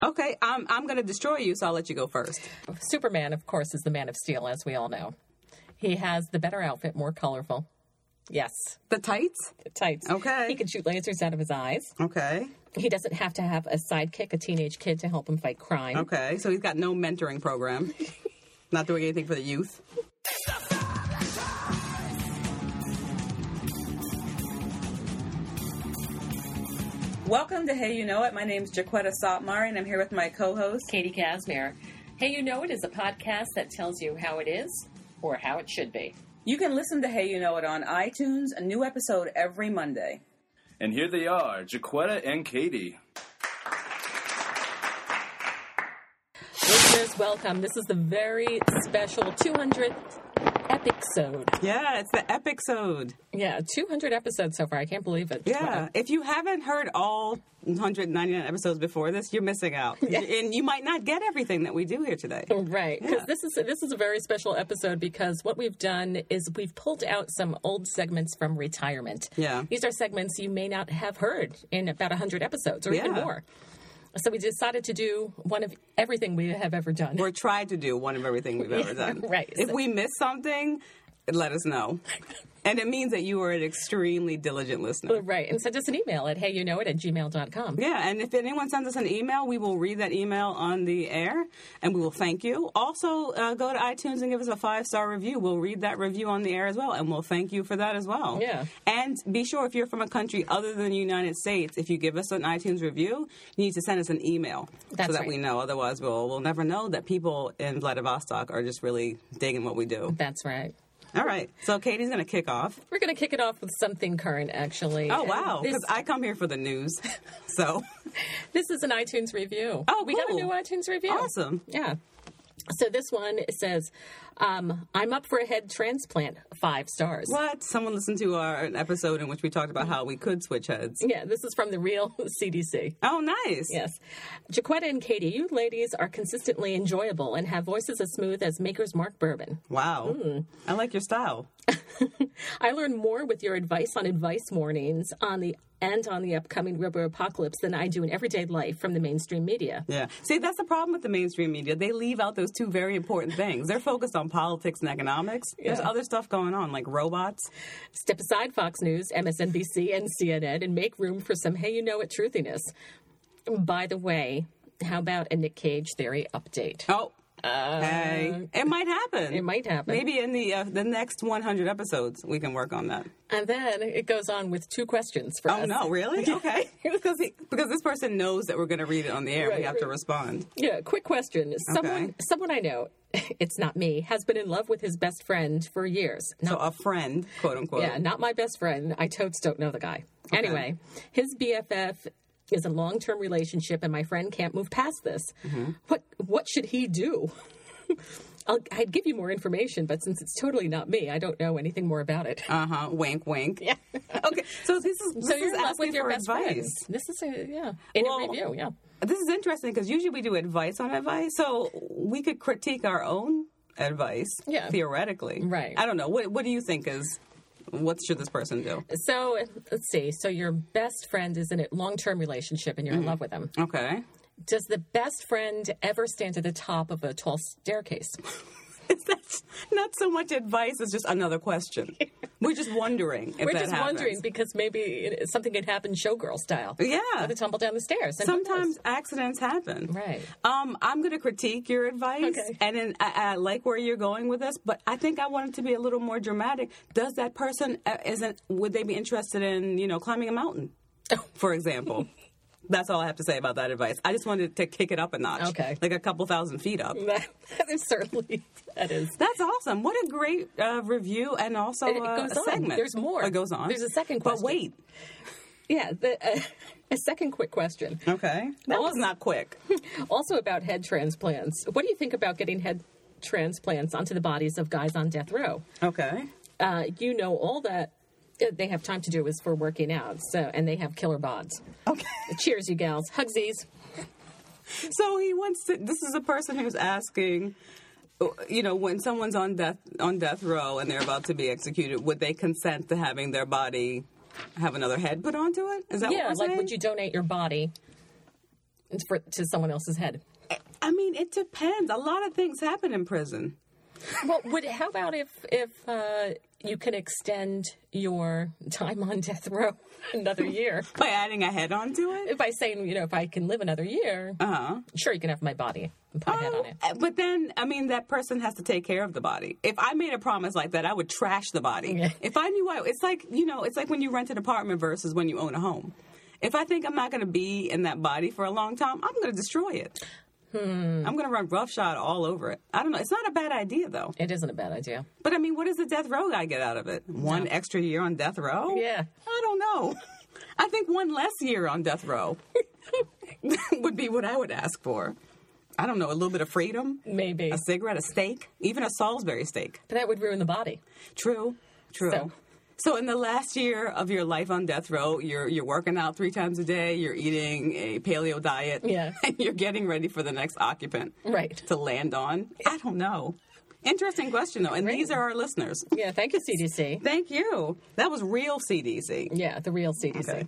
Okay, I'm going to destroy you, so I'll let you go first. Superman, of course, is the Man of Steel, as we all know. He has the better outfit, more colorful. Yes. The tights? Tights. Okay. He can shoot lasers out of his eyes. Okay. He doesn't have to have a sidekick, a teenage kid, to help him fight crime. Okay, so he's got no mentoring program. Not doing anything for the youth. Welcome to Hey You Know It. My name's Jaquetta Sotmar, and I'm here with my co-host, Katie Casimir. Hey You Know It is a podcast that tells you how it is or how it should be. You can listen to Hey You Know It on iTunes, a new episode every Monday. And here they are, Jaquetta and Katie. Listeners, welcome. This is the very special 200th episode. Yeah, it's the episode. Yeah, 200 episodes so far. I can't believe it. Yeah, if you haven't heard all 199 episodes before this, you're missing out. Yeah. And you might not get everything that we do here today. Right, because Yeah. this is a very special episode because what we've done is we've pulled out some old segments from retirement. Yeah. These are segments you may not have heard in about 100 episodes or even Yeah. more. So we decided to do one of everything we have ever done. We're trying to do one of everything we've ever done. Right. If we miss something, let us know. And it means that you are an extremely diligent listener. Right, and send us an email at heyyouknowit@gmail.com. Yeah, and if anyone sends us an email, we will read that email on the air, and we will thank you. Also, go to iTunes and give us a 5-star review. We'll read that review on the air as well, and we'll thank you for that as well. Yeah. And be sure, if you're from a country other than the United States, if you give us an iTunes review, you need to send us an email That's so that right. we know. Otherwise, we'll never know that people in Vladivostok are just really digging what we do. That's right. All right, so Katie's going to kick off. We're going to kick it off with something current, actually. Oh, And wow, This, because I come here for the news, so... this is an iTunes review. Oh, We got a cool. new iTunes review. Awesome. Yeah. So this one says, I'm up for a head transplant, 5 stars. What? Someone listened to an episode in which we talked about how we could switch heads. Yeah, this is from the real CDC. Oh, nice. Yes. Jaquetta and Katie, you ladies are consistently enjoyable and have voices as smooth as Maker's Mark Bourbon. Wow. I like your style. I learn more with your advice on advice mornings on the upcoming river apocalypse than I do in everyday life from the mainstream media. Yeah. See, that's the problem with the mainstream media. They leave out those two very important things. They're focused on politics and economics. There's Yeah. other stuff going on, like robots. Step aside Fox News, MSNBC, and CNN and make room for some Hey You Know It truthiness. By the way, how about a Nick Cage theory update? Oh. Hey. It might happen. It might happen. Maybe in the next 100 episodes, we can work on that. And then it goes on with 2 questions for us. Oh, no, really? Okay. because this person knows that we're going to read it on the air. Right, we have to right. respond. Yeah, quick question. Someone I know, it's not me, has been in love with his best friend for years. So a friend, quote unquote. Yeah, not my best friend. I totes don't know the guy. Anyway, his BFF is a long-term relationship, and my friend can't move past this. What should he do? I'd give you more information, but since it's totally not me, I don't know anything more about it. Wink, wink. Yeah. Okay, so this is So you're in love asking with your for best friend. advice. This is in a review. Yeah. This is interesting because usually we do advice on advice, so we could critique our own advice, Yeah. theoretically. Right. I don't know. What do you think is, what should this person do? So let's see. So your best friend is in a long-term relationship, and you're in love with him. Okay. Does the best friend ever stand at the top of a tall staircase? That's not so much advice as just another question. We're just wondering if We're that just happens. wondering because maybe something could happen showgirl style. Yeah. Or they tumble down the stairs. And who knows? Sometimes accidents happen. Right. I'm going to critique your advice, Okay. and then I like where you're going with this, but I think I want it to be a little more dramatic. Does that person would they be interested in climbing a mountain, for example? That's all I have to say about that advice. I just wanted to kick it up a notch, Okay. like a couple thousand feet up. That is certainly, that is. That's awesome. What a great review, and also It goes a on. segment. There's more. Oh, it goes on. There's a second question. But wait. Yeah, a second quick question. Okay. That was not quick. Also about head transplants. What do you think about getting head transplants onto the bodies of guys on death row? Okay. All that they have time to do is for working out, and they have killer bods. Okay. Cheers, you gals. Hugsies. So he wants to. This is a person who's asking, when someone's on death row and they're about to be executed, would they consent to having their body have another head put onto it? Is that what we're like saying? would you donate your body? to someone else's head. I mean, it depends. A lot of things happen in prison. Well, how about if you can extend your time on death row another year By adding a head onto it? by saying, if I can live another year, sure, you can have my body and put a head on it. But then, I mean, that person has to take care of the body. If I made a promise like that, I would trash the body. Yeah. If I knew it's like, it's like when you rent an apartment versus when you own a home. If I think I'm not going to be in that body for a long time, I'm going to destroy it. I'm going to run roughshod all over it. I don't know. It's not a bad idea, though. It isn't a bad idea. But, I mean, what does the death row guy get out of it? One extra year on death row? Yeah. I don't know. I think one less year on death row would be what I would ask for. I don't know. A little bit of freedom? Maybe. A cigarette, a steak? Even a Salisbury steak? But that would ruin the body. True. So in the last year of your life on death row, you're working out 3 times a day, you're eating a paleo diet, and you're getting ready for the next occupant to land on. I don't know. Interesting question, though. And these are our listeners. Yeah, thank you, CDC. Thank you. That was real CDC. Yeah, the real CDC. Okay.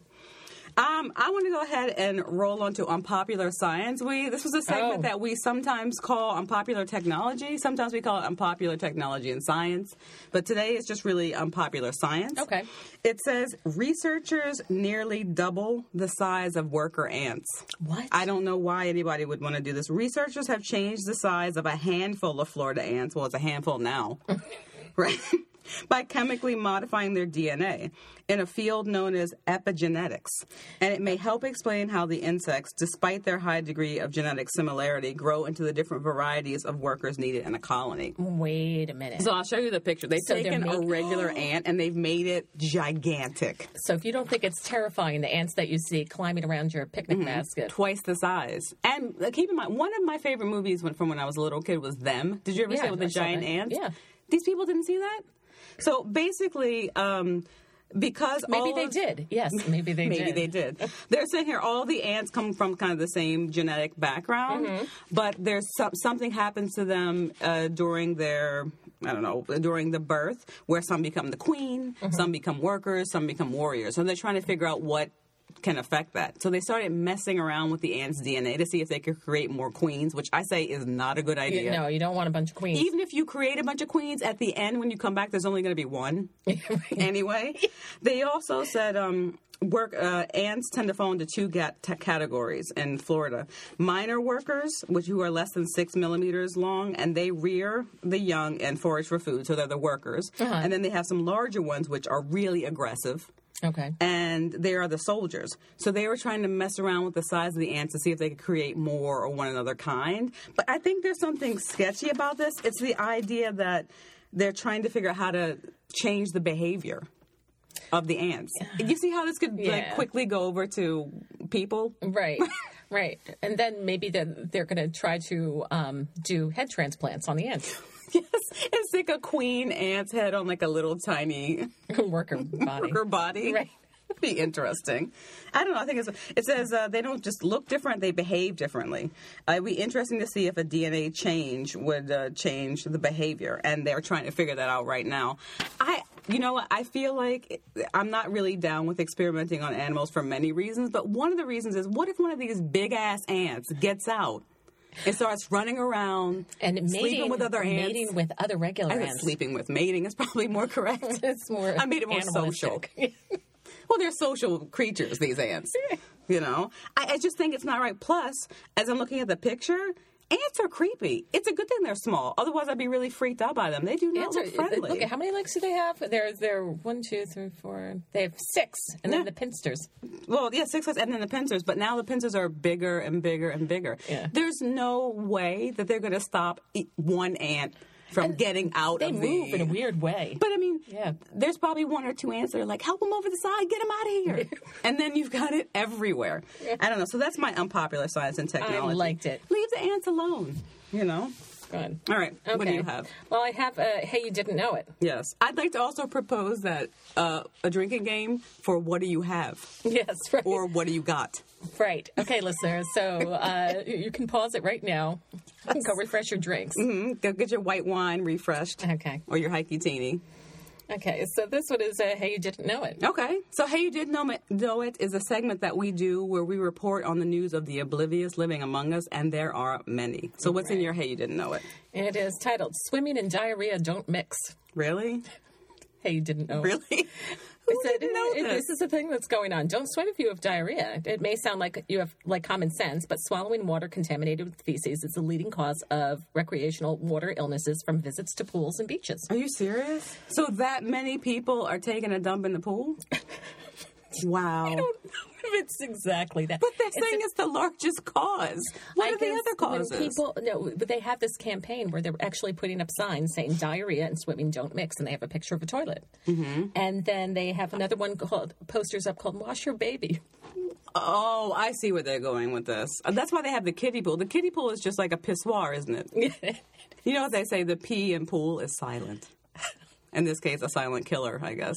I want to go ahead and roll on to Unpopular Science. This was a segment that we sometimes call Unpopular Technology. Sometimes we call it Unpopular Technology and Science. But today it's just really Unpopular Science. Okay. It says, researchers nearly double the size of worker ants. What? I don't know why anybody would want to do this. Researchers have changed the size of a handful of Florida ants. Well, it's a handful now. Right? By chemically modifying their DNA in a field known as epigenetics. And it may help explain how the insects, despite their high degree of genetic similarity, grow into the different varieties of workers needed in a colony. Wait a minute. So I'll show you the picture. They've taken a regular ant and they've made it gigantic. So if you don't think it's terrifying, the ants that you see climbing around your picnic basket. Twice the size. And keep in mind, one of my favorite movies from when I was a little kid was Them. Did you ever see it with the giant ants? Yeah. These people didn't see that? So basically, because they did. Yes, maybe they did. Maybe they did. They're saying here all the ants come from kind of the same genetic background, but there's something happens to them during their, during the birth, where some become the queen, some become workers, some become warriors. So they're trying to figure out what can affect that. So they started messing around with the ants' DNA to see if they could create more queens, which I say is not a good idea. No, you don't want a bunch of queens. Even if you create a bunch of queens, at the end when you come back, there's only going to be one. Anyway, they also said ants tend to fall into 2 categories in Florida. Minor workers, who are less than 6 millimeters long, and they rear the young and forage for food, so they're the workers. And then they have some larger ones, which are really aggressive. Okay. And they are the soldiers. So they were trying to mess around with the size of the ants to see if they could create more or one another kind. But I think there's something sketchy about this. It's the idea that they're trying to figure out how to change the behavior of the ants. You see how this could quickly go over to people? Right. Right. And then maybe they're going to try to do head transplants on the ants. Yes, and stick a queen ant's head on like a little tiny worker body. Right. Be interesting. I don't know. I think it says they don't just look different; they behave differently. It'd be interesting to see if a DNA change would change the behavior, and they're trying to figure that out right now. You know what? I feel like I'm not really down with experimenting on animals for many reasons, but one of the reasons is, what if one of these big ass ants gets out and starts running around and sleeping with other ants? Mating with other regular ants. Sleeping with, mating is probably more correct. It's more. I made it more social. Well, they're social creatures, these ants. You know, I just think it's not right. Plus, as I'm looking at the picture, ants are creepy. It's a good thing they're small. Otherwise, I'd be really freaked out by them. They do not look friendly. Look at how many legs do they have? They're 1, 2, 3, 4. They have 6, and then the pincers. Well, yeah, 6 legs, and then the pincers. But now the pincers are bigger and bigger and bigger. Yeah. There's no way that they're going to stop one ant from getting out of the... They move in a weird way. But, I mean, there's probably 1 or 2 ants that are like, help them over the side, get them out of here. And then you've got it everywhere. I don't know. So that's my unpopular science and technology. I liked it. Leave the ants alone, you know. Good. All right. Okay. What do you have? Well, I have Hey, You Didn't Know It. Yes. I'd like to also propose that a drinking game for What Do You Have? Yes, right. Or What Do You Got? Right. Okay, listeners. So you can pause it right now. Go refresh your drinks. Mm-hmm. Go get your white wine refreshed. Okay. Or your hikey teeny. Okay, so this one is Hey You Didn't Know It. Okay. So, Hey You Did Know It is a segment that we do where we report on the news of the oblivious living among us, and there are many. So, what's in your Hey You Didn't Know It? It is titled Swimming and Diarrhea Don't Mix. Really? Hey, you didn't know. Really? Who didn't know this? This is the thing that's going on. Don't swim if you have diarrhea. It may sound like you have common sense, but swallowing water contaminated with feces is the leading cause of recreational water illnesses from visits to pools and beaches. Are you serious? So that many people are taking a dump in the pool? Wow. I don't know if it's exactly that. But they're saying it's the largest cause. What are the other causes? But they have this campaign where they're actually putting up signs saying diarrhea and swimming don't mix, and they have a picture of a toilet. Mm-hmm. And then they have another one called posters up called Wash Your Baby. Oh, I see where they're going with this. That's why they have the kiddie pool. The kiddie pool is just like a pissoir, isn't it? You know what they say? The pee in pool is silent. In this case, a silent killer, I guess.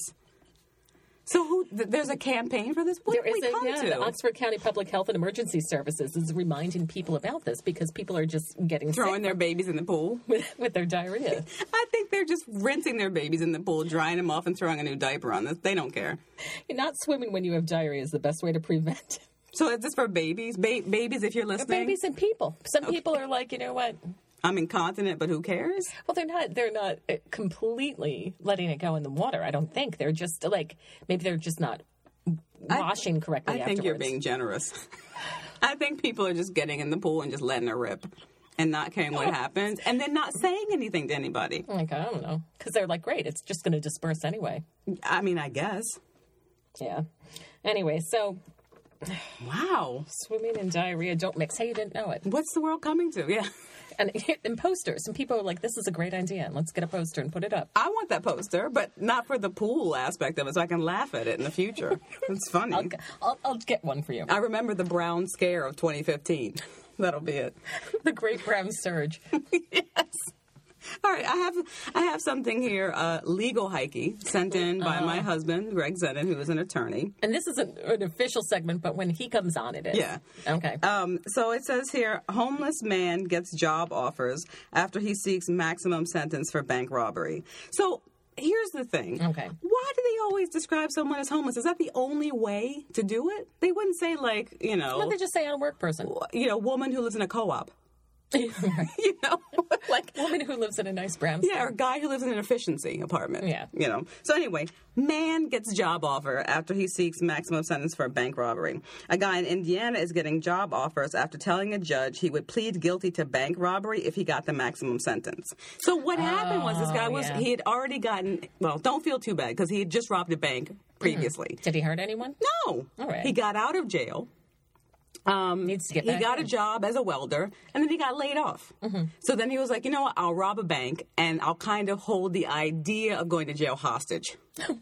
So there's a campaign for this? What there did we come to? The Oxford County Public Health and Emergency Services is reminding people about this because people are just getting throwing sick their babies in the pool with their diarrhea. I think they're just rinsing their babies in the pool, drying them off, and throwing a new diaper on this. They don't care. Not swimming when you have diarrhea is the best way to prevent it. So is this for babies? Babies, if you're listening? Babies and people. Some people are like, you know what? I'm incontinent, but who cares? Well, they're not completely letting it go in the water. I don't think. They're just like, maybe they're just not washing correctly I think afterwards. you're being generous. I think people are just getting in the pool and just letting it rip and not caring what happens and then not saying anything to anybody. Like, I don't know. Because they're like, great, it's just going to disperse anyway. I mean, I guess. Yeah. Anyway, so... Wow. Swimming and diarrhea don't mix. Hey, you didn't know it. What's the world coming to? Yeah. And posters. And people are like, this is a great idea. Let's get a poster and put it up. I want that poster, but not for the pool aspect of it, so I can laugh at it in the future. It's funny. I'll get one for you. I remember the brown scare of 2015. That'll be it. The Great Brown Surge. Yes. All right, I have something here, legal hikey, sent in by my husband, Greg Zenin, who is an attorney. And this isn't an official segment, but when he comes on, it is. Yeah. Okay. So it says here, homeless man gets job offers after he seeks maximum sentence for bank robbery. So here's the thing. Okay. Why do they always describe someone as homeless? Is that the only way to do it? They wouldn't say, like, you know... Well, they just say on a work person. You know, woman who lives in a co-op. Right. You know, like woman who lives in a nice brown. Yeah, or a guy who lives in an efficiency apartment. Yeah, you know. So anyway, man gets job offer after he seeks maximum sentence for a bank robbery. A guy in Indiana is getting job offers after telling a judge he would plead guilty to bank robbery if he got the maximum sentence. So what happened was this guy he had already gotten. Well, don't feel too bad because he had just robbed a bank previously. Mm-hmm. Did he hurt anyone? No. All right. He got out of jail. Needs to get back he got a job as a welder, and then he got laid off. Mm-hmm. So then he was like, you know what, I'll rob a bank, and I'll kind of hold the idea of going to jail hostage.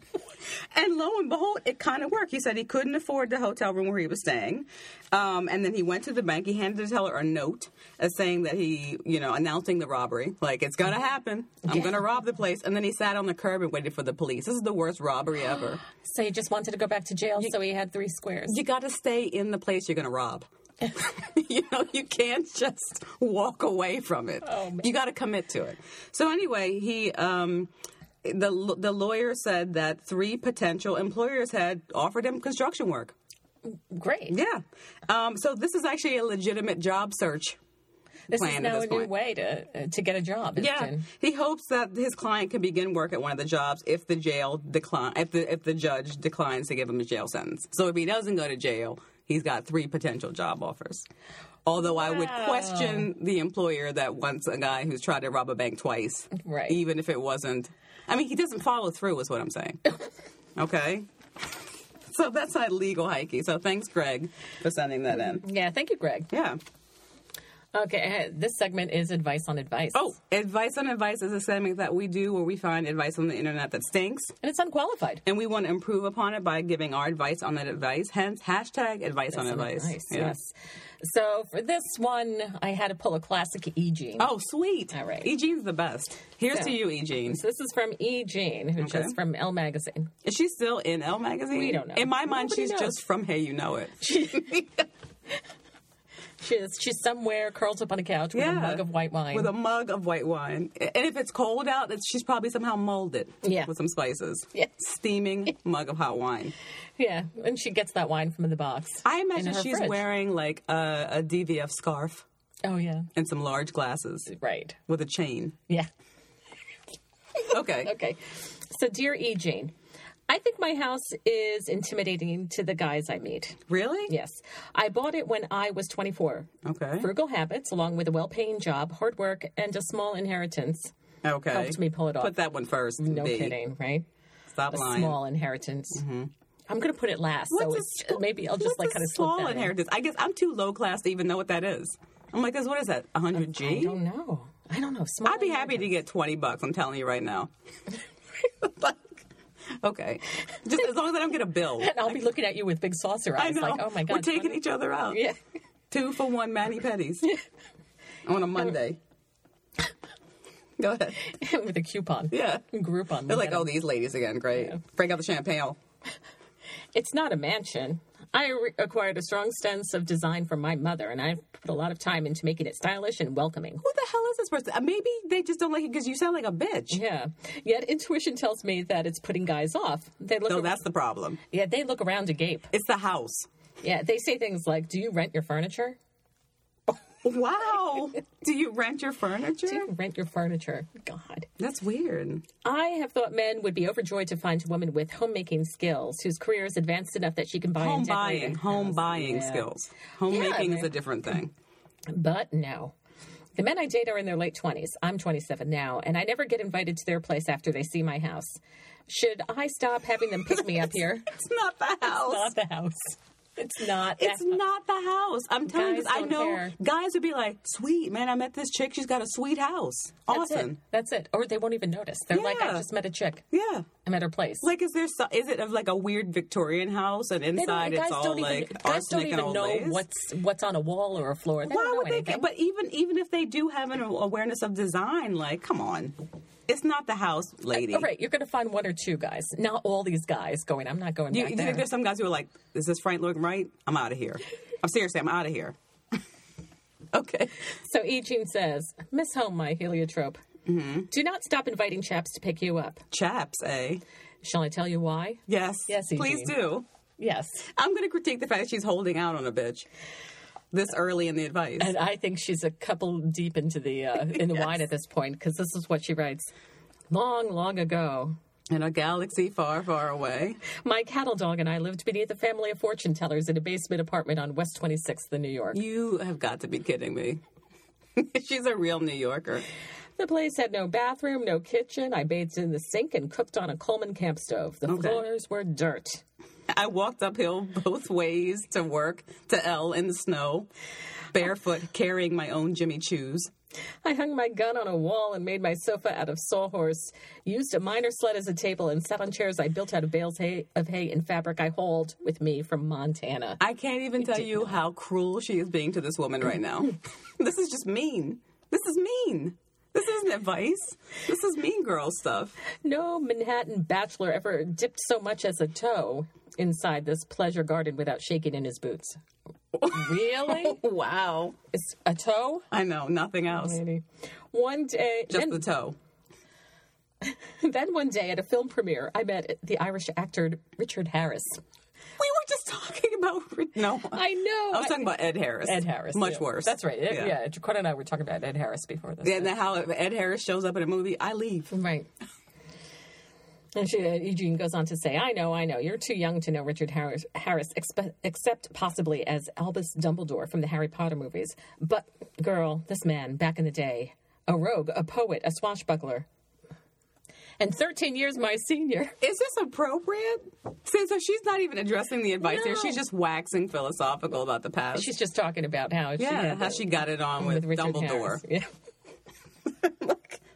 And lo and behold, it kind of worked. He said he couldn't afford the hotel room where he was staying. And then he went to the bank. He handed the teller a note saying that he, you know, announcing the robbery. Like, it's going to happen. I'm going to rob the place. And then he sat on the curb and waited for the police. This is the worst robbery ever. So he just wanted to go back to jail, so he had 3 squares. You got to stay in the place you're going to rob. You know, you can't just walk away from it. Oh, man. You got to commit to it. So anyway, he... The lawyer said that 3 potential employers had offered him construction work. Great. Yeah. So this is actually a legitimate job search This plan is now at this a point. new way to get a job. Yeah. He hopes that his client can begin work at one of the jobs if the judge declines to give him a jail sentence. So if he doesn't go to jail, he's got 3 potential job offers. Although I would question the employer that wants a guy who's tried to rob a bank twice. Right. Even if it wasn't... I mean, he doesn't follow through is what I'm saying. Okay? So that's not legal hikey. So thanks, Greg, for sending that in. Yeah, thank you, Greg. Yeah. Okay, this segment is Advice on Advice. Oh, Advice on Advice is a segment that we do where we find advice on the internet that stinks. And it's unqualified. And we want to improve upon it by giving our advice on that advice. Hence, hashtag Advice on Advice. Yeah. Yes. So for this one, I had to pull a classic E. Jean. Oh, sweet. All right. E. Jean's the best. Here's to you, E. Jean. So this is from E. Jean, which is from Elle Magazine. Is she still in Elle Magazine? We don't know. In my mind, Nobody she's knows. just from Hey You Know It. She's somewhere curled up on a couch with a mug of white wine. With a mug of white wine. And if it's cold out, she's probably somehow molded with some spices. Yes. Steaming mug of hot wine. Yeah, and she gets that wine from the box. I imagine she's fridge. wearing like a DVF scarf. Oh, yeah. And some large glasses. Right. With a chain. Yeah. Okay. Okay. So, dear E. Jean, I think my house is intimidating to the guys I meet. Really? Yes. I bought it when I was 24. Okay. Frugal habits, along with a well-paying job, hard work, and a small inheritance. Okay. Helped me pull it off. Put that one first. No kidding, right? Stop lying. Small inheritance. Mm-hmm. I'm going to put it last. Maybe I'll just kind of slip small that inheritance? I guess I'm too low class to even know what that is. I'm like, what is that? 100G? I don't know. Small I'd be happy to get $20. I'm telling you right now. Okay. Just as long as I don't get a bill. And I'll be looking at you with big saucer eyes. I know. Like, oh my God. We're taking each other out. Yeah. 2 for $1 mani-pedis. On a Monday. Go ahead. With a coupon. Yeah. Groupon. They're like, oh, these ladies again. Great. Yeah. Break out the champagne. It's not a mansion. I acquired a strong sense of design from my mother, and I've put a lot of time into making it stylish and welcoming. Who the hell is this person? Maybe they just don't like it because you sound like a bitch. Yeah. Yet intuition tells me that it's putting guys off. That's the problem. Yeah, they look around to gape. It's the house. Yeah, they say things like, do you rent your furniture? Wow. Do you rent your furniture? Do you rent your furniture? God. That's weird. I have thought men would be overjoyed to find a woman with homemaking skills whose career is advanced enough that she can buy home buying skills. Homemaking is a different thing. But no. The men I date are in their late 20s. I'm 27 now, and I never get invited to their place after they see my house. Should I stop having them pick me up here? It's not the house. It's not the house. It's not the house. I'm telling you, guys I know guys would be like, sweet, man, I met this chick. She's got a sweet house. Awesome. That's it. Or they won't even notice. They're like, I just met a chick. Yeah. I'm at her place. Like, is it of like a weird Victorian house and inside it's all like arsenic and old lace? Know what's on a wall or a floor. Why would they? But even if they do have an awareness of design, like, come on. It's not the house, lady. Right, you're going to find one or two guys. Not all these guys going, I'm not going back there. You think there's some guys who are like, is this Frank looking right? I'm out of here. I'm out of here. Okay. So E. Jean says, Miss Home, my heliotrope, do not stop inviting chaps to pick you up. Chaps, eh? Shall I tell you why? Yes. Yes, E. Please Jean. do. Yes. I'm going to critique the fact that she's holding out on a bitch this early in the advice. And I think she's a couple deep into the wine at this point, because this is what she writes. Long, long ago, in a galaxy far, far away, my cattle dog and I lived beneath a family of fortune tellers in a basement apartment on West 26th in New York. You have got to be kidding me. She's a real New Yorker. The place had no bathroom, no kitchen. I bathed in the sink and cooked on a Coleman camp stove. The floors were dirt. I walked uphill both ways to work to L in the snow, barefoot, carrying my own Jimmy Choos. I hung my gun on a wall and made my sofa out of sawhorse, used a miner sled as a table, and sat on chairs I built out of bales of hay and fabric I hauled with me from Montana. I can't even tell you how cruel she is being to this woman right now. This is just mean. This is mean. This isn't advice. This is mean girl stuff. No Manhattan bachelor ever dipped so much as a toe inside this pleasure garden without shaking in his boots. Really? Wow. It's a toe? I know, nothing else. Maybe. One day... Just the toe. Then one day at a film premiere, I met the Irish actor Richard Harris. We were just talking about... No. I know. I was talking about Ed Harris. Ed Harris. Much worse. That's right. Yeah. Dakota and I were talking about Ed Harris before this. Yeah, and how if Ed Harris shows up in a movie, I leave. Right. And Eugene goes on to say, I know. You're too young to know Richard Harris except possibly as Albus Dumbledore from the Harry Potter movies. But, girl, this man, back in the day, a rogue, a poet, a swashbuckler, and 13 years my senior. Is this appropriate? So she's not even addressing the advice here. She's just waxing philosophical about the past. She's just talking about how she got it on with Dumbledore. Harris. Yeah.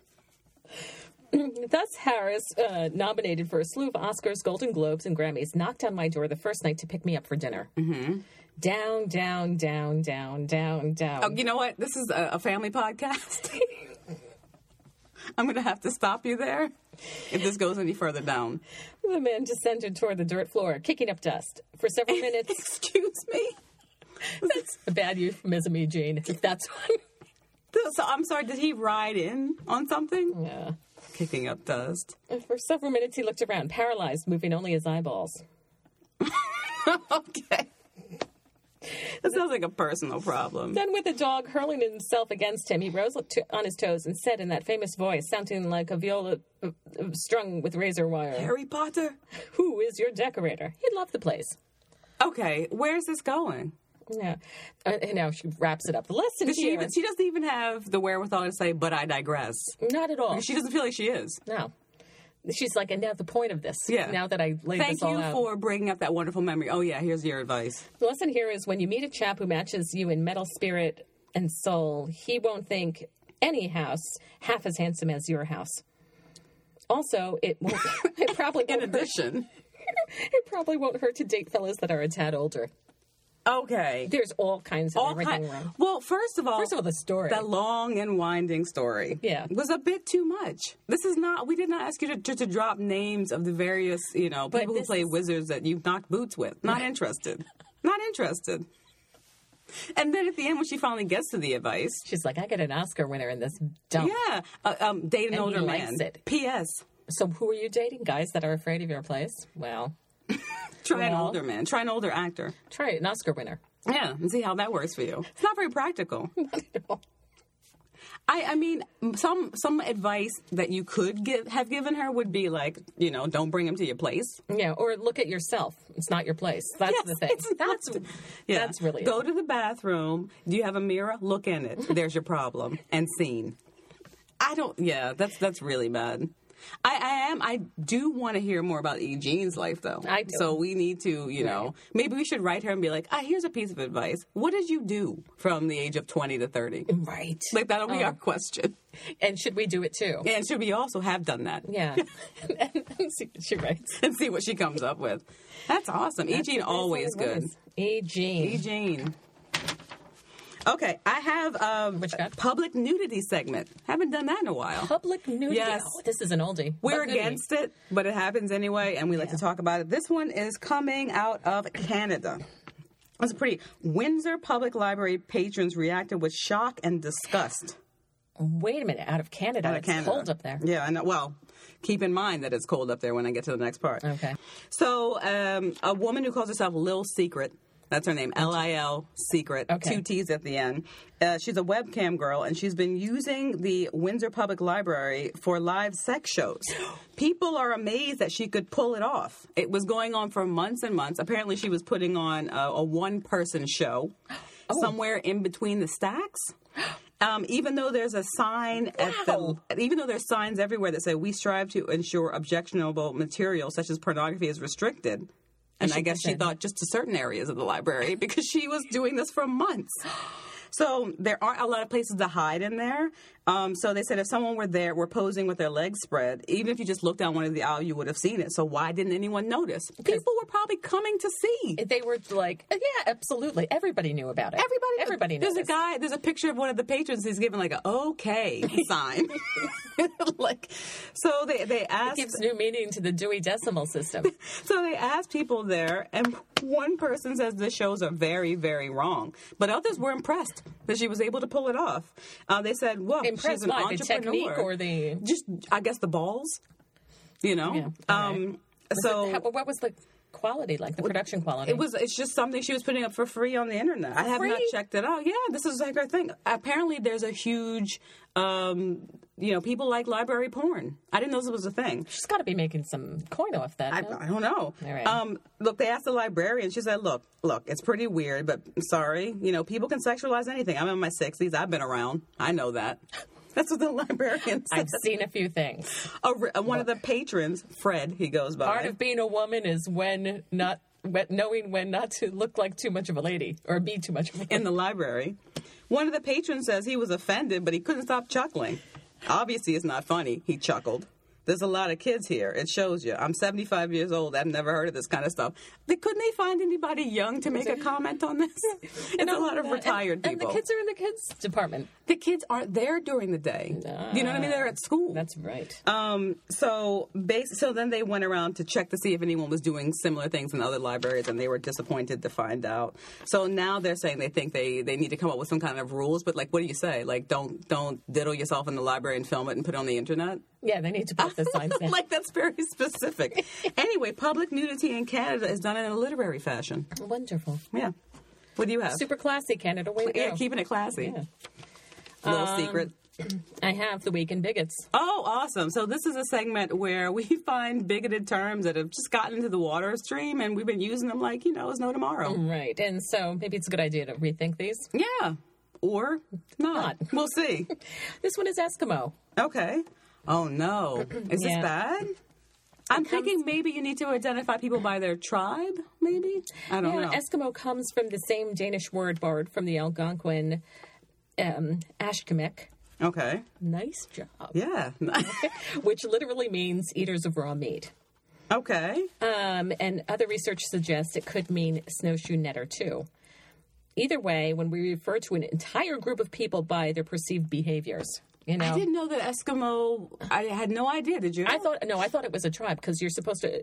Thus, Harris, nominated for a slew of Oscars, Golden Globes, and Grammys, knocked on my door the first night to pick me up for dinner. Mm-hmm. Down, down, down, down, down, down. Oh, you know what? This is a family podcast. I'm going to have to stop you there if this goes any further down. The man descended toward the dirt floor, kicking up dust. For several minutes... Excuse me? That's a bad euphemism, Eugene, if that's one. So I'm sorry, did he ride in on something? Yeah. Kicking up dust. And for several minutes, he looked around, paralyzed, moving only his eyeballs. Okay. That sounds like a personal problem. Then, with the dog hurling himself against him, he rose on his toes and said in that famous voice, sounding like a viola strung with razor wire, Harry Potter? "Who is your decorator?" He loved the place. Okay, where's this going? Yeah. And now she wraps it up. The lesson here... She doesn't even have the wherewithal to say, but I digress. Not at all. She doesn't feel like she is. No. She's like, and now the point of this. Yeah. Now that I laid this all out. Thank you for bringing up that wonderful memory. Oh, yeah, here's your advice. The lesson here is when you meet a chap who matches you in metal, spirit, and soul, he won't think any house half as handsome as your house. Also, it probably won't In addition. it probably won't hurt to date fellas that are a tad older. Okay. There's all kinds of everything wrong. Well, first of all, the story. That long and winding story was a bit too much. This is not, we did not ask you to drop names of the various, people who play wizards that you've knocked boots with. Not interested. Not interested. And then at the end, when she finally gets to the advice, she's like, I get an Oscar winner in this dump. Yeah. Date an older man. Likes it. P.S. So who are you dating? Guys that are afraid of your place? Well... Try an older man. Try an older actor. Try an Oscar winner. Yeah, and see how that works for you. It's not very practical. Not at all. I mean, some advice that you could have given her would be like, don't bring him to your place. Yeah, or look at yourself. It's not your place. That's the thing. That's really Go to the bathroom. Do you have a mirror? Look in it. There's your problem. And scene. That's really bad. I do want to hear more about Eugene's life, though. I do. So we need to, maybe we should write her and be like, here's a piece of advice. What did you do from the age of 20 to 30? Right. Like, that'll be our question. And should we do it, too? And should we also have done that? Yeah. and see what she writes. And see what she comes up with. That's awesome. Eugene, always good. Eugene. Okay, I have a public nudity segment. Haven't done that in a while. Public nudity? Yes. Oh, this is an oldie. We're against it, but it happens anyway, and we like to talk about it. This one is coming out of Canada. It's pretty. Windsor Public Library patrons reacted with shock and disgust. Wait a minute, out of Canada? It's cold up there. Yeah, I know. Well, keep in mind that it's cold up there when I get to the next part. Okay. So, a woman who calls herself Lil Secret, that's her name, Lil Secret, 2 T's at the end. She's a webcam girl, and she's been using the Windsor Public Library for live sex shows. People are amazed that she could pull it off. It was going on for months and months. Apparently, she was putting on a one-person show somewhere in between the stacks. Even though there's a sign even though there's signs everywhere that say we strive to ensure objectionable material such as pornography is restricted. And I guess she thought just to certain areas of the library because she was doing this for months. So there aren't a lot of places to hide in there. So they said if someone were posing with their legs spread, even if you just looked down one of the aisle, you would have seen it. So why didn't anyone notice? People were probably coming to see. They were like, yeah, absolutely. Everybody knew about it. Everybody knew. There's a picture of one of the patrons. He's giving like a okay sign. So they asked. It gives new meaning to the Dewey Decimal System. So they asked people there, and one person says the shows are very, very wrong. But others were impressed that she was able to pull it off. They said, well, she's an entrepreneur. The technique or the... Just, I guess, the balls, Yeah. So... What was the quality like, the production quality? It's just something she was putting up for free on the internet. I have not checked it out. Yeah, this is like her thing. Apparently, there's a huge... people like library porn. I didn't know this was a thing. She's got to be making some coin off that. I don't know. All right. Look, they asked the librarian. She said, look, it's pretty weird, but sorry. People can sexualize anything. I'm in my 60s. I've been around. I know that. That's what the librarian said. I've seen a few things. One of the patrons, Fred, he goes by. Part of being a woman is knowing when not to look like too much of a lady or be too much of a lady. In the library. One of the patrons says he was offended, but he couldn't stop chuckling. Obviously, it's not funny. He chuckled. There's a lot of kids here. It shows you. I'm 75 years old. I've never heard of this kind of stuff. Couldn't they find anybody young to make a comment on this? It's a lot of retired people. And the kids are in the kids department. The kids aren't there during the day. You know what I mean? They're at school. That's right. So then they went around to check to see if anyone was doing similar things in other libraries, and they were disappointed to find out. So now they're saying they think they need to come up with some kind of rules. But like, what do you say? Like, don't diddle yourself in the library and film it and put it on the internet? Yeah, they need to put the signs in. Like, that's very specific. Anyway, public nudity in Canada is done in a literary fashion. Wonderful. Yeah. What do you have? Super classy, Canada. Way to go. Yeah, keeping it classy. Yeah. Little secret. I have the Week in Bigots. Oh, awesome. So this is a segment where we find bigoted terms that have just gotten into the water stream, and we've been using them like, there's no tomorrow. Right. And so maybe it's a good idea to rethink these. Yeah. Or not. We'll see. This one is Eskimo. Okay. Oh, no. Is this bad? I'm thinking maybe you need to identify people by their tribe, maybe? I don't know. Eskimo comes from the same Danish word borrowed from the Algonquin Ashkemek. Okay. Nice job. Yeah. Which literally means eaters of raw meat. Okay. And other research suggests it could mean snowshoe netter, too. Either way, when we refer to an entire group of people by their perceived behaviors, I didn't know that Eskimo. I had no idea. Did you? I thought it was a tribe because you're supposed to.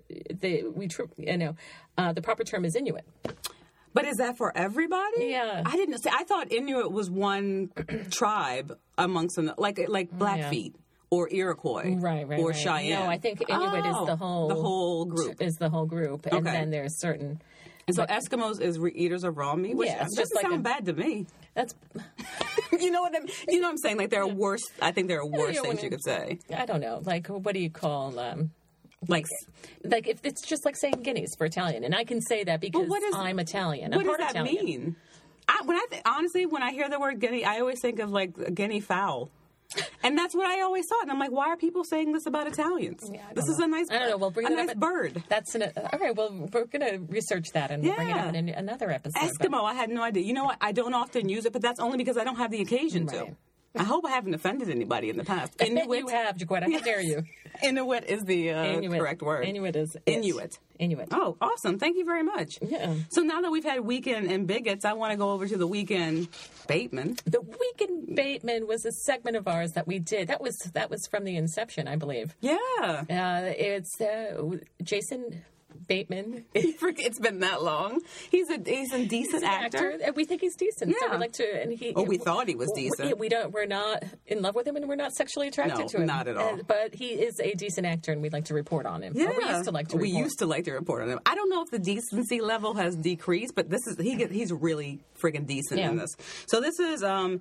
The proper term is Inuit. But is that for everybody? Yeah. I didn't say. I thought Inuit was one tribe amongst them, like Blackfeet or Iroquois, right, or Cheyenne. No, I think Inuit is the whole group. Is the whole group, and then there's certain. And so Eskimos is eaters of raw meat, which doesn't sound bad to me. That's, you know what I'm saying? Like there are worse. I think there are worse things you could say. I don't know. Like what do you call like if it's just like saying guineas for Italian, and I can say that because I'm Italian. What does that mean? Honestly, when I hear the word guinea, I always think of like a guinea fowl. And that's what I always thought. And I'm like, why are people saying this about Italians? Yeah, this is a nice bird. I don't know. We'll bring it up bird. All right, well, we're going to research that and we'll bring it up in another episode. Eskimo, I had no idea. You know what? I don't often use it, but that's only because I don't have the occasion to. I hope I haven't offended anybody in the past. Inuit. You have, Jaquetta. How dare you? Inuit is the correct word. Inuit is Inuit. Inuit. Oh, awesome. Thank you very much. Yeah. So now that we've had Weekend in Bigots, I want to go over to the Weekend Bateman. The Weekend Bateman was a segment of ours that we did. That was from the inception, I believe. Yeah. It's Jason Bateman. It's been that long. He's a decent actor. We think he's decent. Yeah. So we like to. And we thought he was decent. We're not in love with him, and we're not sexually attracted to him. Not at all. But he is a decent actor, and we'd like to report on him. Yeah. Or we used to like to. We used to like to report on him. I don't know if the decency level has decreased, but he's really friggin' decent in this. So this is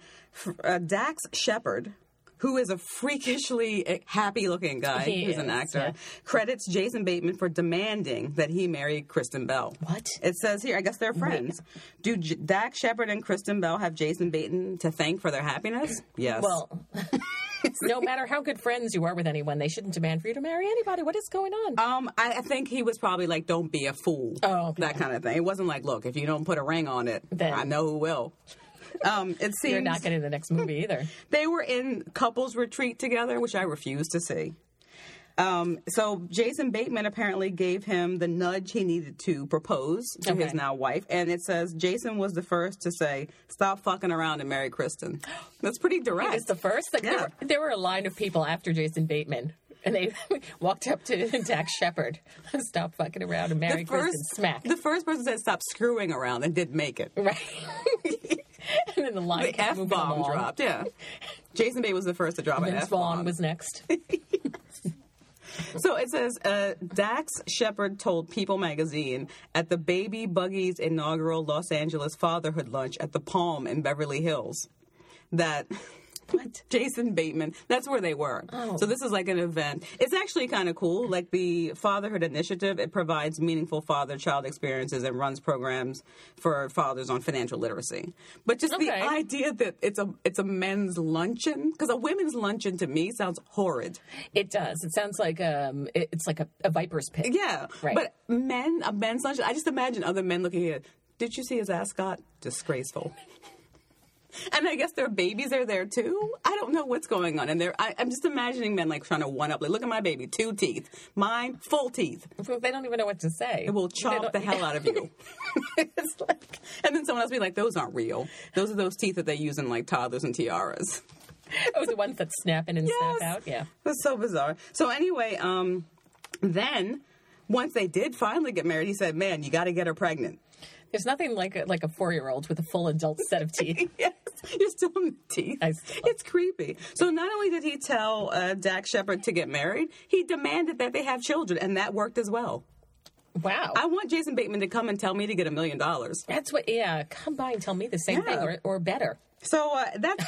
Dax Shepard, who is a freakishly happy-looking guy who's an actor, credits Jason Bateman for demanding that he marry Kristen Bell. What? It says here, I guess they're friends. Do Dax Shepard and Kristen Bell have Jason Bateman to thank for their happiness? Yes. Well, no matter how good friends you are with anyone, they shouldn't demand for you to marry anybody. What is going on? I think he was probably like, don't be a fool. Oh, okay. That kind of thing. It wasn't like, look, if you don't put a ring on it, then I know who will. It seems you're not getting the next movie either. They were in couples retreat together, which I refuse to see. So Jason Bateman apparently gave him the nudge he needed to propose to his now wife. And it says Jason was the first to say, stop fucking around and marry Kristen. That's pretty direct. He was the first? There were a line of people after Jason Bateman. And they walked up to Dax Shepard. Stop fucking around and marry Kristen. Smack. The first person said stop screwing around and did make it. Right. And then the line the F-bomb dropped. Yeah. Jason Bateman was the first to drop an F-bomb. Vaughn was next. So it says, Dax Shepard told People magazine at the Baby Buggy's inaugural Los Angeles fatherhood lunch at the Palm in Beverly Hills that... What? Jason Bateman. That's where they were. Oh. So this is like an event. It's actually kind of cool. Like the Fatherhood Initiative, it provides meaningful father-child experiences and runs programs for fathers on financial literacy. But just the idea that it's a men's luncheon, because a women's luncheon to me sounds horrid. It does. It sounds like it's like a viper's pit. Yeah. Right. But a men's luncheon, I just imagine other men looking at it. Did you see his ascot? Disgraceful. And I guess their babies are there too. I don't know what's going on. And I'm just imagining men like trying to one up. Like, look at my baby, 2 teeth. Mine, full teeth. They don't even know what to say. It will chomp the hell out of you. It's like, and then someone else will be like, those aren't real. Those are those teeth that they use in like toddlers and tiaras. Oh, the ones that snap in and snap out? Yeah. That's so bizarre. So anyway, then once they did finally get married, he said, man, you got to get her pregnant. There's nothing like a 4-year-old with a full adult set of teeth. Yes, you're still in the teeth. It's creepy. So not only did he tell Dax Shepard to get married, he demanded that they have children, and that worked as well. Wow. I want Jason Bateman to come and tell me to get $1 million. That's what, come by and tell me the same thing or better. So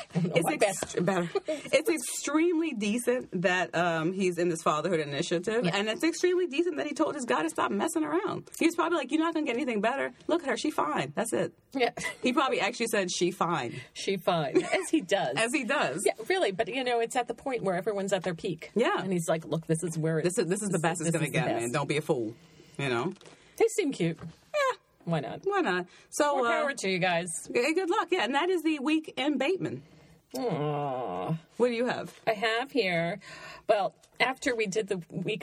better. It's extremely decent that he's in this fatherhood initiative, and it's extremely decent that he told his guy to stop messing around. He's probably like, you're not going to get anything better. Look at her. She fine. That's it. Yeah. He probably actually said she fine. She fine. As he does. As he does. Yeah, really. But, it's at the point where everyone's at their peak. Yeah. And he's like, look, this is where This is the best it's going to get, man. Don't be a fool. They seem cute. Yeah. Why not? Why not? So, more power to you guys. Good luck. Yeah, and that is the week in Bateman. Aww. What do you have? I have here, well, after we did the week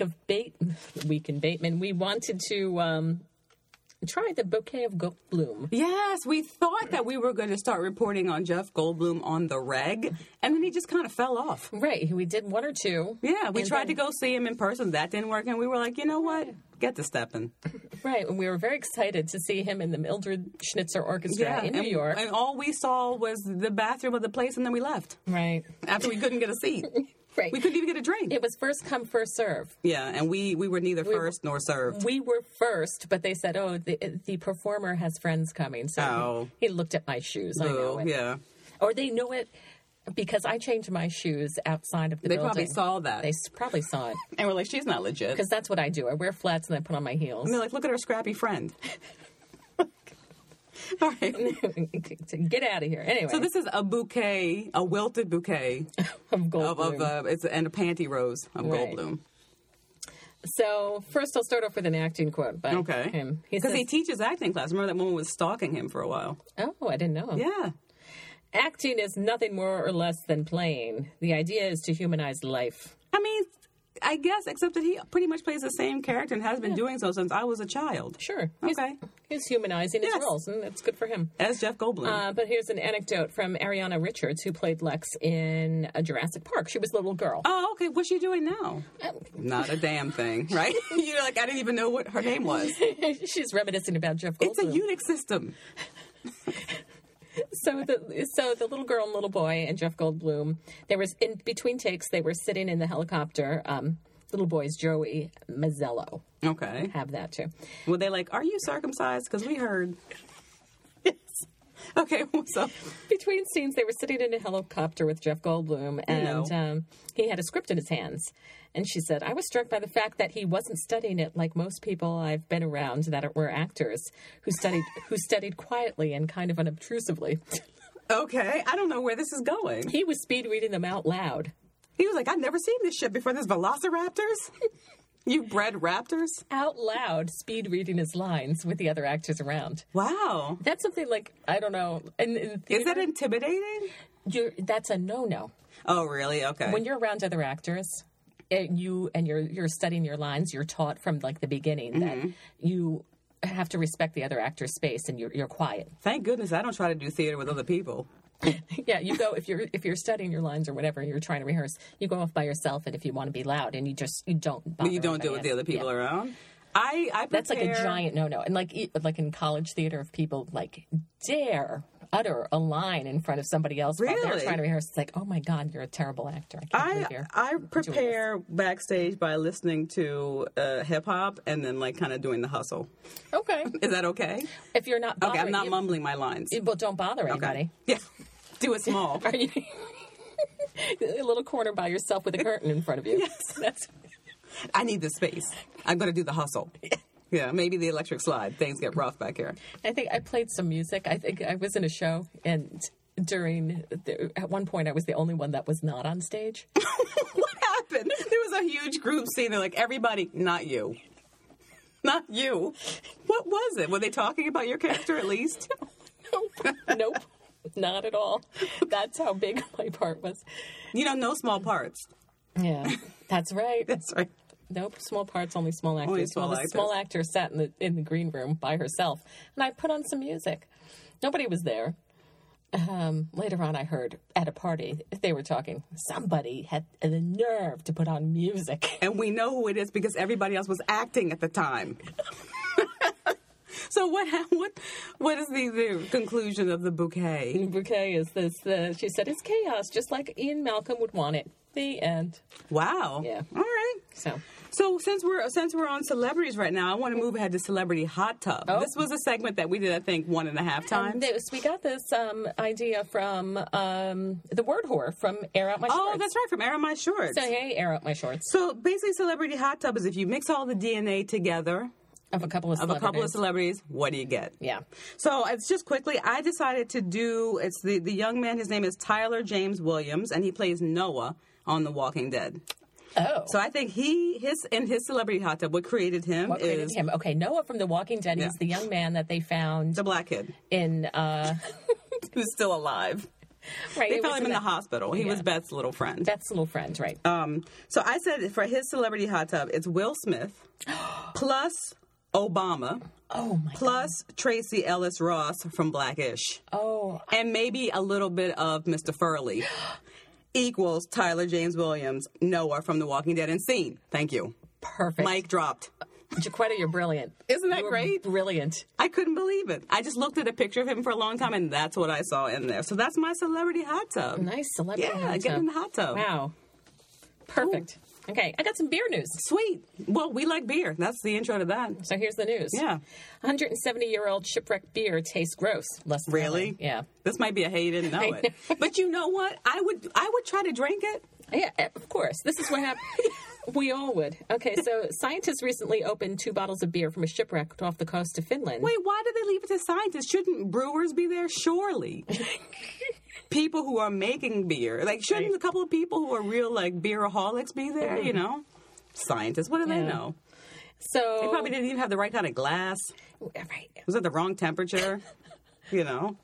in Bateman, we wanted to try the bouquet of Goldblum. Yes, we thought that we were going to start reporting on Jeff Goldblum on the reg, and then he just kind of fell off. Right. We did 1 or 2. Yeah, we tried to go see him in person. That didn't work, and we were like, you know what? Get to stepping. Right, and we were very excited to see him in the Mildred Schnitzer Orchestra in New York. And all we saw was the bathroom of the place, and then we left. Right. After we couldn't get a seat. Right. We couldn't even get a drink. It was first come, first serve. Yeah, and we were neither first nor served. We were first, but they said, the performer has friends coming. So he looked at my shoes. I know it. Yeah. Or they know it because I changed my shoes outside of the building. They probably saw that. They probably saw it. And we're like, she's not legit. Because that's what I do. I wear flats and I put on my heels. And they're like, look at her scrappy friend. All right. Get out of here. Anyway. So this is a bouquet, a wilted bouquet of Goldblum. and a pantyhose of Goldblum. So first I'll start off with an acting quote by him. Because he teaches acting class. Remember that woman was stalking him for a while. Oh, I didn't know. Yeah. Acting is nothing more or less than playing. The idea is to humanize life. I mean, I guess, except that he pretty much plays the same character and has been doing so since I was a child. Sure. Okay. He's humanizing his roles, and it's good for him. As Jeff Goldblum. But here's an anecdote from Ariana Richards, who played Lex in Jurassic Park. She was a little girl. Oh, okay. What's she doing now? Not a damn thing, right? You're like, I didn't even know what her name was. She's reminiscing about Jeff Goldblum. It's a Unix system. So the little girl and little boy and Jeff Goldblum, there was in between takes, they were sitting in the helicopter. Little boy's Joey Mazzello. Okay. Have that too. Were they like, are you circumcised? Because we heard. Yes. Okay, so between scenes, they were sitting in a helicopter with Jeff Goldblum, and he had a script in his hands. And she said, I was struck by the fact that he wasn't studying it like most people I've been around that were actors who studied quietly and kind of unobtrusively. Okay, I don't know where this is going. He was speed reading them out loud. He was like, I've never seen this shit before. There's velociraptors? You bred raptors? Out loud, speed reading his lines with the other actors around. Wow. That's something like, I don't know. In theater, is that intimidating? That's a no-no. Oh, really? Okay. When you're around other actors, you're studying your lines, you're taught from like the beginning that you have to respect the other actor's space and you're quiet. Thank goodness I don't try to do theater with other people. Yeah, you go if you're studying your lines or whatever, and you're trying to rehearse, you go off by yourself, and if you want to be loud, and you don't bother. You don't do it with the other people around. I prepare... That's like a giant no-no, and like in college theater, if people like dare utter a line in front of somebody else while they're trying to rehearse, it's like, oh my God, you're a terrible actor. I prepare backstage by listening to hip hop and then like kind of doing the hustle. Okay, is that okay? If you're not bothering, I'm not mumbling my lines. Well, don't bother anybody. Okay. Yeah, do it small. A little corner by yourself with a curtain in front of you. Yes. I need the space. I'm going to do the hustle. Yeah, maybe the electric slide. Things get rough back here. I think I played some music. I think I was in a show, and at one point I was the only one that was not on stage. What happened? There was a huge group scene. They're like, everybody, not you. Not you. What was it? Were they talking about your character at least? Nope. Not at all. That's how big my part was. No small parts. Yeah, that's right. That's right. Nope, small parts, only small actors. Only small The actors. small actor sat in the green room by herself, and I put on some music. Nobody was there. Later on, I heard at a party they were talking. Somebody had the nerve to put on music, And we know who it is because everybody else was acting at the time. So what is the conclusion of the bouquet? Bouquet is this. She said it's chaos, just like Ian Malcolm would want it. The end. Wow. Yeah. All right. So since we're on celebrities right now, I want to move ahead to Celebrity Hot Tub. Oh. This was a segment that we did, I think, 1.5 times. We got this idea from the Word Whore from Air Out My Shorts. Oh, that's right, from Air Out My Shorts. So hey, Air Out My Shorts. So basically, Celebrity Hot Tub is if you mix all the DNA together Of a couple of celebrities, what do you get? Yeah. So it's just quickly, I decided to do, it's the young man, his name is Tyler James Williams, and he plays Noah on The Walking Dead. Oh. So I think his Celebrity Hot Tub, what created him What created him? Okay, Noah from The Walking Dead. Yeah. He's the young man that they found the black kid in. who's still alive. Right. They it found was him in the that- hospital. He was Yeah. Beth's little friend. Beth's little friend, right? So I said for his Celebrity Hot Tub, it's Will Smith plus Obama Oh my. plus Tracy Ellis Ross from Blackish. Oh. And maybe a little bit of Mr. Furley equals Tyler James Williams, Noah from The Walking Dead, and scene. Thank you. Perfect. Mic dropped. Jaquetta, you're brilliant. Isn't that You were great? Brilliant. I couldn't believe it. I just looked at a picture of him for a long time, and that's what I saw in there. So that's my Celebrity Hot Tub. Nice celebrity. Yeah, hot get tub. in the hot tub. Wow. Perfect. Okay, I got some beer news. Sweet. Well, we like beer. That's the intro to that. So here's the news. Yeah. 170-year-old shipwreck beer tastes gross. Less than Really? nothing. Yeah. This might be a hey, you didn't know I it. But you know what? I would try to drink it. Yeah, of course. This is what happened. We all would. Okay, so scientists recently opened 2 bottles of beer from a shipwreck off the coast of Finland. Wait, why did they leave it to scientists? Shouldn't brewers be there? Surely. People who are making beer. Like, shouldn't Right. a couple of people who are real, like, beeraholics be there, you know? Scientists, what do they Yeah. know? So They probably didn't even have the right kind of glass. right. Was it the wrong temperature? You know?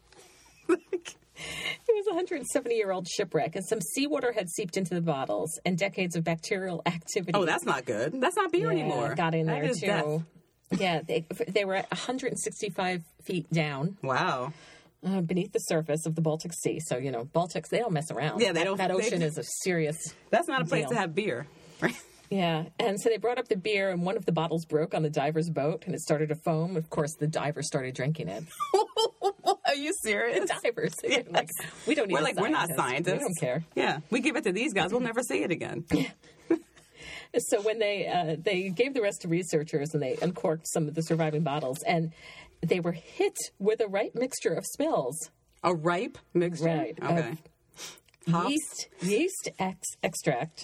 It was a 170-year-old shipwreck, and some seawater had seeped into the bottles, and decades of bacterial activity. Oh, that's not good. That's not beer anymore. Got in That there is too. death. Yeah, they were at 165 feet down Wow. beneath the surface of the Baltic Sea. So Baltics, they don't mess around. Yeah, they don't- That they- ocean is a serious. That's not a place Deal. to have beer. Right? Yeah, and so they brought up the beer, and one of the bottles broke on the diver's boat, and it started to foam. Of course, the diver started drinking it. Are you serious? Divers, Yes. like, we don't need. We're a like, we're not scientists. We don't care. Yeah. We give it to these guys. We'll never see it again. So when they gave the rest to researchers, and they uncorked some of the surviving bottles, and they were hit with a right mixture of smells. A ripe mixture? Right. Okay. Hops? Yeast extract.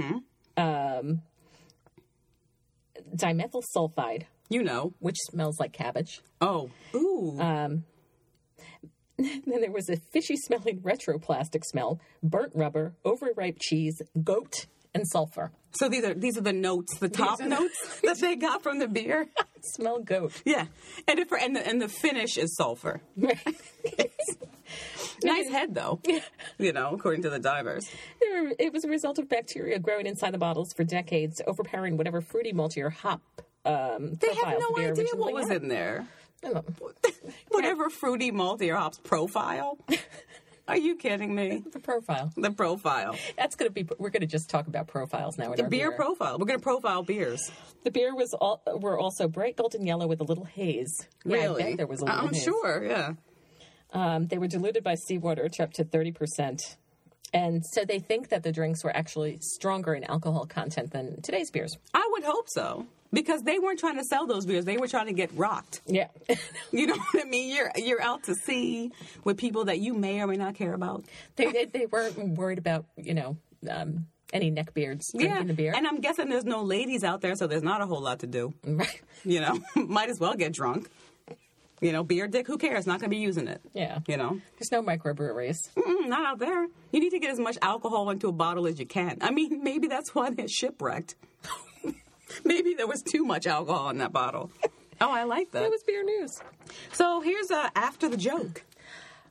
Dimethyl sulfide, You know. which smells like cabbage. Oh. Ooh. Then there was a fishy-smelling retroplastic smell, burnt rubber, overripe cheese, goat, and sulfur. So these are the notes, the top are the- notes that they got from the beer. Smell goat. Yeah, and the finish is sulfur. Nice head though. You know, according to the divers. It was a result of bacteria growing inside the bottles for decades, overpowering whatever fruity, malty, or hop They profiles have no the beer idea originally what was had. in there. I don't know. Whatever fruity, malty, or hops profile. Are you kidding me? The profile. The profile. That's going to be. We're going to just talk about profiles now. In The our beer profile. We're going to profile beers. The beer were also bright golden yellow with a little haze. Yeah, Really? I bet there was a little I'm haze. sure, yeah. They were diluted by seawater to up to 30%. And so they think that the drinks were actually stronger in alcohol content than today's beers. I would hope so. Because they weren't trying to sell those beers. They were trying to get rocked. Yeah. You know what I mean? You're out to sea with people that you may or may not care about. they weren't worried about, any neckbeards drinking the beer. And I'm guessing there's no ladies out there, so there's not a whole lot to do. Right. You know, might as well get drunk. You know, beer dick, who cares? Not going to be using it. Yeah. You know? There's no microbreweries. Not out there. You need to get as much alcohol into a bottle as you can. I mean, maybe that's why they're shipwrecked. Maybe there was too much alcohol in that bottle. Oh, I like that. That was beer news. So here's after the joke.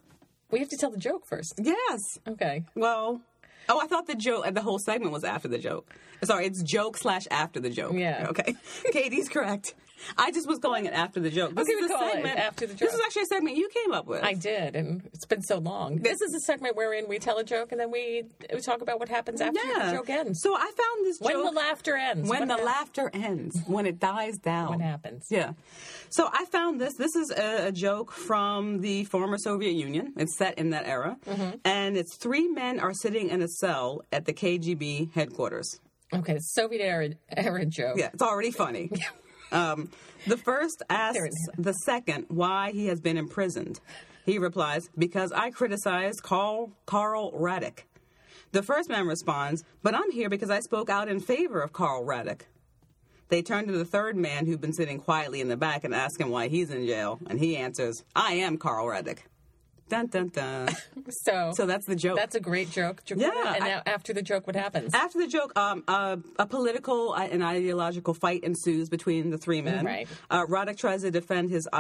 We have to tell the joke first. Yes. Okay. Well, I thought the whole segment was after the joke. Sorry, it's joke/after the joke. Yeah. Okay. Katie's correct. I just was calling it after the joke. This Okay, is we a call it segment. after the This joke. is actually a segment you came up with. I did, and it's been so long. This is a segment wherein we tell a joke and then we talk about what happens after the joke ends. So I found this joke. When the laughter ends. When the laughter ends. When it dies down. What happens? Yeah. So I found this. This is a joke from the former Soviet Union. It's set in that era. Mm-hmm. And it's 3 men are sitting in a cell at the KGB headquarters. Okay, Soviet era joke. Yeah, it's already funny. The first asks the second why he has been imprisoned. He replies, because I criticized Karl Radek. The first man responds, but I'm here because I spoke out in favor of Karl Radek. They turn to the third man who'd been sitting quietly in the back and ask him why he's in jail. And he answers, I am Karl Radek. Dun, dun, dun. So that's the joke. That's a great joke. Yeah. And now after the joke, what happens? After the joke, a political and ideological fight ensues between the 3 men. Right. Radek tries to defend his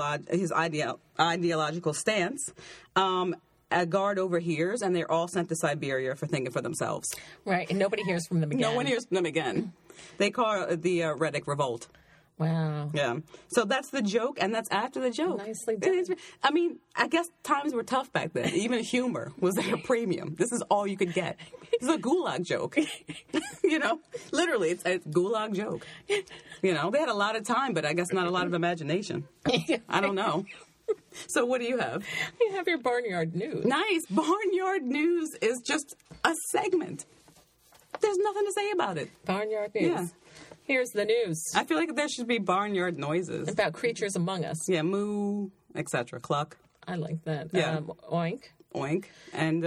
ideological stance. A guard overhears, and they're all sent to Siberia for thinking for themselves. Right, and nobody hears from them again. No one hears from them again. They call it the Radek Revolt. Wow. Yeah. So that's the joke, and that's after the joke. Nicely done. I mean, I guess times were tough back then. Even humor was at a premium. This is all you could get. This is a gulag joke. Literally, it's a gulag joke. They had a lot of time, but I guess not a lot of imagination. I don't know. So what do you have? You have your Barnyard News. Nice. Barnyard News is just a segment. There's nothing to say about it. Barnyard News. Yeah. Here's the news. I feel like there should be barnyard noises. About creatures among us. Yeah, moo, etc. Cluck. I like that. Yeah. Oink. Oink. And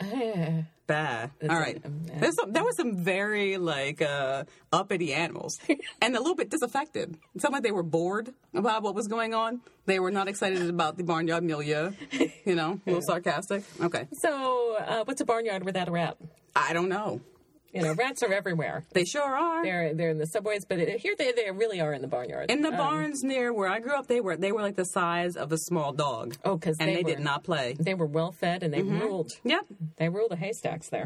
bah. All right. There were some very uppity animals. And a little bit disaffected. It's like they were bored about what was going on. They were not excited about the barnyard milieu. A little sarcastic. Okay. So what's a barnyard without a rat? I don't know. Rats are everywhere. They sure are. They're in the subways, but here they really are in the barnyard. In the barns near where I grew up, they were like the size of a small dog. Oh, because they did not play. They were well fed and they ruled. Yep, they ruled the haystacks there.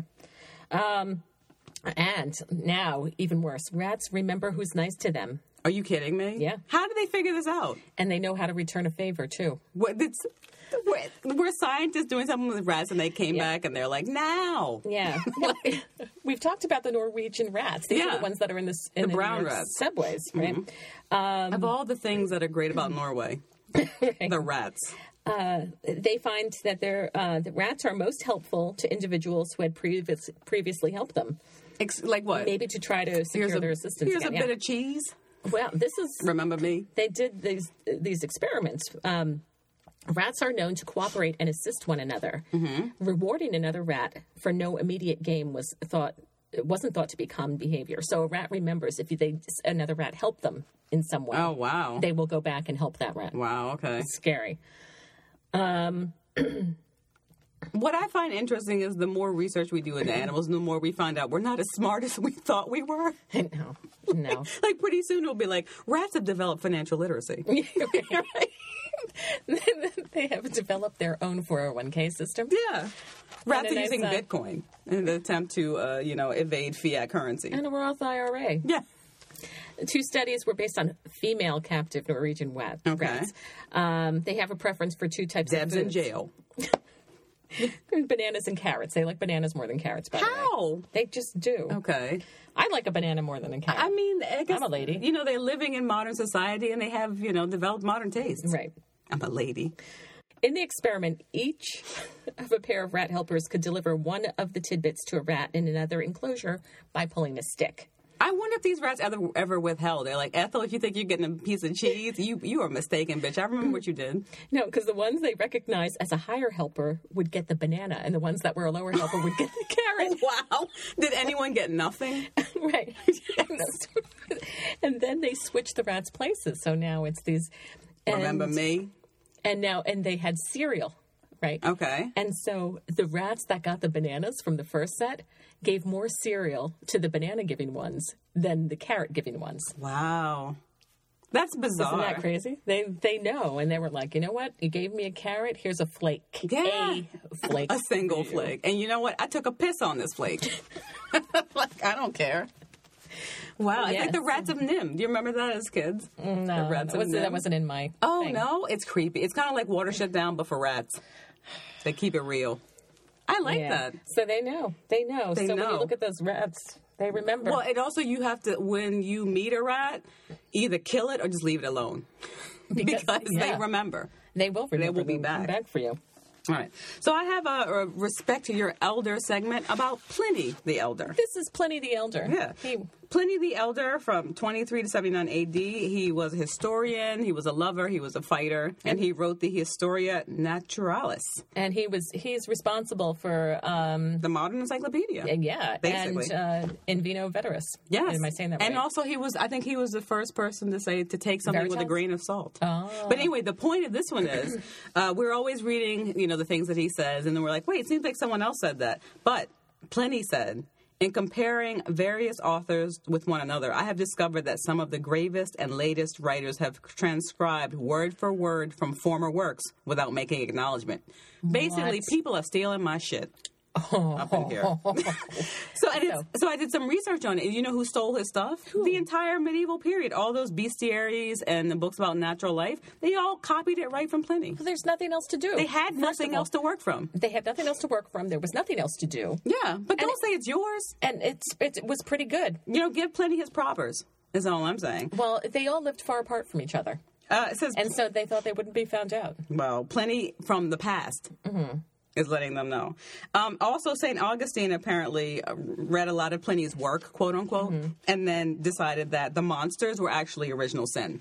And now, even worse, rats remember who's nice to them. Are you kidding me? Yeah. How did they figure this out? And they know how to return a favor too. We're scientists doing something with rats, and they came back, and they're like, now. Yeah. We've talked about the Norwegian rats. These are the ones that are in the brown New York rats. subways, right? Of all the things that are great about Norway, the rats. They find that the rats are most helpful to individuals who had previously helped them. Like what? Maybe to try to secure their assistance. Here's a bit of cheese. Well, this is... Remember me? They did these experiments. Rats are known to cooperate and assist one another. Mm-hmm. Rewarding another rat for no immediate gain wasn't thought to be common behavior. So a rat remembers if another rat helped them in some way. Oh, wow. They will go back and help that rat. Wow, okay. It's scary. What I find interesting is the more research we do into animals, the more we find out we're not as smart as we thought we were. No. Like pretty soon it'll be like, rats have developed financial literacy. Right? They have developed their own 401k system. Yeah. Rats are using Bitcoin in an attempt to, evade fiat currency. And a Roth IRA. Yeah. 2 studies were based on female captive Norwegian rats. Okay. They have a preference for 2 types Deb's of in foods. jail. Bananas and carrots. They like bananas more than carrots, by the way. How? They just do. Okay. I like a banana more than a carrot. I mean, I guess, I'm a lady. They're living in modern society and they have, developed modern tastes. Right. I'm a lady. In the experiment, each of a pair of rat helpers could deliver one of the tidbits to a rat in another enclosure by pulling a stick. I wonder if these rats ever withheld. They're like, Ethel, if you think you're getting a piece of cheese, you are mistaken, bitch. I remember what you did. No, because the ones they recognized as a higher helper would get the banana, and the ones that were a lower helper would get the carrot. Wow. Did anyone get nothing? Right. And then they switched the rats' places, so now it's these... Remember me? And they had cereal, right? Okay. And so the rats that got the bananas from the first set gave more cereal to the banana-giving ones than the carrot-giving ones. Wow. That's bizarre. Isn't that crazy? They know, and they were like, you know what? You gave me a carrot. Here's a flake. Yeah. A flake. A single flake. And you know what? I took a piss on this flake. Like, I don't care. Wow. It's like the Rats of Nim. Do you remember that as kids? No, the Rats of Nim. that wasn't in my thing. No? It's creepy. It's kind of like Watershut Down, but for rats. They keep it real. I like that. So they know. They know. They so know. when you look at those rats, they remember. Well, and also you have to, when you meet a rat, either kill it or just leave it alone. Because they remember. They will remember. They will be Come back. back for you. All right. So I have a Respect to Your Elder segment about Pliny the Elder. This is Pliny the Elder. Yeah. Pliny the Elder from 23 to 79 AD. He was a historian, he was a lover, he was a fighter, and he wrote the Historia Naturalis. And he's responsible for The modern encyclopedia. basically. And In Vino Veteris. Yes. Am I saying that right? And also I think he was the first person to say to take something with a Veritas? grain of salt. Oh. But anyway, the point of this one is we're always reading, the things that he says, and then we're like, wait, it seems like someone else said that. But Pliny said, in comparing various authors with one another, I have discovered that some of the gravest and latest writers have transcribed word for word from former works without making acknowledgement. Basically, people are stealing my shit. Up in here. So I did some research on it. You know who stole his stuff? The entire medieval period. All those bestiaries and the books about natural life, they all copied it right from Pliny. Well, there's nothing else to do. They had nothing else to work from. They had nothing else to work from. There was nothing else to do. Yeah, but don't say it's yours. And it was pretty good. Give Pliny his propers, is all I'm saying. Well, they all lived far apart from each other. It says, And so they thought they wouldn't be found out. well, Pliny from the past. Is letting them know. Also, St. Augustine apparently read a lot of Pliny's work, quote unquote, and then decided that the monsters were actually original sin.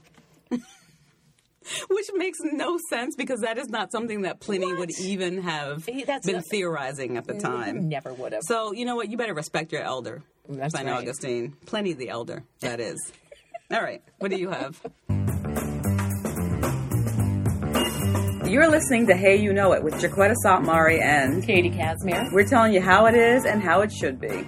Which makes no sense because that is not something that Pliny would even have been theorizing at the time. Never would have. So, you know what? You better respect your elder, That's St. right. Augustine. Pliny the Elder, that is. All right. What do you have? You're listening to Hey You Know It with Jaquetta Sotmari and Katie Casimir. we're telling you how it is and how it should be.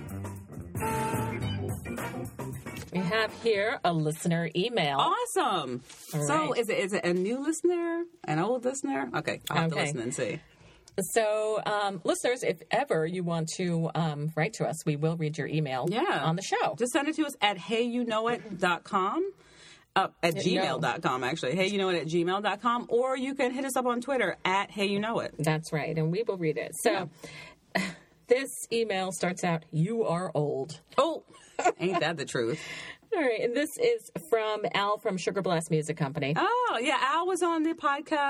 We have here a listener email. Awesome. All So right. is it a new listener? An old listener? Okay. I'll have to listen and see. So, listeners, if ever you want to write to us, we will read your email on the show. Just send it to us at heyyouknowit.com. At gmail.com, actually. Hey, you know it at gmail.com. Or you can hit us up on Twitter at Hey You Know It. That's right, and we will read it. So, this email starts out, "You are old." Oh, ain't that the truth? All right, and this is from Al from Sugar Blast Music Company. Oh, yeah. Al was on the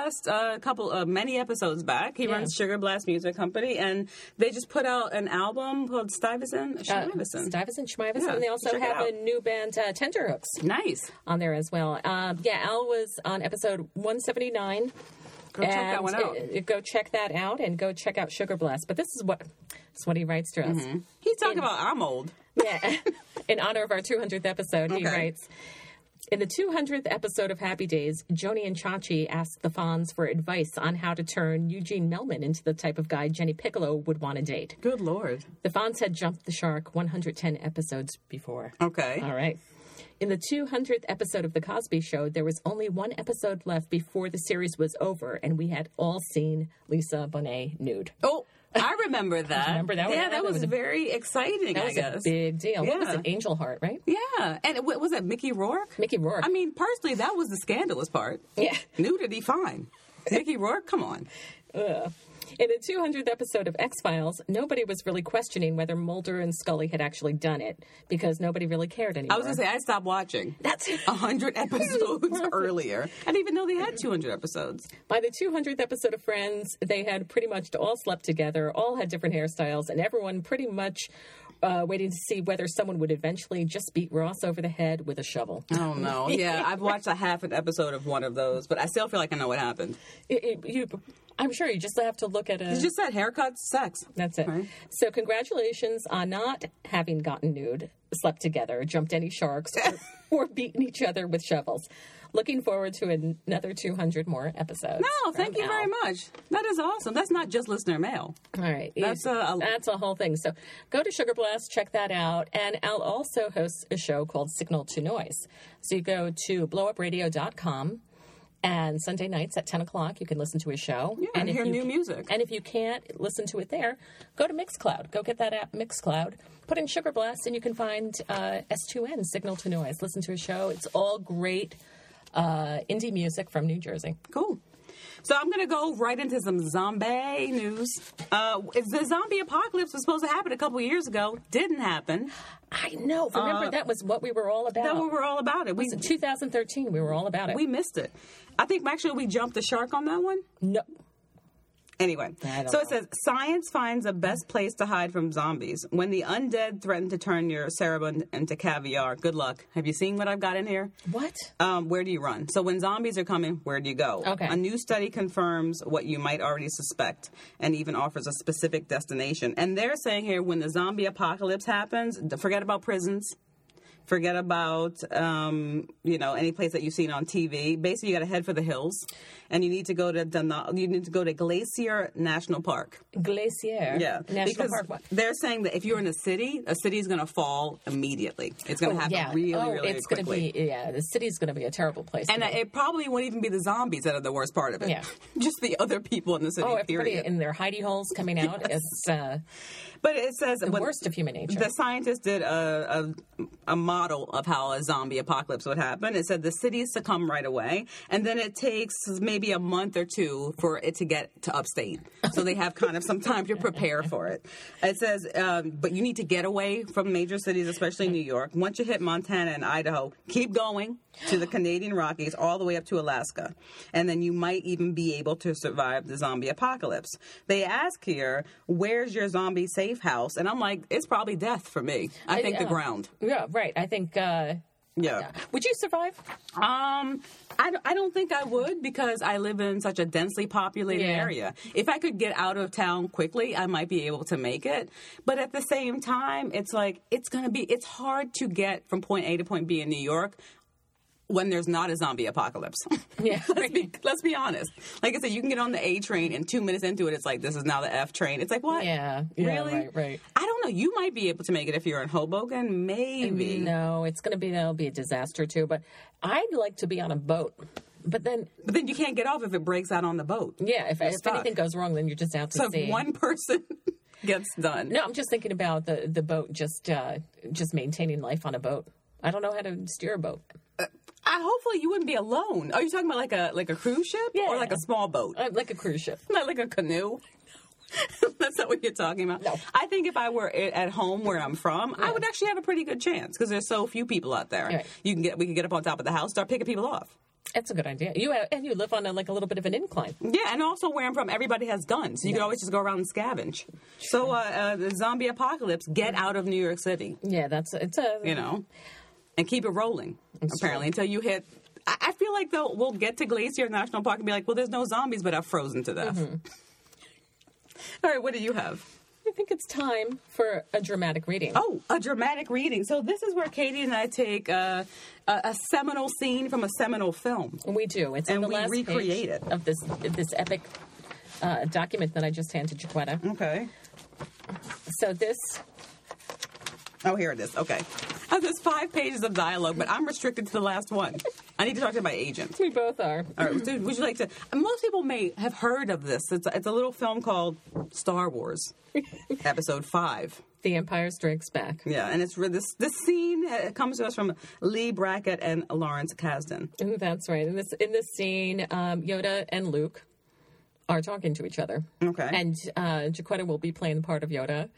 podcast many episodes back. He runs Sugar Blast Music Company, and they just put out an album called Stuyvesant. Stuyvesant, Schmuyvesant, Yeah, and they also check it have out. a new band, Tenterhooks, Nice. on there as well. Al was on episode 179. Go check that one out. Go check that out, and go check out Sugar Blast. But this is what he writes to us. He's talking about I'm old. Yeah. In honor of our 200th episode, he writes, in the 200th episode of Happy Days, Joni and Chachi asked the Fonz for advice on how to turn Eugene Melman into the type of guy Jenny Piccolo would want to date. Good Lord. The Fonz had jumped the shark 110 episodes before. Okay. All right. In the 200th episode of The Cosby Show, there was only one episode left before the series was over, and we had all seen Lisa Bonet nude. Oh, I remember that. Remember that one? Yeah, that was very exciting, That I was guess. a big deal. What was Yeah. it? Angel Heart, right? Yeah. And was it Mickey Rourke? Mickey Rourke. I mean, personally, that was the scandalous part. Yeah. Nudity, fine. Mickey Rourke, come on. In the 200th episode of X-Files, nobody was really questioning whether Mulder and Scully had actually done it because nobody really cared anymore. I was going to say, I stopped watching. That's 100 episodes earlier. I didn't even know they had 200 episodes. By the 200th episode of Friends, they had pretty much all slept together, all had different hairstyles, and everyone pretty much waiting to see whether someone would eventually just beat Ross over the head with a shovel. Oh, no. Yeah, I've watched a half an episode of one of those, but I still feel like I know what happened. I'm sure you just have to look at You just said haircuts, sex. That's it. Right. So congratulations on not having gotten nude, slept together, jumped any sharks, or beaten each other with shovels. Looking forward to another 200 more episodes. No, thank you very much. That is awesome. That's not just listener mail. All right. That's a whole thing. So go to Sugar Blast, check that out. And Al also hosts a show called Signal to Noise. So you go to blowupradio.com. And Sunday nights at 10 o'clock, you can listen to his show. Yeah, and hear new music. And if you can't listen to it there, go to Mixcloud. Go get that app, Mixcloud. Put in Sugar Blast, and you can find S2N, Signal to Noise. Listen to his show. It's all great indie music from New Jersey. Cool. So I'm going to go right into some zombie news. The zombie apocalypse was supposed to happen a couple of years ago. Didn't happen. I know. Remember, that was what we were all about. That we were all about it. Was in 2013, we were all about it. We missed it. I think actually we jumped the shark on that one. No. Anyway, so it says, science finds the best place to hide from zombies. When the undead threaten to turn your cerebellum into caviar, good luck. Have you seen what I've got in here? What? Where do you run? So when zombies are coming, where do you go? Okay. A new study confirms what you might already suspect and even offers a specific destination. And they're saying here, when the zombie apocalypse happens, forget about prisons. Forget about, any place that you've seen on TV. Basically, you got to head for the hills, and you need to go to Glacier National Park. Glacier. Yeah, National because Park. What? They're saying that if you're in a city is going to fall immediately. It's going to happen really it's quickly. The city's going to be a terrible place. And it probably won't even be the zombies that are the worst part of it. Yeah. Just the other people in the city. Everybody period. in their hidey holes coming out. Yes. It's but it says the worst of human nature. The scientists did a model of how a zombie apocalypse would happen. It said the cities succumb right away, and then it takes maybe a month or two for it to get to upstate. So they have kind of some time to prepare for it. It says, but you need to get away from major cities, especially New York. Once you hit Montana and Idaho, keep going to the Canadian Rockies all the way up to Alaska. And then you might even be able to survive the zombie apocalypse. They ask here, where's your zombie safe house? And I'm like, it's probably death for me. I think the ground. Yeah, right. I think... Yeah. Would you survive? I don't think I would, because I live in such a densely populated area. If I could get out of town quickly, I might be able to make it. But at the same time, it's like, it's hard to get from point A to point B in New York when there's not a zombie apocalypse. Yeah. Let's be honest. Like I said, you can get on the A train and 2 minutes into it, it's like, this is now the F train. It's like, what? Yeah. Really? Right. I don't know. You might be able to make it if you're in Hoboken. Maybe. No, that'll be a disaster too. But I'd like to be on a boat. But then you can't get off if it breaks out on the boat. Yeah, if anything goes wrong, then you're just out to sea. So if one person gets done. No, I'm just thinking about the boat, just maintaining life on a boat. I don't know how to steer a boat. Hopefully you wouldn't be alone. Are you talking about like a cruise ship? Yeah. Or like a small boat? Like a cruise ship. Not like a canoe? That's not what you're talking about? No. I think if I were at home where I'm from, I would actually have a pretty good chance, because there's so few people out there. Right. We can get up on top of the house, start picking people off. That's a good idea. You live on a little bit of an incline. Yeah, and also where I'm from, everybody has guns. So you can always just go around and scavenge. So the zombie apocalypse, get out of New York City. Yeah, And keep it rolling, apparently, until you hit... I feel like, though, we'll get to Glacier National Park and be like, well, there's no zombies, but I've frozen to death. Mm-hmm. All right, what do you have? I think it's time for a dramatic reading. Oh, a dramatic reading. So this is where Katie and I take a seminal scene from a seminal film. We do. It's on the last recreate page it. of this epic document that I just handed Jaquetta. Okay. So this... Oh, here it is. Okay. There's 5 pages of dialogue, but I'm restricted to the last one. I need to talk to my agent. We both are. All right. Would you like to... Most people may have heard of this. It's a little film called Star Wars, Episode 5. The Empire Strikes Back. Yeah, and it's this scene comes to us from Lee Brackett and Lawrence Kasdan. That's right. In this scene, Yoda and Luke are talking to each other. Okay. And Jaquetta will be playing the part of Yoda.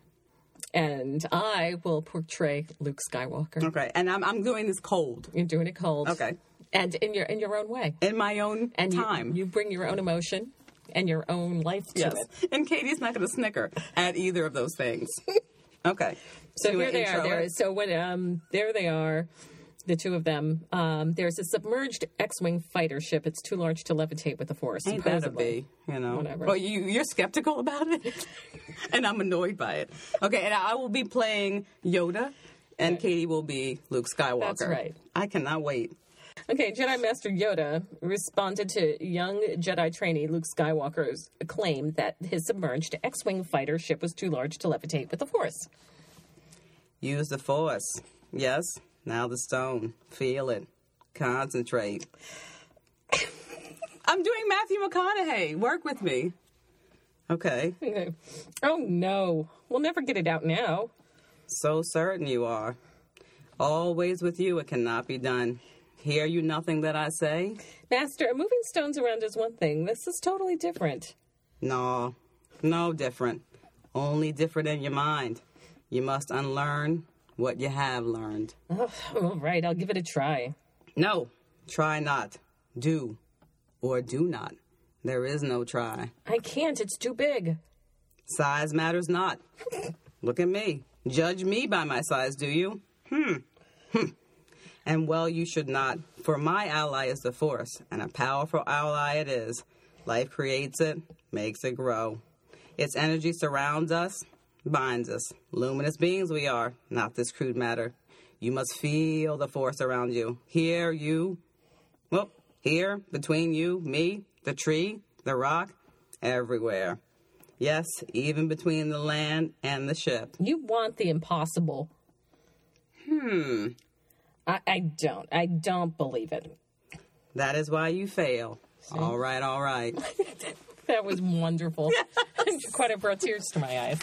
And I will portray Luke Skywalker. Okay, and I'm doing this cold. You're doing it cold. Okay. And in your own way. In my own time. You bring your own emotion and your own life to it. And Katie's not going to snicker at either of those things. Okay. So here they are. So when there they are, the two of them. There's a submerged X-Wing fighter ship. It's too large to levitate with the Force. Ain't that a supposedly. bee, you know? Whatever. Well, you're skeptical about it, and I'm annoyed by it. Okay, and I will be playing Yoda, and Katie will be Luke Skywalker. That's right. I cannot wait. Okay, Jedi Master Yoda responded to young Jedi trainee Luke Skywalker's claim that his submerged X-Wing fighter ship was too large to levitate with the Force. Use the Force. Yes, now the stone. Feel it. Concentrate. I'm doing Matthew McConaughey. Work with me. Okay. Oh, no. We'll never get it out now. So certain you are. Always with you it cannot be done. Hear you nothing that I say? Master, moving stones around is one thing. This is totally different. No different. Only different in your mind. You must unlearn what you have learned. Oh, all right, I'll give it a try. No, try not. Do or do not. There is no try. I can't. It's too big. Size matters not. Look at me. Judge me by my size, do you? And well, you should not, for my ally is the Force, and a powerful ally it is. Life creates it, makes it grow. Its energy surrounds us, binds us. Luminous beings we are, not this crude matter. You must feel the Force around you. Here, between you, me, the tree, the rock, everywhere. Yes, even between the land and the ship. You want the impossible. I don't. I don't believe it. That is why you fail. See? All right. That was wonderful. Quite brought tears to my eyes.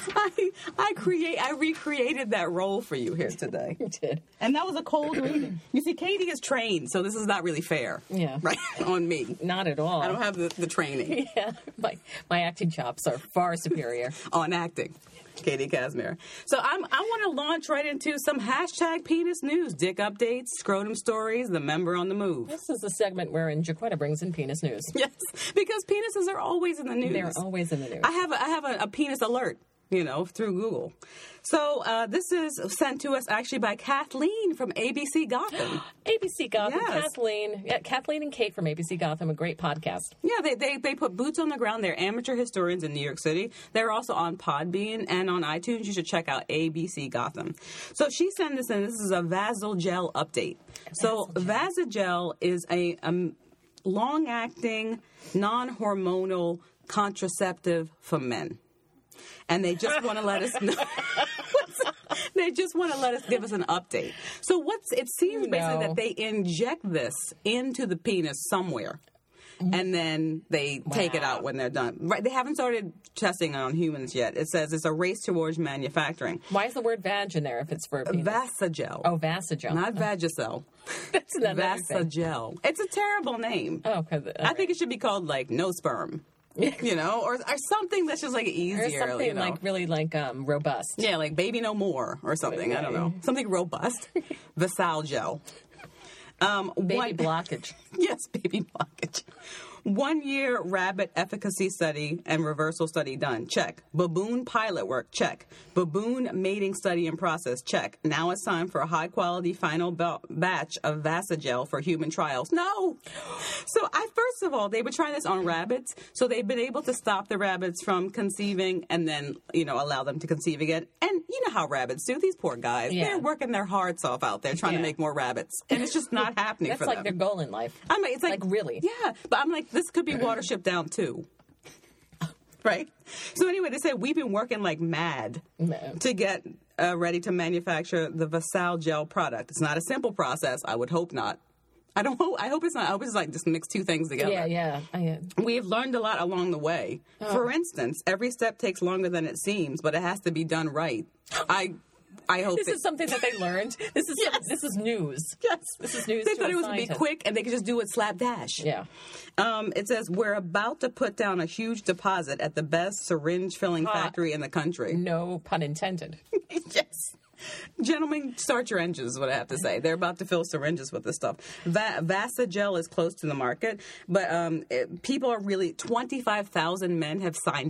I recreated that role for you here today. You did. And that was a cold reading. You see, Katie is trained, so this is not really fair. Yeah. Right? On me. Not at all. I don't have the training. Yeah. My acting chops are far superior. On acting. Katie Casimir. So I want to launch right into some hashtag penis news, dick updates, scrotum stories, the member on the move. This is the segment wherein Jaquetta brings in penis news. Yes, because penises are always in the news. They're always in the news. I have a penis alert, through Google. So this is sent to us actually by Kathleen from ABC Gotham. ABC Gotham, Yes. Kathleen and Kate from ABC Gotham, a great podcast. Yeah, they put boots on the ground. They're amateur historians in New York City. They're also on Podbean and on iTunes. You should check out ABC Gotham. So she sent this in. This is a Vasogel update. So Vasogel is a long-acting, non-hormonal contraceptive for men. And they just want to let us know. They just want to let us give us an update. So it seems basically that they inject this into the penis somewhere. And then they take it out when they're done. Right? They haven't started testing it on humans yet. It says it's a race towards manufacturing. Why is the word vag in there if it's for a penis? Vasogel. Oh, Vasogel. Not Vagisil. That's another thing. Vasogel. It's a terrible name. Oh, I think it should be called no sperm. Or something that's just easier. Or something really robust. Yeah, like baby no more or something. I don't know. Something robust. Vasogel. Baby blockage. Yes, baby blockage. 1 year rabbit efficacy study and reversal study done. Check. Baboon pilot work. Check. Baboon mating study in process. Check. Now it's time for a high quality final batch of Vasogel for human trials. No. So first of all, they were trying this on rabbits. So they've been able to stop the rabbits from conceiving and then, allow them to conceive again. And you know how rabbits do. These poor guys. Yeah. They're working their hearts off out there trying to make more rabbits. And it's just not happening for them. That's their goal in life. I mean, it's really. Yeah. But I'm this could be Watership Down too. Right? So anyway, they said we've been working like mad to get ready to manufacture the Vasogel product. It's not a simple process. I would hope not. I hope it's not. I hope it's just mix two things together. Yeah. We've learned a lot along the way. For instance, every step takes longer than it seems, but it has to be done right. I hope this is something that they learned. This is news. Yes, this is news. They thought it was going to be quick, and they could just do it slapdash. Yeah. It says we're about to put down a huge deposit at the best syringe filling factory in the country. No pun intended. Yes. Gentlemen, start your engines is what I have to say. They're about to fill syringes with this stuff. Vasogel is close to the market, but people are really 25,000 men have signed up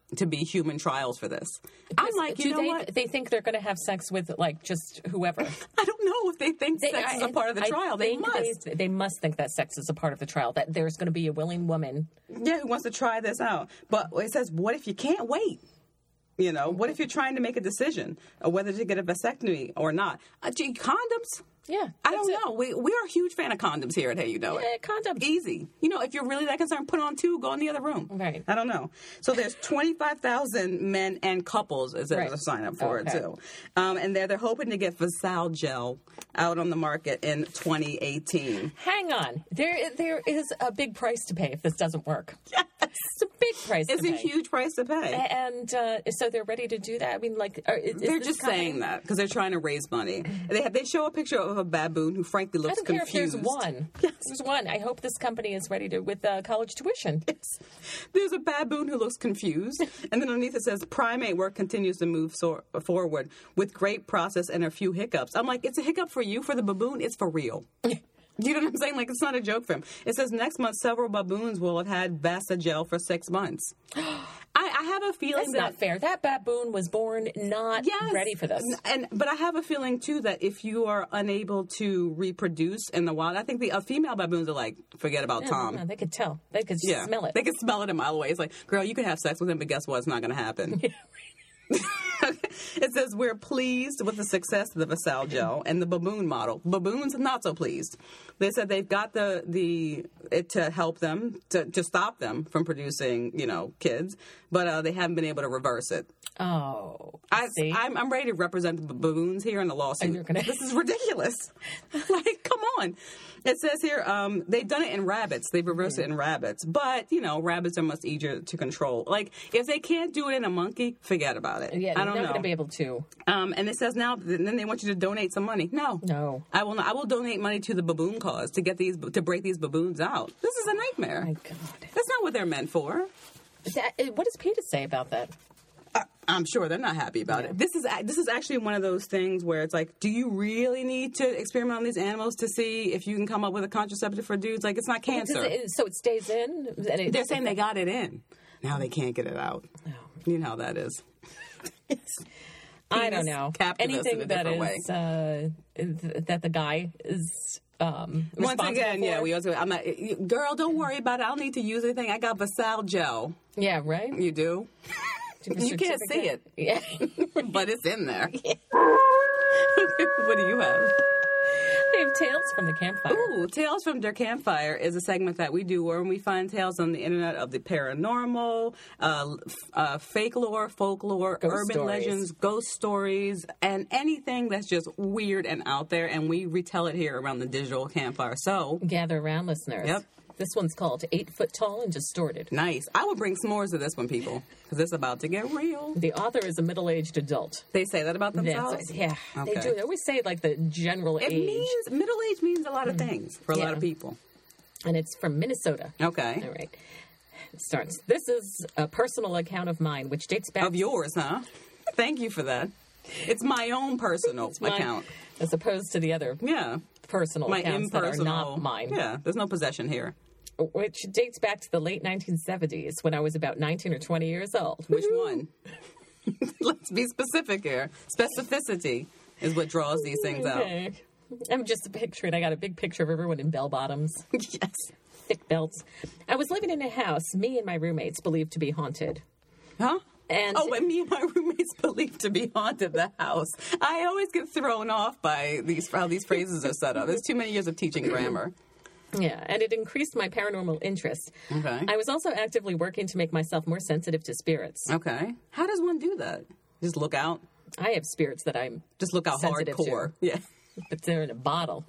to be human trials for this. I'm like, you know what? They think they're going to have sex with, like, just whoever. I don't know if they think sex is a part of the trial. They must. They must think that sex is a part of the trial, that there's going to be a willing woman. Yeah, who wants to try this out. But it says, what if you can't wait? You know, what if you're trying to make a decision of whether to get a vasectomy or not? Gee, condoms? Yeah. I don't know. We are a huge fan of condoms here at Hey You Know It. Yeah, condoms. Easy. You know, if you're really that concerned, put on 2, go in the other room. Right. I don't know. So there's 25,000 men and couples as there's a sign up for it, too. And they're hoping to get Vasal gel out on the market in 2018. Hang on. There is a big price to pay if this doesn't work. Yes. It's a big price to pay. It's a huge price to pay. And so they're ready to do that? I mean, like... they're just saying that because they're trying to raise money. They show a picture of a baboon who frankly looks confused. I don't care if there's one. Yes. There's one. I hope this company is ready to with college tuition. Yes. There's a baboon who looks confused. And then underneath it says, primate work continues to move forward with great process and a few hiccups. I'm like, it's a hiccup for you. For the baboon, it's for real. You know what I'm saying? Like, it's not a joke for him. It says next month, several baboons will have had Vasa gel for 6 months. I have a feeling that's not fair. That baboon was born not ready for this. But I have a feeling, too, that if you are unable to reproduce in the wild, I think the female baboons are like, forget about Tom. No, they could tell. They could smell it. They could smell it a mile away. It's like, girl, you could have sex with him, but guess what? It's not going to happen. It says, we're pleased with the success of the Vasal gel and the baboon model. Baboons are not so pleased. They said they've got it to help them, to stop them from producing, kids, but they haven't been able to reverse it. Oh, I'm ready to represent the baboons here in the lawsuit. This is ridiculous. Like, come on. It says here, they've done it in rabbits. They've reversed it in rabbits. But, rabbits are much easier to control. Like, if they can't do it in a monkey, forget about it. Yeah, I don't know. They're not going to be able to. And it says now, then they want you to donate some money. No. I will not. I will donate money to the baboon cause to break these baboons out. This is a nightmare. Oh, my God. That's not what they're meant for. What does PETA say about that? I'm sure they're not happy about it. This is actually one of those things where it's like, do you really need to experiment on these animals to see if you can come up with a contraceptive for dudes? Like, it's not cancer. So it stays in? They're saying they got it in. Now they can't get it out. Oh. You know how that is. I don't know. Anything that the guy is once again, for. I'm like, girl, don't worry about it. I don't need to use anything. I got Vasal gel. Yeah, right? You do? You can't see it. Yeah. But it's in there. Yeah. What do you have? I have Tales from the Campfire. Ooh, Tales from the Campfire is a segment that we do where we find tales on the internet of the paranormal, fake lore, folklore, urban legends, ghost stories, and anything that's just weird and out there, and we retell it here around the digital campfire. So gather around, listeners. Yep. This one's called 8 Foot Tall and Distorted. Nice. I would bring s'mores to this one, people, because it's about to get real. The author is a middle-aged adult. They say that about themselves? Yeah. Okay. They do. They always say, like, the general age. Middle age means a lot of things for a lot of people. And it's from Minnesota. Okay. All right. It starts. This is a personal account of mine, which dates back... Of yours, huh? Thank you for that. It's my own personal account. As opposed to the other personal accounts that are not mine. Yeah, there's no possession here. Which dates back to the late 1970s when I was about 19 or 20 years old. Which one? Let's be specific here. Specificity is what draws these things out. I'm just picturing, I got a big picture of everyone in bell bottoms. Yes. Thick belts. I was living in a house me and my roommates believed to be haunted. Huh? And me and my roommates believe to be haunted the house. I always get thrown off by how these phrases are set up. There's too many years of teaching grammar. Yeah, and it increased my paranormal interest. Okay. I was also actively working to make myself more sensitive to spirits. Okay. How does one do that? Just look out? I have spirits that I'm just look out hardcore. Yeah. But they're in a bottle.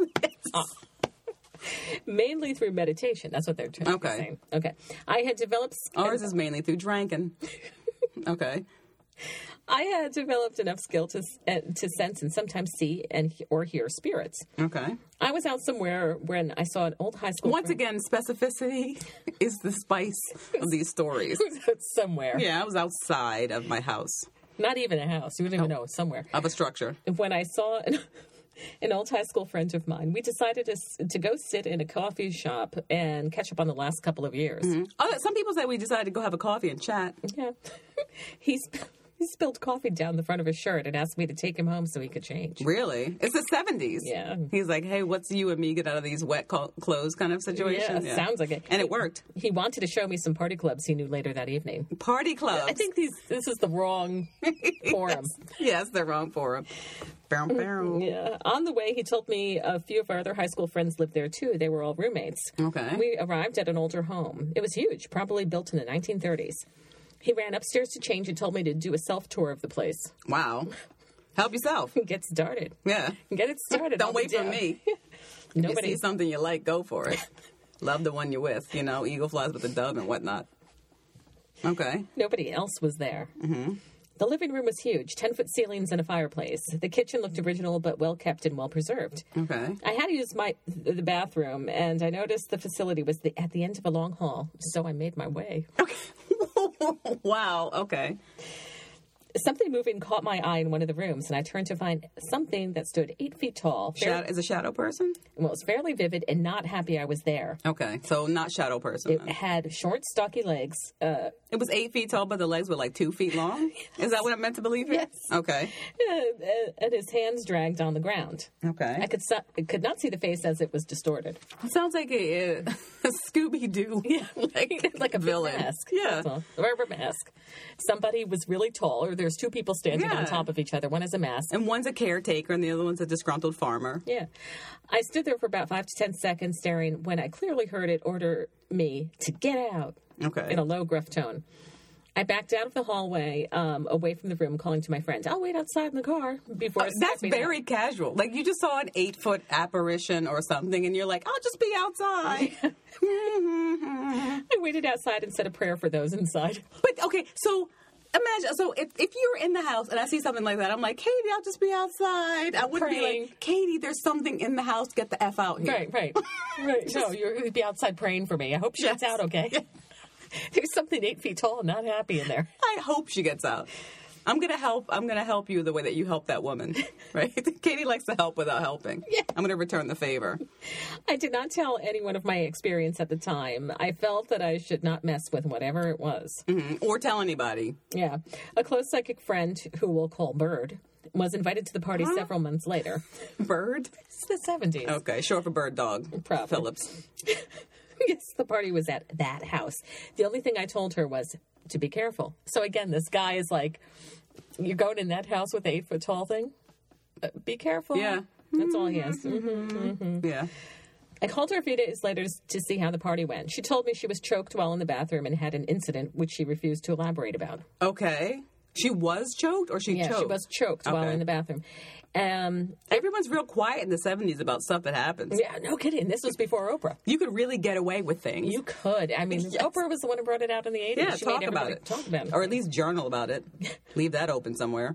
Mainly through meditation. That's what they're saying. Okay. I had developed... Ours is mainly through drinking. Okay. I had developed enough skill to sense and sometimes see or hear spirits. Okay. I was out somewhere when I saw an old high school Once again, specificity is the spice of these stories. I was out somewhere. Yeah, I was outside of my house. Not even a house. You wouldn't even know. Somewhere. Of a structure. When I saw An old high school friend of mine. We decided to go sit in a coffee shop and catch up on the last couple of years. Oh, some people say we decided to go have a coffee and chat. Yeah. He spilled coffee down the front of his shirt and asked me to take him home so he could change. Really? It's the 70s. Yeah. He's like, hey, what's you and me get out of these wet clothes kind of situation? Yeah, sounds like it. And it worked. He wanted to show me some party clubs he knew later that evening. Party clubs. I think this is the wrong forum. Yes, they're wrong for him. Yeah. On the way, he told me a few of our other high school friends lived there too. They were all roommates. Okay. We arrived at an older home. It was huge, probably built in the 1930s. He ran upstairs to change and told me to do a self-tour of the place. Wow. Help yourself. Get started. Yeah. Get it started. Don't wait for me. Nobody. You see something you like, go for it. Love the one you're with. You know, eagle flies with the dove and whatnot. Okay. Nobody else was there. Mm-hmm. The living room was huge, 10-foot ceilings and a fireplace. The kitchen looked original but well-kept and well-preserved. Okay. I had to use the bathroom, and I noticed the facility was at the end of a long hall, so I made my way. Okay. Wow. Okay. Something moving caught my eye in one of the rooms, and I turned to find something that stood 8 feet tall. Is a shadow person? Well, it was fairly vivid and not happy I was there. Okay. So not shadow person. It had short, stocky legs. It was 8 feet tall, but the legs were like 2 feet long? Yes. Is that what I'm meant to believe? Yes. Okay. And his hands dragged on the ground. Okay. I could not see the face as it was distorted. It sounds like a Scooby-Doo. Yeah. like a villain. Mask. Yeah. A rubber mask. Somebody was really tall, or there's two people standing on top of each other. One has a mask. And one's a caretaker and the other one's a disgruntled farmer. Yeah. I stood there for about 5 to 10 seconds staring when I clearly heard it order me to get out. Okay. In a low, gruff tone. I backed out of the hallway, away from the room, calling to my friend, I'll wait outside in the car before That's very casual. Like, you just saw an 8-foot apparition or something, and you're like, I'll just be outside. I waited outside and said a prayer for those inside. But, okay, so imagine, if you're in the house and I see something like that, I'm like, Katie, I'll just be outside. I wouldn't be like, Katie, there's something in the house. Get the F out here. Right. No, you'd be outside praying for me. I hope she gets out okay. Yeah. There's something 8 feet tall and not happy in there. I hope she gets out. I'm gonna help you the way that you help that woman, right? Katie likes to help without helping. Yeah. I'm gonna return the favor. I did not tell anyone of my experience at the time. I felt that I should not mess with whatever it was. Mm-hmm. Or tell anybody. Yeah. A close psychic friend, who we'll call Bird, was invited to the party several months later. Bird? It's the 70s. Okay, short for bird dog. Probably. Phillips. Yes, the party was at that house. The only thing I told her was to be careful. So again, this guy is like, you're going in that house with the 8-foot tall thing? Be careful. Yeah. That's all he has. Mm-hmm. Yeah. I called her a few days later to see how the party went. She told me she was choked while in the bathroom and had an incident which she refused to elaborate about. Okay. She was choked or she choked? Yeah, she was choked while in the bathroom. Everyone's real quiet in the 70s about stuff that happens. Yeah, no kidding. This was before Oprah. You could really get away with things. You could. I mean, yes. Oprah was the one who brought it out in the 80s. Yeah, she talk about it. Or at least journal about it. Leave that open somewhere.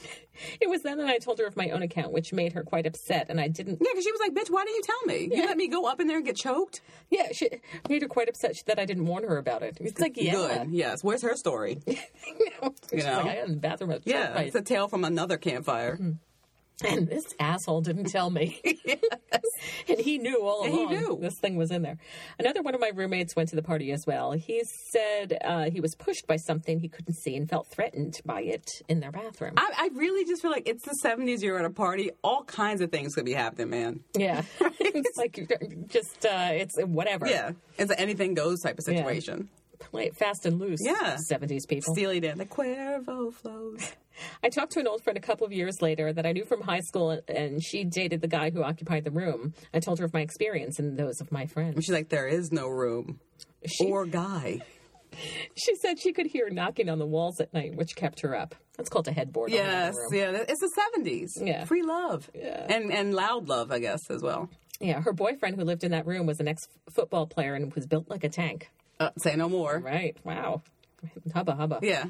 It was then that I told her of my own account, which made her quite upset, and I didn't... Yeah, because she was like, bitch, why didn't you tell me? You let me go up in there and get choked? Yeah, she made her quite upset that I didn't warn her about it. It's like, yeah. Good, yes. Where's her story? She's like, I am in the bathroom. Yeah, it's a tale from another campfire. Mm-hmm. And this asshole didn't tell me. Yes. And he knew all along. He knew. This thing was in there. Another one of my roommates went to the party as well. He said he was pushed by something he couldn't see and felt threatened by it in their bathroom. I really just feel like it's the 70s, you're at a party, all kinds of things could be happening, man. Yeah. It's like, just, it's whatever. Yeah. It's an anything goes type of situation. Yeah. Play it fast and loose. Yeah. 70s people. Steely Dan. The Cuervo flows. I talked to an old friend a couple of years later that I knew from high school, and she dated the guy who occupied the room. I told her of my experience and those of my friends. And she's like, there is no room or guy. She said she could hear knocking on the walls at night, which kept her up. That's called a headboard. Yes, yeah. It's the 70s. Yeah. Free love. Yeah. And loud love, I guess, as well. Yeah, her boyfriend who lived in that room was an ex-football player and was built like a tank. Say no more. Right. Wow. Hubba hubba. Yeah.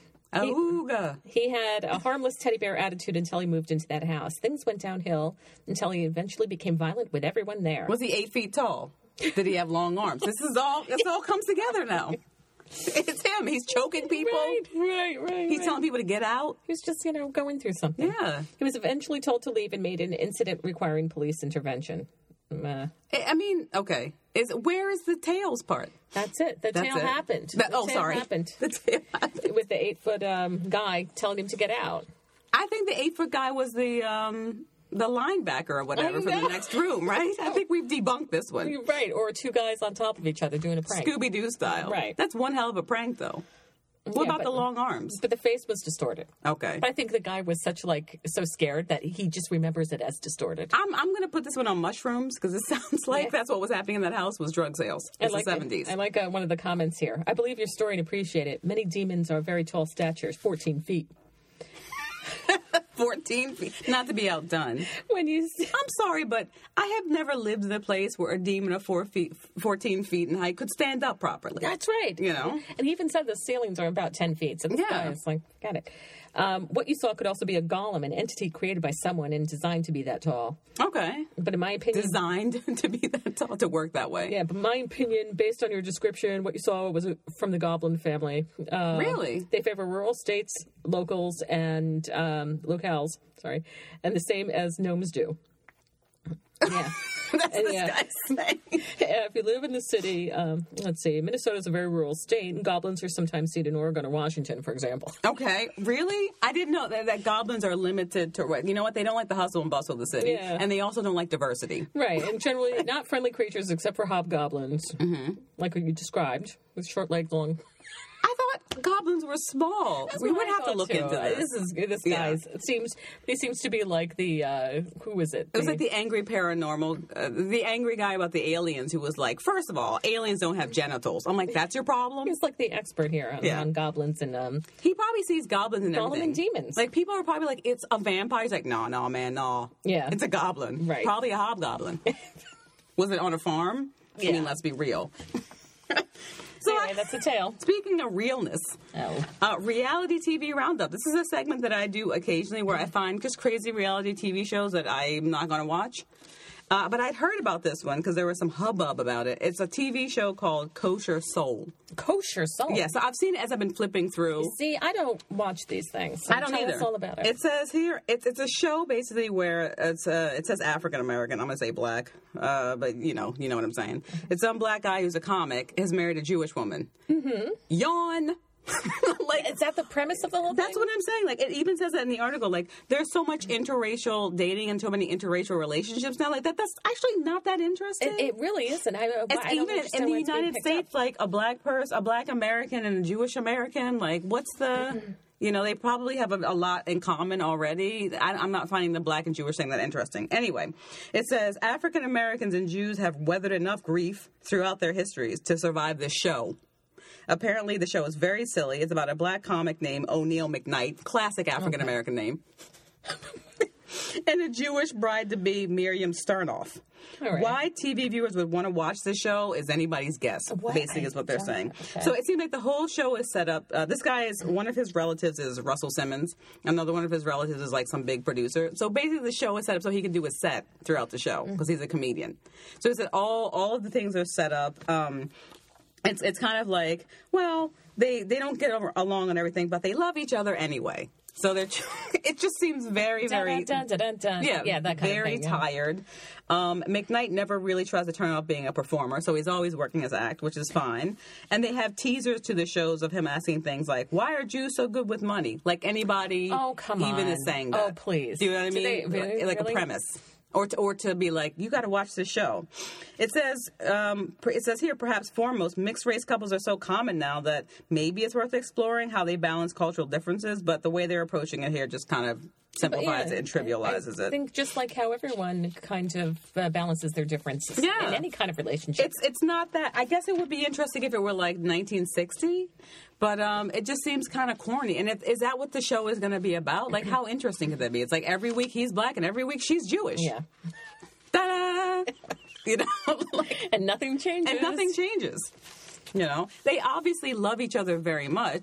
Auga. He had a harmless teddy bear attitude until he moved into that house. Things went downhill until he eventually became violent with everyone there. Was he 8 feet tall? Did he have long arms? This all comes together now. It's him. He's choking people. Right. He's telling people to get out. He was just, going through something. Yeah. He was eventually told to leave and made an incident requiring police intervention. I mean, okay. Where is the tails part? That's it. The tail happened. The tail happened. The tail happened. With the 8-foot guy telling him to get out. I think the 8-foot guy was the linebacker or whatever from the next room, right? I think we've debunked this one. Right, or two guys on top of each other doing a prank. Scooby-Doo style. Right. That's one hell of a prank, though. What about the long arms? But the face was distorted. Okay. But I think the guy was so scared that he just remembers it as distorted. I'm going to put this one on mushrooms because it sounds like that's what was happening in that house was drug sales. It's the 70s. I like one of the comments here. I believe your story and appreciate it. Many demons are very tall statures, 14 feet. 14 feet. Not to be outdone. I'm sorry, but I have never lived in a place where a demon of 14 feet in height could stand up properly. That's right. And he even said the ceilings are about 10 feet. So this guy is like, got it. What you saw could also be a golem, an entity created by someone and designed to be that tall. Okay. But in my opinion... Designed to be that tall, to work that way. Yeah, but in my opinion, based on your description, what you saw was from the Goblin family. Really? They favor rural states, locals, and locales, and the same as gnomes do. Yeah. That's this guy's saying. If you live in the city, let's see, Minnesota's a very rural state, and goblins are sometimes seen in Oregon or Washington, for example. Okay, really? I didn't know that goblins are limited to what? You know what? They don't like the hustle and bustle of the city, and they also don't like diversity. Right, and generally not friendly creatures except for hobgoblins, like what you described, with short legs, long... I thought goblins were small. We would have to look into this. This guy's. He seems to be like the who was it? It was like the angry paranormal, the angry guy about the aliens who was like, first of all, aliens don't have genitals. I'm like, that's your problem. He's like the expert here on goblins and he probably sees goblins and everything. And demons. Like people are probably like, it's a vampire. He's like, no, man, no. Yeah, it's a goblin. Right, probably a hobgoblin. Was it on a farm? Yeah. I mean, let's be real. So anyway, that's the tale. Speaking of realness, reality TV roundup. This is a segment that I do occasionally where I find just crazy reality TV shows that I'm not going to watch. But I'd heard about this one because there was some hubbub about it. It's a TV show called Kosher Soul. Kosher Soul? Yeah, so I've seen it as I've been flipping through. See, I don't watch these things. So I don't either. Tell us all about it. It says here, it's a show basically where it says African American. I'm going to say black, but you know what I'm saying. It's some black guy who's a comic is married a Jewish woman. Mm-hmm. Yawn. Like, is that the premise of the whole thing? That's what I'm saying. Like, it even says that in the article. Like, there's so much interracial dating and so many interracial relationships now. Like, that's actually not that interesting. It really isn't. It's even in the United States, like a black person, a black American, and a Jewish American. Like, what's the? They probably have a lot in common already. I'm not finding the black and Jewish thing that interesting. Anyway, it says African Americans and Jews have weathered enough grief throughout their histories to survive this show. Apparently, the show is very silly. It's about a black comic named O'Neal McKnight, classic African-American name, and a Jewish bride-to-be, Miriam Sternoff. Right. Why TV viewers would want to watch this show is anybody's guess, basically, is what they're saying. Okay. So it seems like the whole show is set up. This guy one of his relatives is Russell Simmons. Another one of his relatives is like some big producer. So basically, the show is set up so he can do a set throughout the show because he's a comedian. So he said all of the things are set up. It's kind of like, well, they don't get along on everything, but they love each other anyway. So it just seems very, very... Dun, dun, dun, dun. Yeah, that kind very of thing. Tired. McKnight never really tries to turn out being a performer, so he's always working his act, which is fine. And they have teasers to the shows of him asking things like, why are Jews so good with money? Like anybody even is saying that. Oh, please. Do you know what I mean? Really? Like a premise. Or to be like, you got to watch this show. It says here, perhaps foremost, mixed race couples are so common now that maybe it's worth exploring how they balance cultural differences. But the way they're approaching it here just kind of simplifies it and trivializes it. I think just like how everyone kind of balances their differences in any kind of relationship. It's not that. I guess it would be interesting if it were like 1960. But it just seems kind of corny. And is that what the show is going to be about? Like, how interesting could that be? It's like every week he's black and every week she's Jewish. Yeah. Ta-da! And nothing changes. They obviously love each other very much.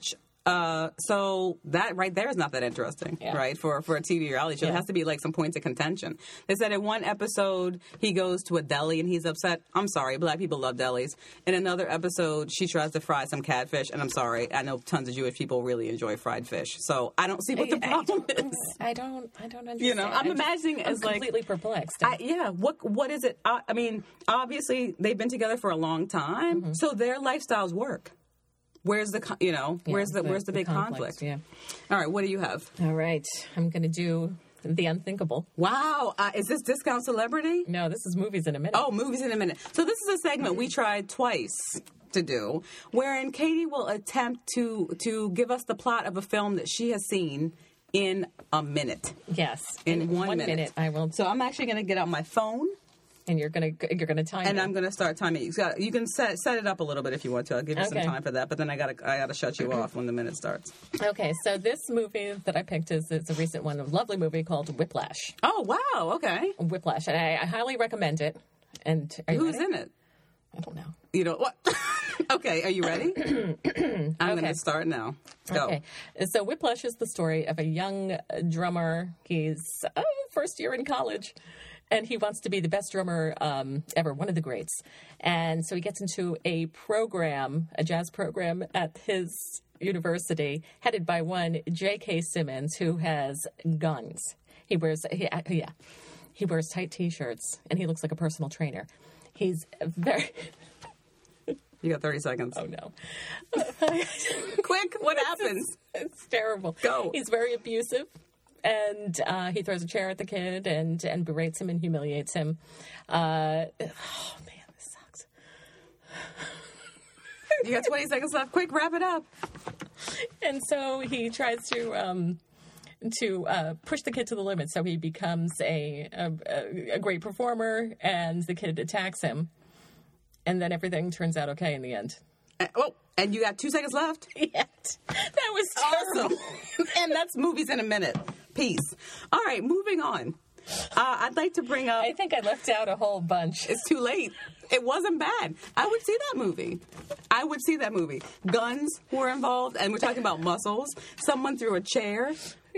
So that right there is not that interesting, right? For a TV reality show, it has to be like some points of contention. They said in one episode he goes to a deli and he's upset. I'm sorry, black people love delis. In another episode, she tries to fry some catfish, and I'm sorry, I know tons of Jewish people really enjoy fried fish. So I don't see what the problem is. I don't understand. You know, I'm imagining as like completely perplexed. What is it? I mean, obviously they've been together for a long time, so their lifestyles work. Where's the where's the big conflict? Yeah. All right, what do you have? All right, I'm going to do the unthinkable. Wow, is this Discount Celebrity? No, this is Movies in a Minute. Oh, Movies in a Minute. So this is a segment we tried twice to do, wherein Katie will attempt to give us the plot of a film that she has seen in a minute. Yes, in one minute. I will. So I'm actually going to get out my phone. And you're gonna time it. And I'm gonna start timing. You can set it up a little bit if you want to. I'll give you some time for that. But then I gotta shut you off when the minute starts. Okay, so this movie that I picked is a recent one, a lovely movie called Whiplash. Oh wow, okay. Whiplash, and I highly recommend it. And who's in it? I don't know. You know what? Okay, are you ready? I'm gonna start now. Go. Okay, so Whiplash is the story of a young drummer. He's first year in college. And he wants to be the best drummer ever, one of the greats. And so he gets into a jazz program at his university, headed by one J.K. Simmons, who has guns. He wears tight T-shirts, and he looks like a personal trainer. He's very... You got 30 seconds. Oh, no. Quick, what happens? It's terrible. Go. He's very abusive. And he throws a chair at the kid and berates him and humiliates him. Oh, man, this sucks. You got 20 seconds left. Quick, wrap it up. And so he tries to push the kid to the limit. So he becomes a great performer, and the kid attacks him. And then everything turns out okay in the end. And you got 2 seconds left. Yeah, that was terrible. Awesome. And that's Movies in a Minute. Peace. All right, moving on. I'd like to bring up... I think I left out a whole bunch. It's too late. It wasn't bad. I would see that movie. Guns were involved, and we're talking about muscles. Someone threw a chair.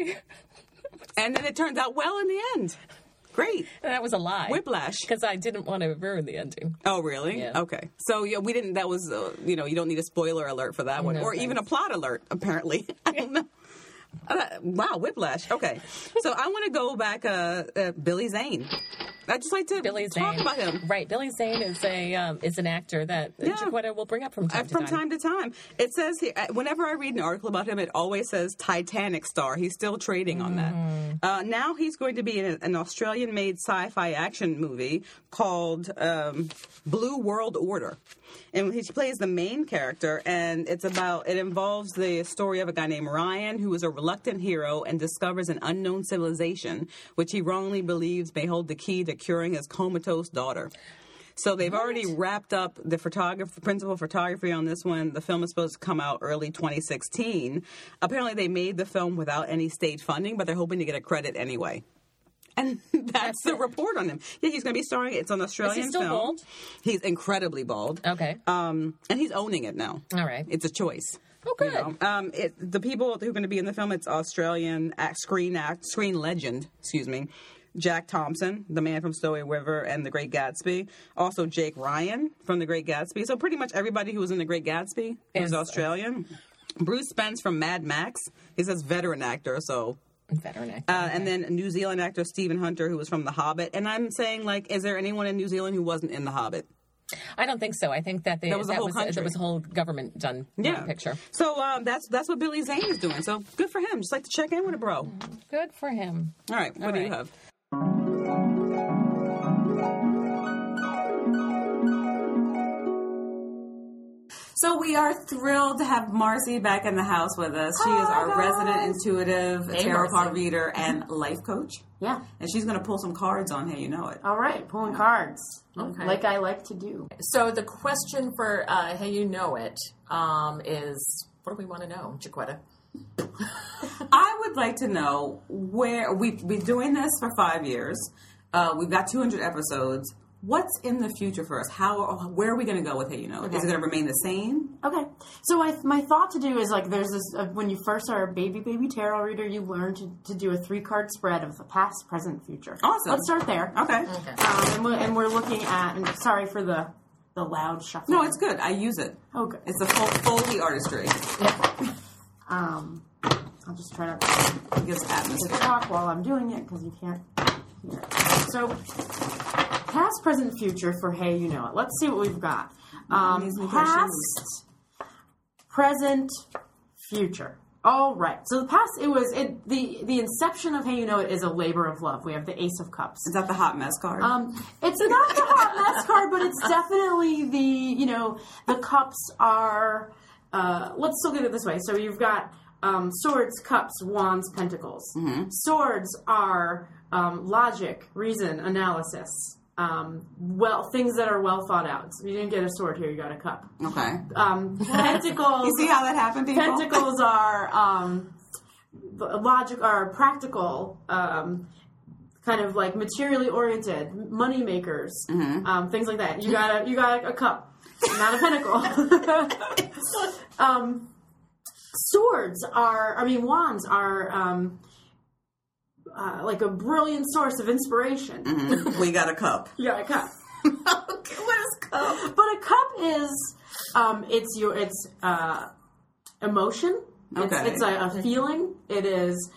And then it turns out well in the end. Great. And that was a lie. Whiplash. Because I didn't want to ruin the ending. Oh, really? Yeah. Okay. So, we didn't, that was, you don't need a spoiler alert for that one. No, or even a plot alert, apparently. I don't know. Wow, Whiplash. Okay. So I want to go back, Billy Zane. I'd just like to talk about him. Right. Billy Zane is an actor that Chiquetta will bring up from time to time. It says here, whenever I read an article about him, it always says Titanic star. He's still trading on that. Now he's going to be in an Australian-made sci-fi action movie called Blue World Order. And he plays the main character, and it involves the story of a guy named Ryan who is a reluctant hero and discovers an unknown civilization, which he wrongly believes may hold the key to curing his comatose daughter. So they've already wrapped up the principal photography on this one. The film is supposed to come out early 2016. Apparently they made the film without any state funding, but they're hoping to get a credit anyway. And that's the report on him. Yeah, he's going to be starring. It's an Australian Is he still film. bald? He's incredibly bald. Okay. And he's owning it now. All right. It's a choice. Oh, good. The people who are going to be in the film, it's Australian screen legend, Jack Thompson, the man from Stowaway River and The Great Gatsby. Also Jake Ryan from The Great Gatsby. So pretty much everybody who was in The Great Gatsby is Australian. Bruce Spence from Mad Max. He says veteran actor, so... Veteran actor. And then New Zealand actor Stephen Hunter, who was from The Hobbit. And I'm saying, is there anyone in New Zealand who wasn't in The Hobbit? I don't think so. I think that was the whole country. There was a whole government done picture. So that's what Billy Zane is doing. So good for him. Just like to check in with a bro. Good for him. All right. What do you have? So we are thrilled to have Marcy back in the house with us. She is our resident intuitive tarot card reader and life coach. Yeah. And she's going to pull some cards on Hey You Know It. All right, pulling cards. Okay. Like I like to do. So the question for Hey You Know It is, what do we want to know, Chiquetta? I would like to know where we've been doing this for 5 years. We've got 200 episodes. what's in the future for us? Where are we going to go with Hey You Know? Is it going to remain the same? Okay. So my thought to do is like there's this, when you first are a baby tarot reader, you learn to do a 3-card spread of the past, present, future. Awesome. Let's start there. Okay. And we're looking at, and sorry for the loud shuffling. No, it's good. I use it. Oh, good. It's the Foley artistry. Yeah. I'll just try to It gives atmosphere. talk while I'm doing it because you can't hear it. So, past, present, future for Hey You Know It. Let's see what we've got. Past, present, future. All right. So the past, the inception of Hey You Know It is a labor of love. We have the Ace of Cups. Is that the hot mess card? It's not the hot mess card, but it's definitely the cups are, let's look at it this way. So you've got swords, cups, wands, pentacles. Mm-hmm. Swords are logic, reason, analysis. Things that are well thought out. So you didn't get a sword here, you got a cup. Okay. Pentacles. You see how that happened, people? Pentacles are logic, are practical, kind of like materially oriented, money makers, things like that. You got a cup, not a pentacle. Wands are like a brilliant source of inspiration. Mm-hmm. We got a cup. You got a cup. Okay, what is cup? But a cup is it's emotion. Okay. It's a feeling. It is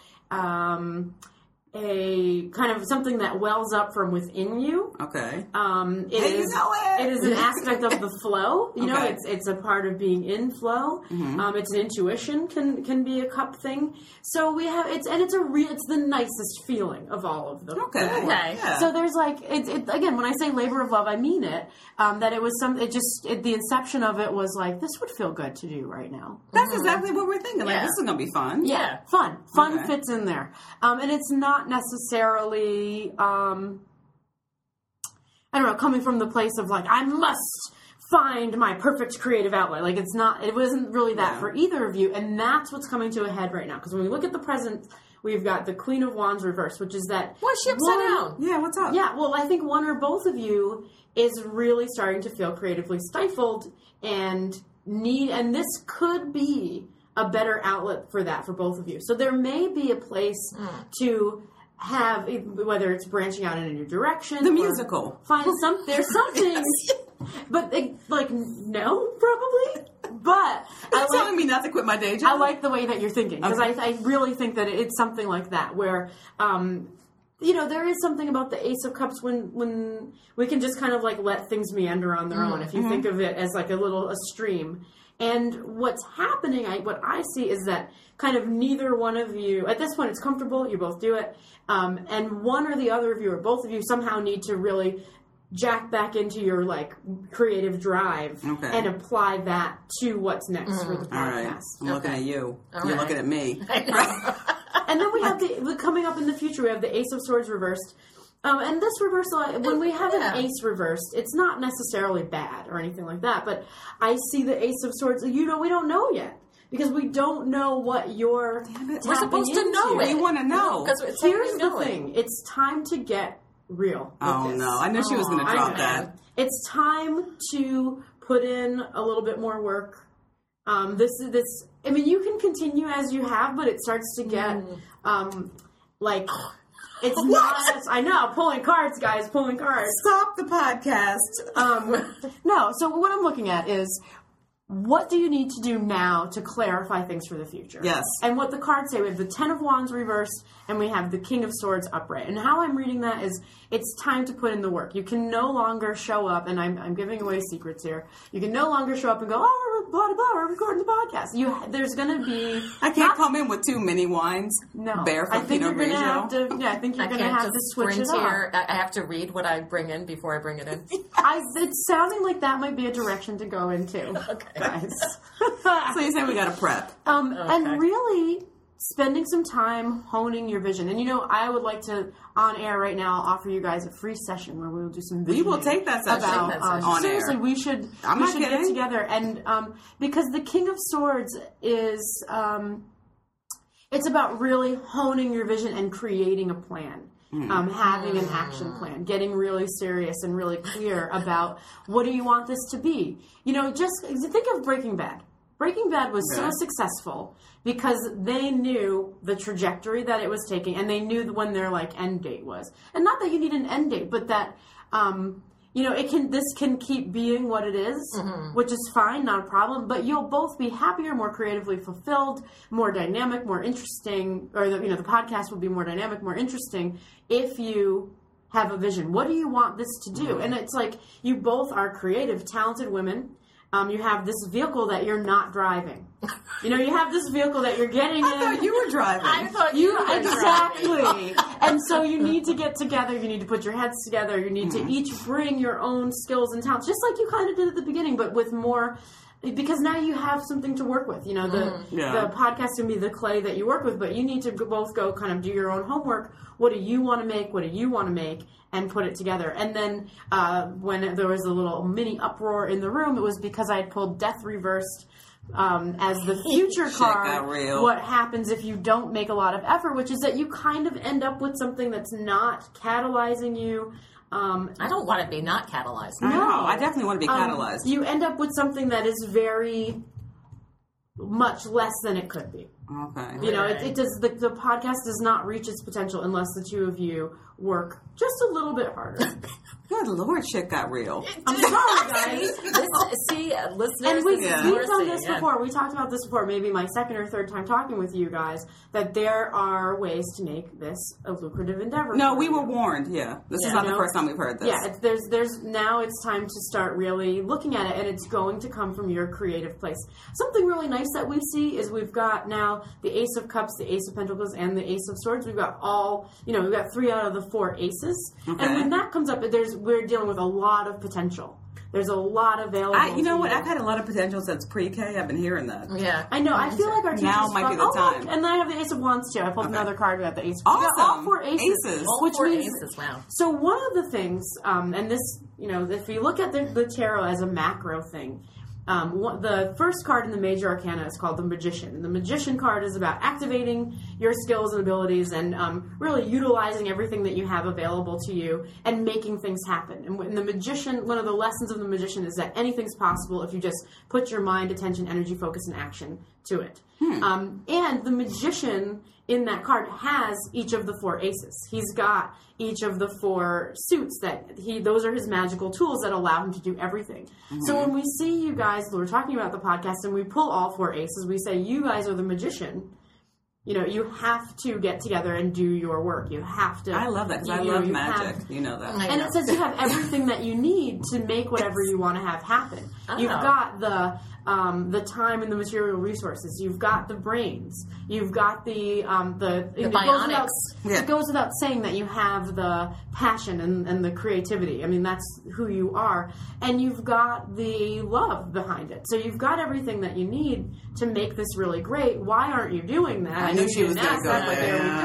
a kind of something that wells up from within you. Okay. It is an aspect of the flow. You know, Okay. it's a part of being in flow. Mm-hmm. It's an intuition can be a cup thing. So we have it's the nicest feeling of all of them. Okay. Yeah. So there's like again, when I say labor of love, I mean it. That it was the inception of it was like, this would feel good to do right now. That's exactly what we're thinking. Like, this is going to be fun. Yeah, fun Okay. fits in there, and it's not necessarily I don't know, coming from the place of like, I must find my perfect creative outlet. Like it wasn't really that for either of you, and that's what's coming to a head right now. Because when we look at the present, we've got the Queen of Wands reversed, which is that Why is she upside down? Yeah, what's up? Yeah, well, I think one or both of you is really starting to feel creatively stifled and this could be a better outlet for that for both of you. So there may be a place to have, whether it's branching out in a new direction. The musical. Find there's something, but no, probably. But You're telling me not to quit my day job? I like the way that you're thinking, because I really think that it's something like that where, there is something about the Ace of Cups when we can just kind of like let things meander on their own. If you think of it as like a stream. And what's happening, what I see is that kind of neither one of you, at this point it's comfortable, you both do it, and one or the other of you or both of you somehow need to really jack back into your like creative drive and apply that to what's next for the podcast. All right. I'm looking at you. You're looking at me. And then we have the coming up in the future, we have the Ace of Swords reversed. And this reversal, when we have an ace reversed, it's not necessarily bad or anything like that, but I see the Ace of Swords, we don't know yet. Because we don't know what you're We're supposed to know it. We want to know. Here's the thing. It's time to get real. Oh, no. I knew she was going to drop that. It's time to put in a little bit more work. You can continue as you have, but it starts to get, it's not, I know, pulling cards, guys, pulling cards. Stop the podcast. No, so what I'm looking at is, what do you need to do now to clarify things for the future? Yes. And what the cards say, we have the Ten of Wands reversed, and we have the King of Swords upright. And how I'm reading that is, it's time to put in the work. You can no longer show up, and I'm giving away secrets here. You can no longer show up and go, oh, blah, blah, blah, we're recording the podcast. There's going to be... I can't come in with too many wines. No. Barefoot I think you're going to have Grigio. to... Yeah, I think you're going to have to switch it up. I have to read what I bring in before I bring it in. It's sounding like that might be a direction to go into. Okay. Guys. So you say we got to prep. And really spending some time honing your vision. And I would like to, on air right now, offer you guys a free session where we will do some visioning. We will take that session on seriously, air. we should get together. And because the King of Swords is, it's about really honing your vision and creating a plan. having an action plan, getting really serious and really clear about what do you want this to be. You know, just think of Breaking Bad. Breaking Bad was so successful because they knew the trajectory that it was taking, and they knew when their like end date was. And not that you need an end date, but that you know, this can keep being what it is, which is fine, not a problem. But you'll both be happier, more creatively fulfilled, more dynamic, more interesting. Or the podcast will be more dynamic, more interesting if you have a vision. What do you want this to do? And it's like you both are creative, talented women. You have this vehicle that you're not driving. You know, you have this vehicle that you're getting in. I thought you were driving. I thought you were exactly. And so you need to get together. You need to put your heads together. You need to each bring your own skills and talents, just like you kind of did at the beginning, but with more. Because now you have something to work with. You know, the podcast can be the clay that you work with, but you need to both go kind of do your own homework. What do you want to make? What do you want to make? And put it together. And then when there was a little mini uproar in the room, it was because I had pulled Death Reversed as the future card. What happens if you don't make a lot of effort, which is that you kind of end up with something that's not catalyzing you. I don't want to be not catalyzed. No, I definitely want to be catalyzed. You end up with something that is very much less than it could be. Okay. You know, it does. The podcast does not reach its potential unless the two of you work just a little bit harder. Good Lord, shit got real. I'm sorry, guys. Listeners, and we've done this before. We talked about this before. Maybe my second or third time talking with you guys. That there are ways to make this a lucrative endeavor. No, we were warned. Yeah, this is not the first time we've heard this. Yeah, there's now it's time to start really looking at it, and it's going to come from your creative place. Something really nice that we see is we've got now the Ace of Cups, the Ace of Pentacles, and the Ace of Swords. We've got we've got 3 out of the 4 aces, and when that comes up, we're dealing with a lot of potential. There's a lot available. You know what? I've had a lot of potential since pre-K. I've been hearing that. Yeah, I know. I feel like our teachers now might be the time. And then I have the Ace of Wands too. I pulled another card. We got the Ace. Awesome. We got all 4 aces. All which 4 means, aces. Wow. So one of the things, and this, you know, if you look at the tarot as a macro thing. The first card in the Major Arcana is called the Magician. The Magician card is about activating your skills and abilities and really utilizing everything that you have available to you and making things happen. And when the Magician, one of the lessons of the Magician is that anything's possible if you just put your mind, attention, energy, focus, and action to it. And the Magician in that card has each of the 4 aces. He's got each of the 4 suits those are his magical tools that allow him to do everything. So when we see you guys, we're talking about the podcast and we pull all 4 aces, we say you guys are the Magician. You know, you have to get together and do your work. You have to. I love that because I love magic. You know that. And it says you have everything that you need to make whatever you want to have happen. You've got the time and the material resources. You've got the brains. You've got the bionics. It goes without saying that you have the passion and the creativity. I mean, that's who you are. And you've got the love behind it. So you've got everything that you need to make this really great. Why aren't you doing that? I knew she was going to go there. There we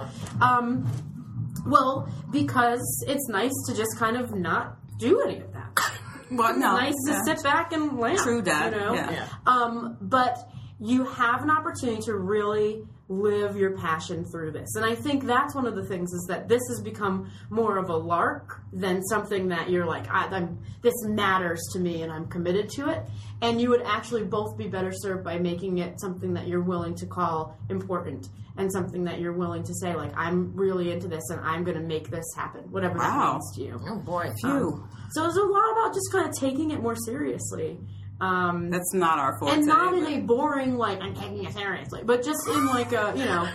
go. Well, because it's nice to just kind of not do any of that. Well, no, it's nice to sit back and laugh. True that. You know? Yeah. But you have an opportunity to really live your passion through this. And I think that's one of the things is that this has become more of a lark than something that you're like, this matters to me and I'm committed to it. And you would actually both be better served by making it something that you're willing to call important and something that you're willing to say, like, I'm really into this and I'm going to make this happen, whatever that means to you. Oh, boy. So there's a lot about just kind of taking it more seriously. That's not our forte. And not in a boring, like, I'm taking it seriously, but just in like a, you know,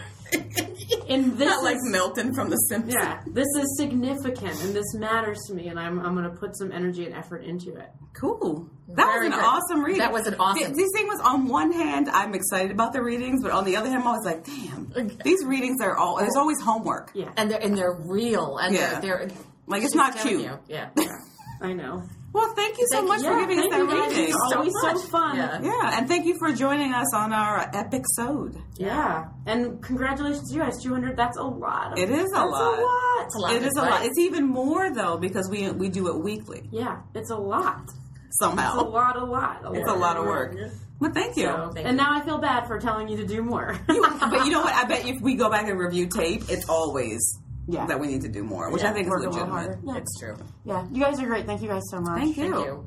in this. Not like Milton from The Simpsons. Yeah, this is significant and this matters to me and I'm going to put some energy and effort into it. Cool. That was an awesome reading. That was an awesome. These things was on one hand, I'm excited about the readings, but on the other hand, I'm always like, damn, these readings are there's always homework. Yeah. And they're real. And they're like, it's not cute. Yeah. I know. Well, thank you so much for giving us that reading. It's always so fun. Yeah, and thank you for joining us on our episode. Yeah, and congratulations to you guys. 200, that's a lot. It is a lot. It's a lot. It is a lot. It's even more, though, because we do it weekly. Yeah, it's a lot. Somehow. It's a lot. It's a lot of work. Well, thank you. And now I feel bad for telling you to do more. But you know what? I bet if we go back and review tape, it's always that we need to do more, which I think is work a little legitimate. harder. Yeah. It's true. Yeah, you guys are great. Thank you guys so much. Thank you. Thank you.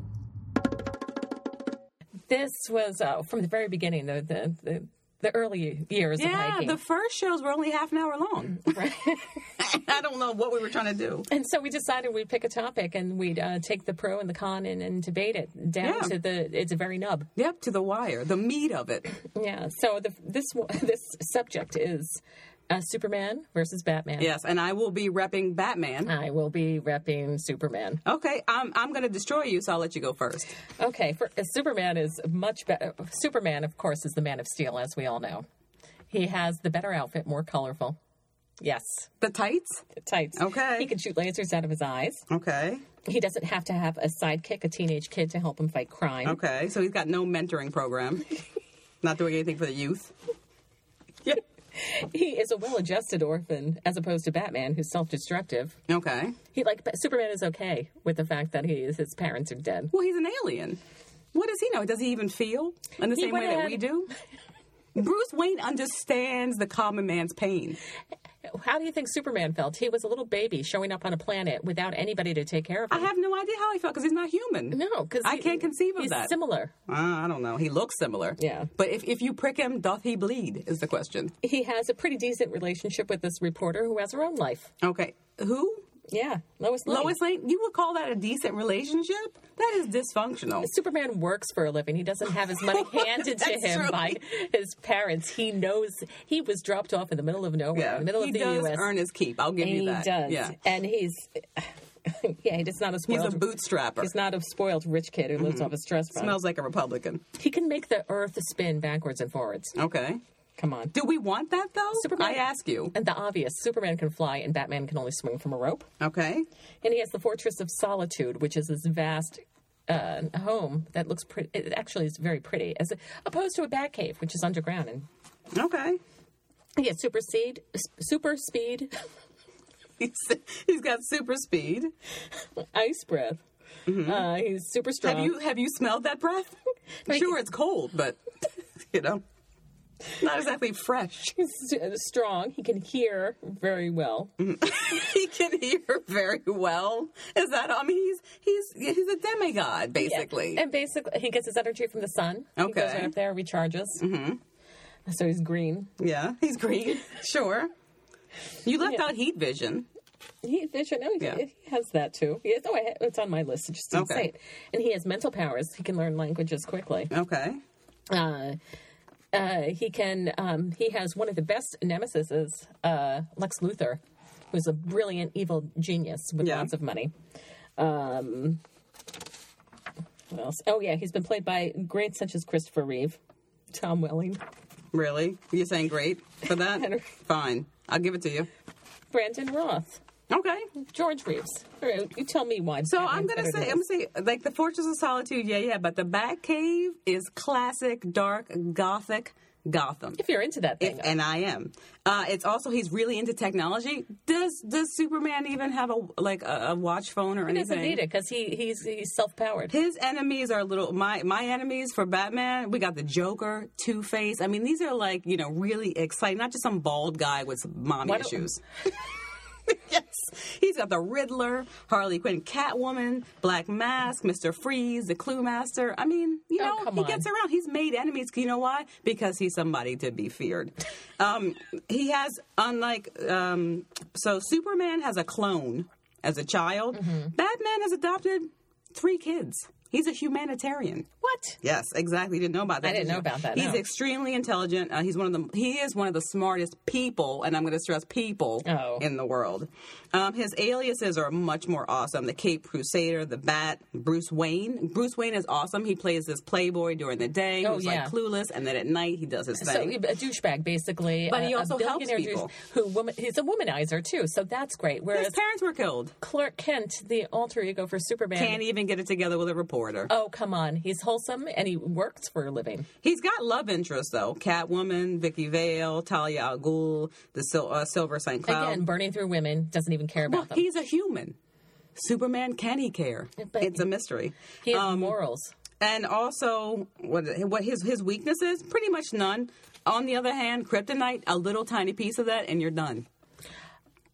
This was from the very beginning, the early years of hiking. The first shows were only half an hour long. Right. I don't know what we were trying to do. And so we decided we'd pick a topic and we'd take the pro and the con and debate it down to it's a very nub. Yep, to the wire, the meat of it. Yeah. So this subject is Superman versus Batman. Yes, and I will be repping Batman. I will be repping Superman. Okay, I'm going to destroy you, so I'll let you go first. Okay, Superman is much better. Superman, of course, is the Man of Steel, as we all know. He has the better outfit, more colorful. Yes. The tights? The tights. Okay. He can shoot lasers out of his eyes. Okay. He doesn't have to have a sidekick, a teenage kid, to help him fight crime. Okay, so he's got no mentoring program. Not doing anything for the youth. Yeah. He is a well-adjusted orphan, as opposed to Batman, who's self-destructive. Okay. Superman is okay with the fact that his parents are dead. Well, he's an alien. What does he know? Does he even feel in the same way that we do? Bruce Wayne understands the common man's pain. How do you think Superman felt? He was a little baby showing up on a planet without anybody to take care of him. I have no idea how he felt because he's not human. No, because I can't conceive of he's that. Similar. I don't know. He looks similar. Yeah. But if you prick him, doth he bleed, is the question. He has a pretty decent relationship with this reporter who has her own life. Okay. Who? Yeah, Lois Lane. Lois Lane? You would call that a decent relationship? That is dysfunctional. Superman works for a living. He doesn't have his money handed to him true. by his parents. He knows he was dropped off in the middle of nowhere, in the middle of the U.S. He U.S. does earn his keep. I'll give you that. He does. Yeah. And he's not a spoiled... He's a bootstrapper. He's not a spoiled rich kid who lives off his trust fund. Smells like a Republican. He can make the earth spin backwards and forwards. Okay. Come on. Do we want that, though? Superman, I ask you. And the obvious, Superman can fly and Batman can only swing from a rope. Okay. And he has the Fortress of Solitude, which is this vast home that looks pretty. It actually is very pretty, as opposed to a Batcave, which is underground. And Okay. he has super speed. He's got super speed. Ice breath. He's super strong. Have you smelled that breath? I'm sure it's cold, but not exactly fresh. He's strong. He can hear very well. He can hear very well. Is that? I mean, he's a demigod, basically. Yeah. And basically, he gets his energy from the sun. Okay. He goes right up there, recharges. Mm-hmm. So he's green. Yeah, he's green. Sure. You left out heat vision. Heat vision. No, he has that too. It's on my list. I just didn't say it. And he has mental powers. He can learn languages quickly. Okay. He has one of the best nemesises, Lex Luthor, who's a brilliant evil genius with lots of money. What else? Oh yeah, he's been played by greats such as Christopher Reeve, Tom Welling. Really? You're saying great for that? Fine. I'll give it to you. Brandon Roth. Okay. George Reeves. All right, you tell me why. So I'm gonna say like the Fortress of Solitude, but the Batcave is classic dark Gothic Gotham. If you're into that thing, and I am. It's also he's really into technology. Does Superman even have a watch phone or anything? He doesn't need it because he's self-powered. His enemies are my enemies for Batman. We got the Joker, Two-Face. I mean, these are really exciting. Not just some bald guy with some mommy issues. Yes. He's got the Riddler, Harley Quinn, Catwoman, Black Mask, Mr. Freeze, the Clue Master. I mean, he gets around. He's made enemies. You know why? Because he's somebody to be feared. He has, so Superman has a clone as a child. Mm-hmm. Batman has adopted 3 kids. He's a humanitarian. What? Yes, exactly. You didn't know about that. I didn't know about that. He's extremely intelligent. He is one of the smartest people, and I'm going to stress people in the world. His aliases are much more awesome. The Cape Crusader, the Bat, Bruce Wayne. Bruce Wayne is awesome. He plays this playboy during the day who's clueless, and then at night he does his thing. So a douchebag, basically. But he also helps people. He's a womanizer too, so that's great. Whereas his parents were killed. Clark Kent, the alter ego for Superman, can't even get it together with a reporter. Oh, come on. He's wholesome, and he works for a living. He's got love interests, though. Catwoman, Vicky Vale, Talia al Ghul, the Silver St. Cloud. Again, burning through women, doesn't even care about them. He's a human. Superman, can he care? But it's a mystery. He has morals. And also, what his weaknesses? Pretty much none. On the other hand, kryptonite, a little tiny piece of that, and you're done.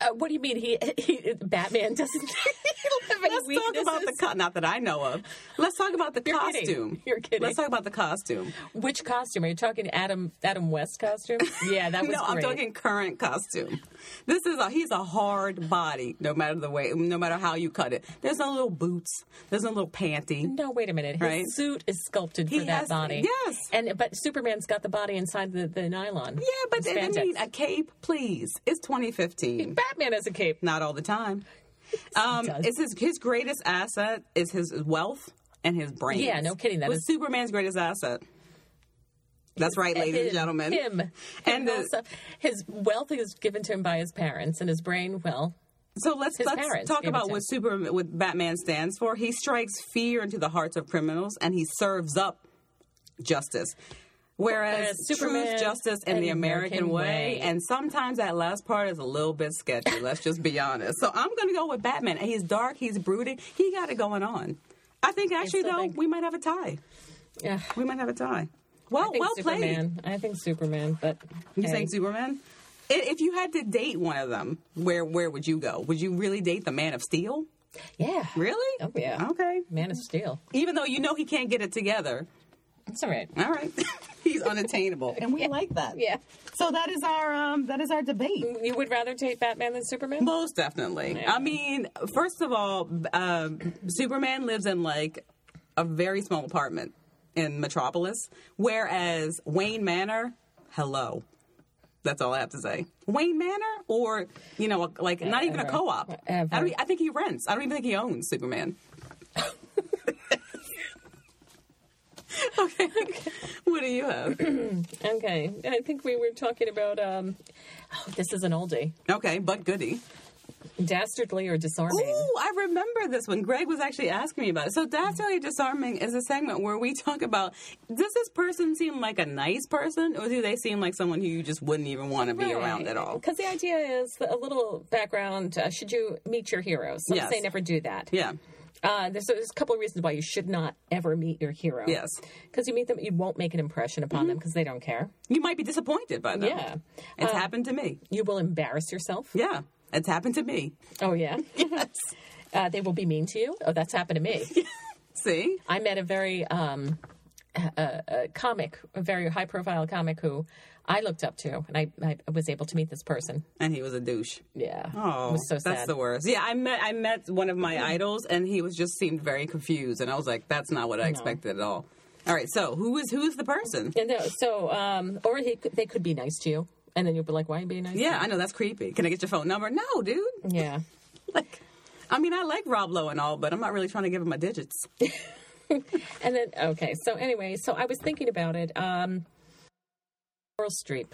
What do you mean? Batman doesn't have any Let's weaknesses? talk about the not that I know of. Let's talk about the You're costume. kidding. You're kidding. Let's talk about the costume. Which costume? Are you talking Adam West costume? Yeah, that was No, I'm great. talking current costume. He's a hard body, no matter how you cut it. There's no little boots. There's no little panty. No, wait a minute. His Right? suit is sculpted for that body. Yes. But Superman's got the body inside the nylon. Yeah, but It's I mean, spandex. a cape, please. It's 2015. Batman has a cape. Not all the time. does. It's his greatest asset is his wealth and his brains. Yeah, no kidding. That What's is Superman's greatest asset? That's right, ladies and gentlemen. Him. And also, his wealth is given to him by his parents, and his brain, well, So let's parents talk gave it about to what Batman stands for. He strikes fear into the hearts of criminals, and he serves up justice. Whereas Superman truth, justice, and the American way, and sometimes that last part is a little bit sketchy. Let's just be honest. So I'm going to go with Batman. He's dark. He's brooding. He got it going on. I think actually, though, we might have a tie. yeah. We might have a tie. I Well, think well played. Superman. I think Superman, but You hey. saying Superman? If you had to date one of them, where would you go? Would you really date the Man of Steel? Yeah. Really? Oh, yeah. Okay. Man of Steel. Even though you know he can't get it together. That's all right. All right. He's unattainable. And we like that. Yeah. So that is our debate. You would rather date Batman than Superman? Most definitely. Yeah. I mean, first of all, Superman lives in like a very small apartment in Metropolis, whereas Wayne Manor, hello. That's all I have to say. Wayne Manor, or like not even a co-op. Ever. I think he rents. I don't even think he owns Superman. Okay. What do you have? Okay. I think we were talking about, this is an oldie. Okay, but goody. Dastardly or disarming. Ooh, I remember this one. Greg was actually asking me about it. So Dastardly Disarming is a segment where we talk about, does this person seem like a nice person, or do they seem like someone who you just wouldn't even want to be around at all? Because the idea is a little background. Should you meet your heroes? Some Yes. say never do that. Yeah. There's a couple of reasons why you should not ever meet your hero. Yes. Because you meet them, you won't make an impression upon them because they don't care. You might be disappointed by them. Yeah. It's happened to me. You will embarrass yourself. Yeah. It's happened to me. Oh, yeah? Yes. They will be mean to you. Oh, that's happened to me. See? I met a very comic, a very high-profile comic who I looked up to, and I was able to meet this person. And he was a douche. Yeah. Oh, it was so sad. that's the worst. Yeah, I met one of my idols, and he seemed very confused, and I was like, that's not what I expected at all. All right, so who's the person? And or they could be nice to you, and then you'll be like, "Why are you being nice?" Yeah, I know, that's creepy. Can I get your phone number? No, dude. Yeah. Like, I mean, I like Rob Lowe and all, but I'm not really trying to give him my digits. And then so anyway, so I was thinking about it. Meryl Streep.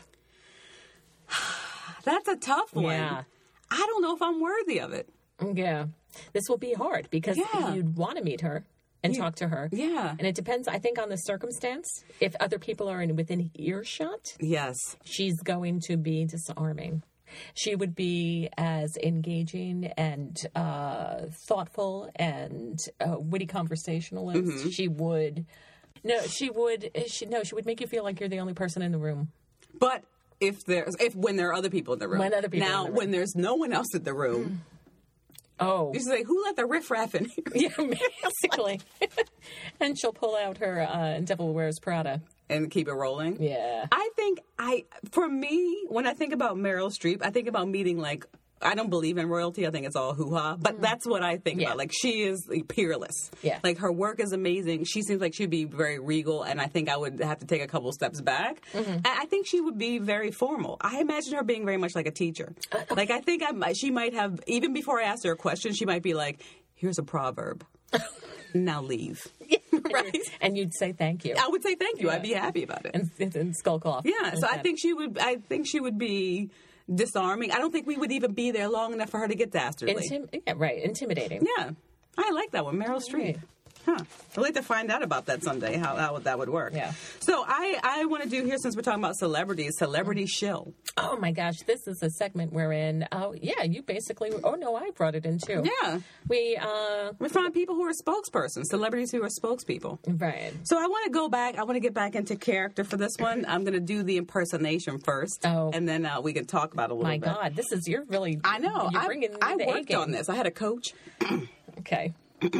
That's a tough one. Yeah. I don't know if I'm worthy of it. Yeah. This will be hard because Yeah. you'd want to meet her and talk to her. Yeah. And it depends, I think, on the circumstance. If other people are within earshot, Yes. she's going to be disarming. She would be as engaging and thoughtful and witty conversationalist. Mm-hmm. She would make you feel like you're the only person in the room. But when there are other people in the room. When other people now, in the room. when there's no one else in the room, Oh, you say, who let the riffraff in here? yeah, basically. And she'll pull out her Devil Wears Prada. And keep it rolling. Yeah. I think for me, when I think about Meryl Streep, I think about meeting I don't believe in royalty. I think it's all hoo-ha. But that's what I think about. Like, she is peerless. Yeah. Like, her work is amazing. She seems like she'd be very regal, and I think I would have to take a couple steps back. And I think she would be very formal. I imagine her being very much like a teacher. Like, I think she might have, even before I asked her a question, she might be like, here's a proverb. Now leave. Right? And you'd say thank you. I would say thank you. I'd be happy about it. And skulk off. Yeah, so I think she would be disarming. I don't think we would even be there long enough for her to get dastardly. Intimidating. Yeah, I like that one, Meryl Streep. Right. Huh. I'd like to find out about that someday, how that would work. Yeah. So I want to do here, since we're talking about celebrities, Celebrity Shill. Oh my gosh, this is a segment wherein, you basically, I brought it in too. Yeah. We find people who are spokespersons, celebrities who are spokespeople. Right. So I want to go back, I want to get back into character for this one. I'm going to do the impersonation first. Oh. And then we can talk about it a little bit. My God, you're really, I know. You're bringing I the worked A-game. on this. I had a coach. Okay.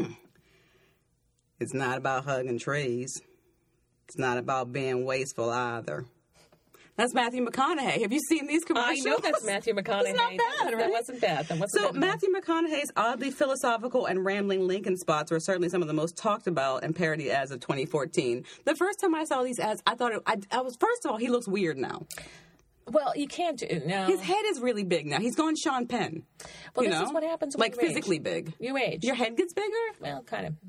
It's not about hugging trees. It's not about being wasteful either. That's Matthew McConaughey. Have you seen these commercials? I know that's Matthew McConaughey. It's not bad, right? That wasn't bad. So Matthew McConaughey's oddly philosophical and rambling Lincoln spots were certainly some of the most talked about and parodied ads of 2014. The first time I saw these ads, I thought first of all, he looks weird now. Well, you can't do it now. His head is really big now. He's gone Sean Penn. Well, this is what happens when like you age. physically big. You age. Your head gets bigger? Well, kind of.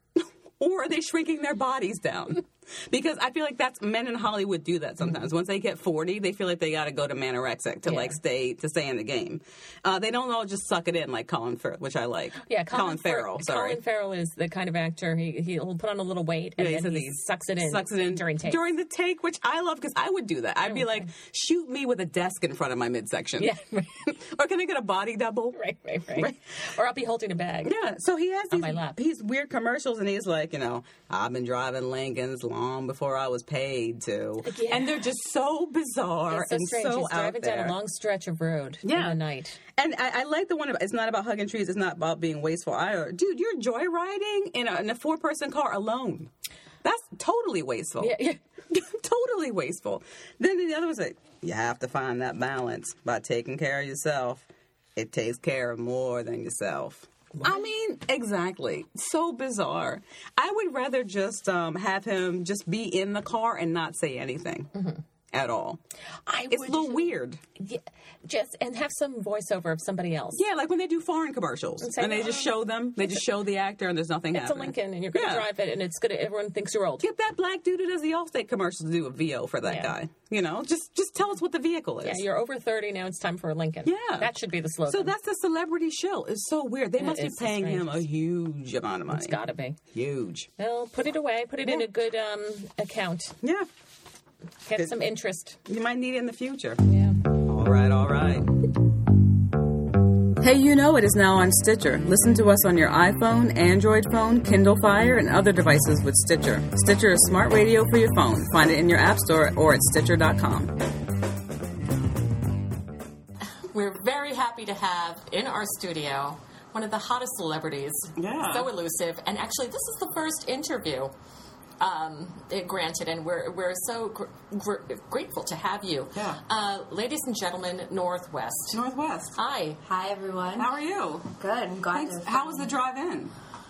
Or are they shrinking their bodies down? Because I feel like men in Hollywood do that sometimes. Once they get 40, they feel like they got to go to manorexic to stay in the game. They don't all just suck it in like Colin Farrell, which I like. Yeah, Colin Farrell. Sorry, Colin Farrell is the kind of actor he'll put on a little weight and then he sucks it in during the take, which I love because I would do that. I'd be like, shoot me with a desk in front of my midsection. Yeah, right. Or can I get a body double? Right. Or I'll be holding a bag. Yeah. So he has on my lap. These weird commercials, and he's like, I've been driving Lincolns long before I was paid to. Yeah. And they're just so bizarre it's so and strange. so He's driving out there. down a long stretch of road in the night. And I like the one about, it's not about hugging trees, it's not about being wasteful either. Dude, you're joyriding in a 4-person car alone. That's totally wasteful. Yeah. Totally wasteful. Then the other one's like, you have to find that balance by taking care of yourself. It takes care of more than yourself. What? I mean, exactly. So bizarre. I would rather just have him just be in the car and not say anything at all. It's a little weird. Yeah, and have some voiceover of somebody else. Yeah, like when they do foreign commercials and they just show them. They just show the actor and there's nothing happening. It's a Lincoln and you're going to drive it and it's good. Everyone thinks you're old. Get that black dude who does the Allstate commercials to do a VO for that guy. Just tell us what the vehicle is. Yeah, you're over 30 now. It's time for a Lincoln. Yeah, that should be the slogan. So that's the Celebrity Shill. It's so weird. They must be paying him a huge amount of money. It's got to be huge. Well, put it away. Put it in a good account. Yeah. Get some interest. You might need it in the future. Yeah. All right. Hey, it is now on Stitcher. Listen to us on your iPhone, Android phone, Kindle Fire, and other devices with Stitcher. Stitcher is smart radio for your phone. Find it in your app store or at Stitcher.com. We're very happy to have in our studio one of the hottest celebrities. Yeah. So elusive. And actually, this is the first interview granted, and we're so grateful to have you. Yeah. Ladies and gentlemen, Northwest. Northwest. Hi. Hi, everyone. How are you? Good. I'm glad. How was the drive in?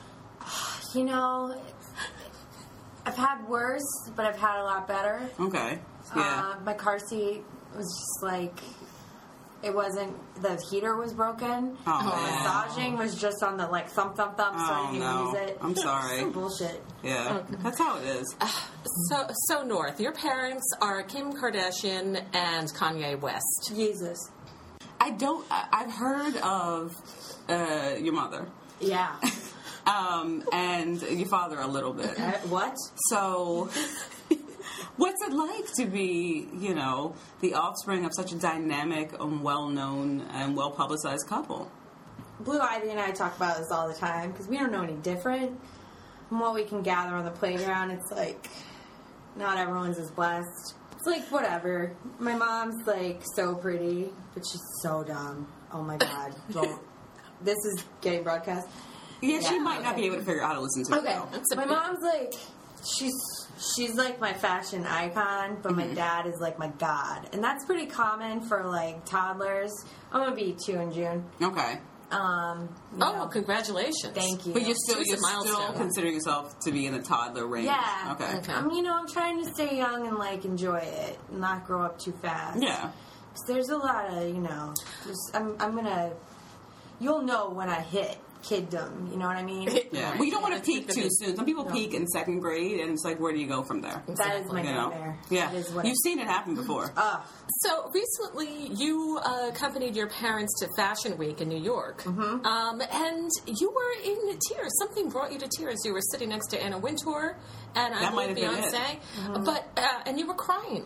I've had worse, but I've had a lot better. Okay. Yeah. My car seat was just like, it wasn't, the heater was broken. Oh, the massaging was just on the thump, so I didn't use it. I'm sorry. Some bullshit. Yeah. That's how it is. So North, your parents are Kim Kardashian and Kanye West. Jesus. I've heard of your mother. Yeah. And your father a little bit. What? So, what's it like to be, the offspring of such a dynamic and well-known and well-publicized couple? Blue Ivy and I talk about this all the time because we don't know any different. From what we can gather on the playground, it's like not everyone's as blessed. It's like whatever. My mom's so pretty, but she's so dumb. Oh my God. This is getting broadcast. Yeah, she might not be able to figure out how to listen to it. Okay. My mom's she's my fashion icon, but my dad is my god. And that's pretty common for toddlers. I'm going to be 2 in June. Okay. Congratulations. Thank you. But you're still considering yourself to be in the toddler range. Yeah. Okay. I'm trying to stay young and enjoy it, and not grow up too fast. Yeah. 'Cause there's a lot of, I'm going to, you'll know when I hit kiddom. You know what I mean? Yeah. Well, you don't want to peak too soon. Some people peak in second grade, and it's like, where do you go from there? That is my You know? nightmare. Yeah. That is what You've seen it happen before. So recently, you accompanied your parents to Fashion Week in New York, and you were in tears. Something brought you to tears. You were sitting next to Anna Wintour and I That might believe have been Beyonce, but and you were crying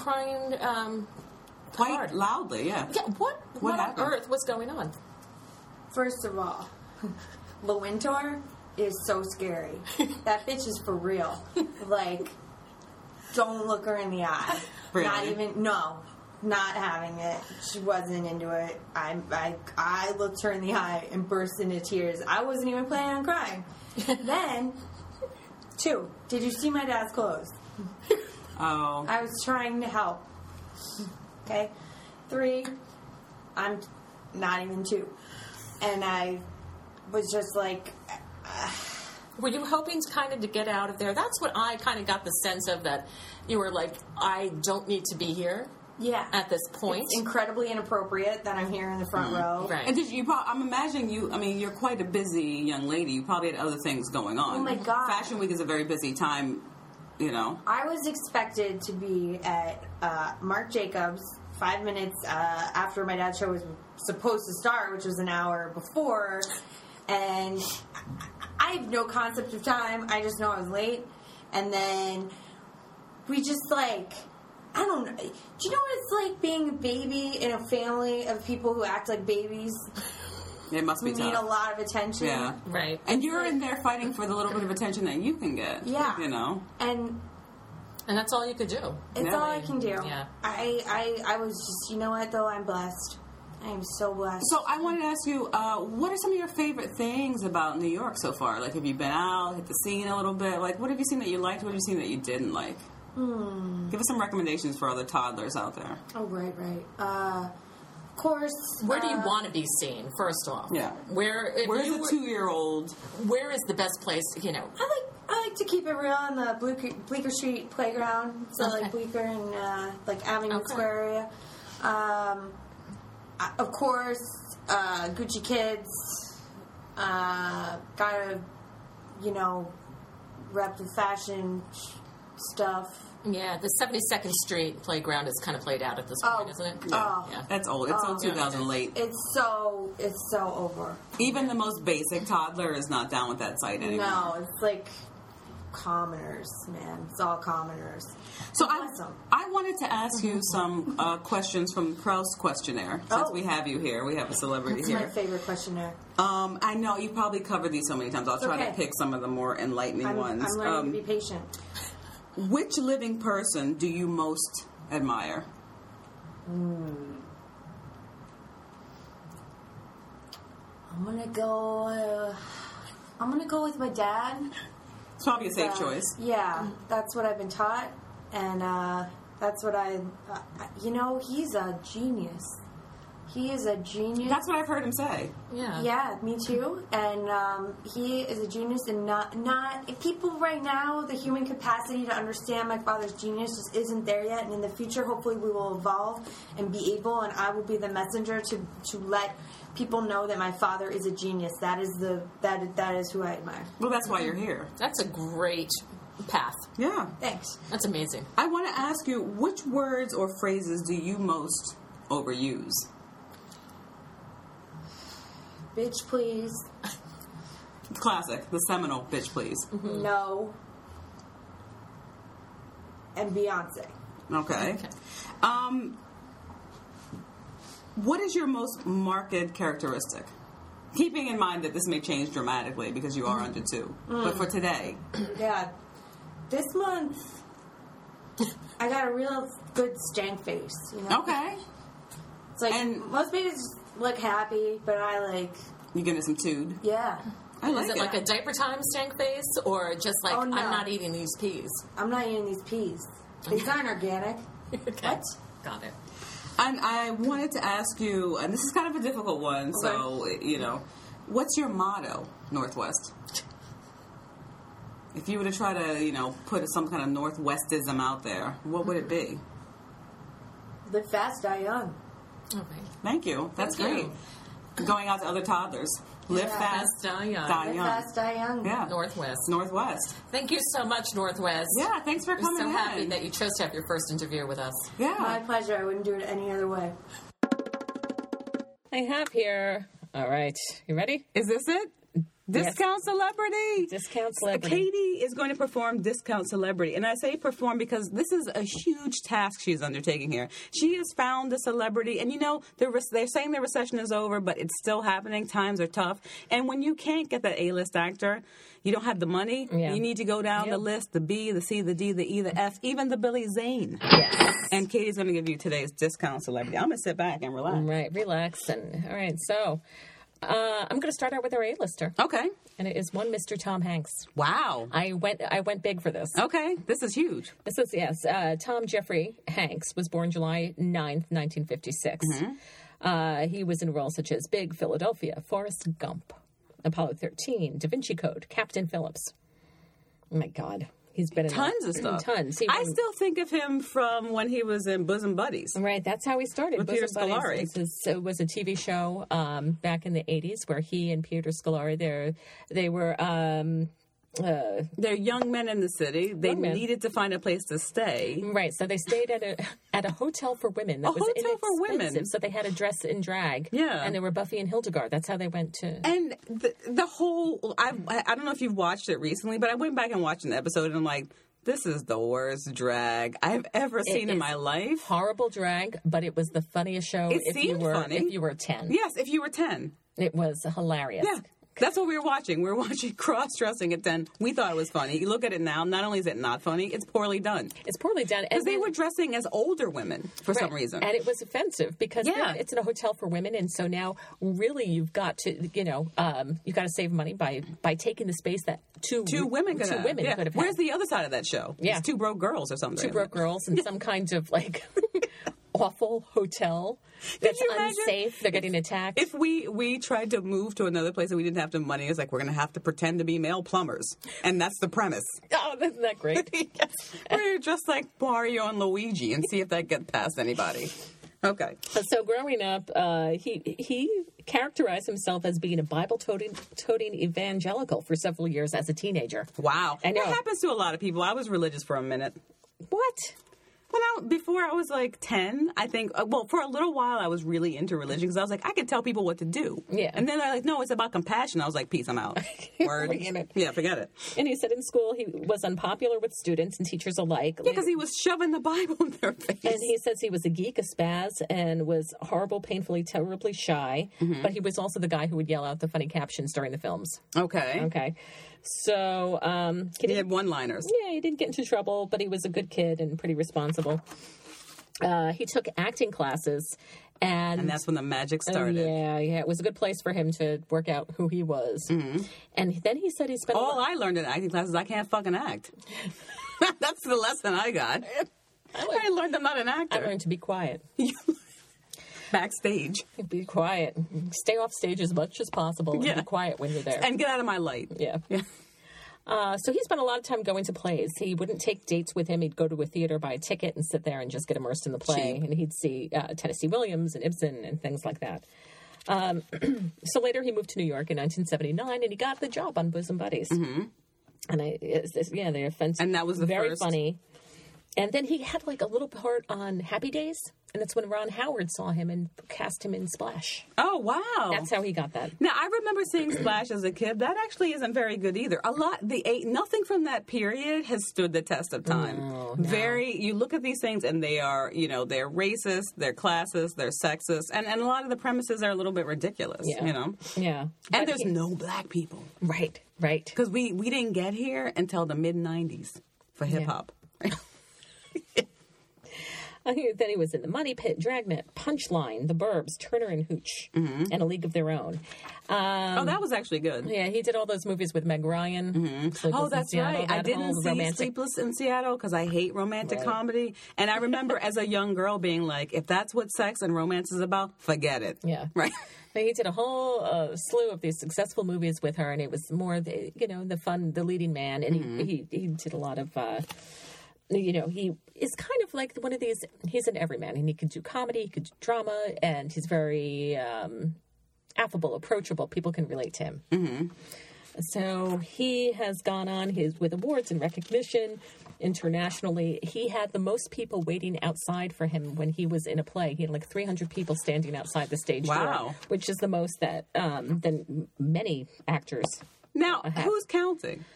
Quite hard. loudly, yeah. Yeah, what on happened? earth was going on? First of all, La Wintour is so scary. That bitch is for real. Like, don't look her in the eye. Really? Not having it. She wasn't into it. I looked her in the eye and burst into tears. I wasn't even planning on crying. Then, 2, did you see my dad's clothes? Oh. I was trying to help. Okay? 3, I'm not even 2. And I was just like... Were you hoping to get out of there? That's what I kind of got the sense of, that you were like, I don't need to be here. Yeah. At this point. It's incredibly inappropriate that I'm here in the front row. Right. And I'm imagining you're quite a busy young lady. You probably had other things going on. Oh my God. Fashion Week is a very busy time, you know. I was expected to be at Marc Jacobs 5 minutes after my dad's show was supposed to start, which was an hour before. And I have no concept of time. I just know I was late. And then we just I don't know. Do you know what it's like being a baby in a family of people who act like babies? It must be Who tough. need a lot of attention. Yeah. Right. And you're in there fighting for the little bit of attention that you can get. Yeah. You know. And And that's all you could do. it's Yeah. all I can do. Yeah. I was just, you know what, though? I'm blessed. I am so blessed. So I wanted to ask you, what are some of your favorite things about New York so far? Like, have you been out, hit the scene a little bit? Like, what have you seen that you liked? What have you seen that you didn't like? Give us some recommendations for other toddlers out there. Oh, right. Of course. Where do you want to be seen, first off? Yeah. Where's Where's the 2-year-old? Where is the best place, I like to keep it real on the Bleecker Street playground. So, Okay. like, Bleecker and, Avenue Okay. Square area. Of course, Gucci Kids. Gotta, rep the fashion stuff. Yeah, the 72nd Street playground is kind of played out at this point, isn't it? Oh. Yeah. That's old. It's so 2000 late. It's so over. Even the most basic toddler is not down with that site anymore. No, it's like commoners, man. It's all commoners. So Bless 'em. I wanted to ask you some questions from Proust Questionnaire. Since Oh. we have you here, we have a celebrity It's here. my favorite questionnaire. I know you probably covered these so many times. I'll try to Okay. pick some of the more enlightening ones. I'm learning to be patient. Which living person do you most admire? I'm gonna go with my dad. It's probably a safe choice. Yeah, that's what I've been taught, and that's what he's a genius. He is a genius. That's what I've heard him say. Yeah. Yeah, me too. And he is a genius, and not people right now. The human capacity to understand my father's genius just isn't there yet. And in the future, hopefully, we will evolve and be able. And I will be the messenger to let people know that my father is a genius. That is who I admire. Well, that's why you're here. That's a great path. Yeah. Thanks. That's amazing. I want to ask you, which words or phrases do you most overuse? Bitch, please. Classic, the seminal bitch, please. No. And Beyonce. Okay. What is your most marked characteristic? Keeping in mind that this may change dramatically because you are under 2. But for today. Yeah. This month, I got a real good stank face. You know? Okay. It's like, And- most babies look happy, but I You give it some tude. yeah. I like Is it like a diaper time stank face, or just like, Oh, no. I'm not eating these peas? I'm not eating these peas. These aren't organic. Okay. What? Got it. And I wanted to ask you, and this is kind of a difficult one, so, what's your motto, Northwest? If you were to try to, put some kind of Northwestism out there, what would it be? Live fast, die young. Okay. Thank you. That's Thank great. you. Going out to other toddlers. Live fast, Die young. die Live young. fast, die young. Yeah. Northwest. Thank you so much, Northwest. Yeah, thanks for I'm coming so in. happy that you chose to have your first interview with us. My Yeah. pleasure. I wouldn't do it any other way. I have here. All right. You ready? Is this it? Discount Celebrity. Discount Celebrity. Katie is going to perform Discount Celebrity. And I say perform because this is a huge task she's undertaking here. She has found a celebrity, and they're saying the recession is over, but it's still happening. Times are tough. And when you can't get that A-list actor, you don't have the money, Yeah. you need to go down the list, the B, the C, the D, the E, the F, even the Billy Zane. Yes. And Katie's going to give you today's Discount Celebrity. I'm going to sit back and relax. Right. Relax. And all right. So I'm going to start out with our A-lister. Okay. And it is one Mr. Tom Hanks. Wow. I went big for this. Okay. This is huge. This is, yes, Tom Jeffrey Hanks was born July 9th, 1956. He was in roles such as Big Philadelphia, Forrest Gump, Apollo 13, Da Vinci Code, Captain Phillips. Oh, my God. He's been in Tons of stuff. Tons. I still think of him from when he was in Bosom Buddies. Right, that's how he started. With Bosom Peter Buddies. Scolari. It was a TV show back in the 80s where he and Peter Scolari, they were... They're young men in the city. They Young men. needed to find a place to stay. Right, so they stayed at a hotel for women. That A was hotel for women? inexpensive, so they had to dress in drag. Yeah. And they were Buffy and Hildegard. That's how they went to... And the whole, I don't know if you've watched it recently, but I went back and watched an episode and I'm like, this is the worst drag I've ever seen in is my life. Horrible drag, but it was the funniest show It if you seemed were funny. if you were 10. Yes, if you were 10. It was hilarious. Yeah. That's what we were watching. We were watching cross-dressing at 10. We thought it was funny. You look at it now, not only is it not funny, it's poorly done. It's poorly done. Because they were dressing as older women for some Right. reason. And it was offensive because Yeah. it's in a hotel for women, and so now really you've got to, you've got to save money by taking the space that two women could have. Yeah. could have Where's had. the other side of that show? Yeah. It's Two Broke Girls or something. Two broke girls in some kind of like awful hotel that's you imagine unsafe. They're getting attacked. If we tried to move to another place and we didn't have the money, it's like we're going to have to pretend to be male plumbers. And that's the premise. Oh, isn't that great? Yes. We're just like Mario and Luigi and see if that gets past anybody. Okay. So growing up, he characterized himself as being a Bible-toting evangelical for several years as a teenager. Wow. I know. That happens to a lot of people. I was religious for a minute. What? Before I was like 10, I think, for a little while I was really into religion because I was like, I could tell people what to do. Yeah. And then they're like, no, it's about compassion. I was like, peace, I'm out. Word. Forget it. Yeah, forget it. And he said in school he was unpopular with students and teachers alike. Yeah, because he was shoving the Bible in their face. And he says he was a geek, a spaz, and was horrible, painfully, terribly shy. But he was also the guy who would yell out the funny captions during the films. Okay. Okay. So, He had one-liners. yeah, he didn't get into trouble, but he was a good kid and pretty responsible. He took acting classes, And that's when the magic started. yeah, it was a good place for him to work out who he was. And then he said he spent All I learned in acting classes, I can't fucking act. That's the lesson I got. I learned I'm not an I actor. learned to be quiet. Backstage. Be quiet. Stay off stage as much as possible and Yeah. be quiet when you're there. And get out of my light. Yeah. So he spent a lot of time going to plays. He wouldn't take dates with him. He'd go to a theater, buy a ticket, and sit there and just get immersed in the play. Cheap. And he'd see Tennessee Williams and Ibsen and things like that. So later he moved to New York in 1979, and he got the job on Bosom Buddies. And they're offensive. And that was the very first- funny. And then he had like a little part on Happy Days, and that's when Ron Howard saw him and cast him in Splash. Oh, wow. That's how he got that. Now, I remember seeing Splash as a kid. That actually isn't very good either. Nothing from that period has stood the test of time. No. You look at these things and they are, they're racist, they're classist, they're sexist, and a lot of the premises are a little bit ridiculous, Yeah. Yeah. And But there's no black people. Right. Because we didn't get here until the mid-90s for hip-hop. Then he was in The Money Pit, Dragnet, Punchline, The Burbs, Turner and Hooch, and A League of Their Own. Oh, that was actually good. Yeah, he did all those movies with Meg Ryan. Sleepless Oh, in that's Seattle, right. I that didn't whole see romantic. Sleepless in Seattle because I hate romantic comedy. And I remember as a young girl being like, if that's what sex and romance is about, forget it. Yeah. Right. But he did a whole slew of these successful movies with her, and it was more the leading man, and he did a lot of. He is kind of like one of these. He's an everyman, and he can do comedy, he could do drama, and he's very affable, approachable. People can relate to him. Mm-hmm. So he has gone on with awards and recognition internationally. He had the most people waiting outside for him when he was in a play. He had like 300 people standing outside the stage door, which is the most that than many actors. Now, who's counting?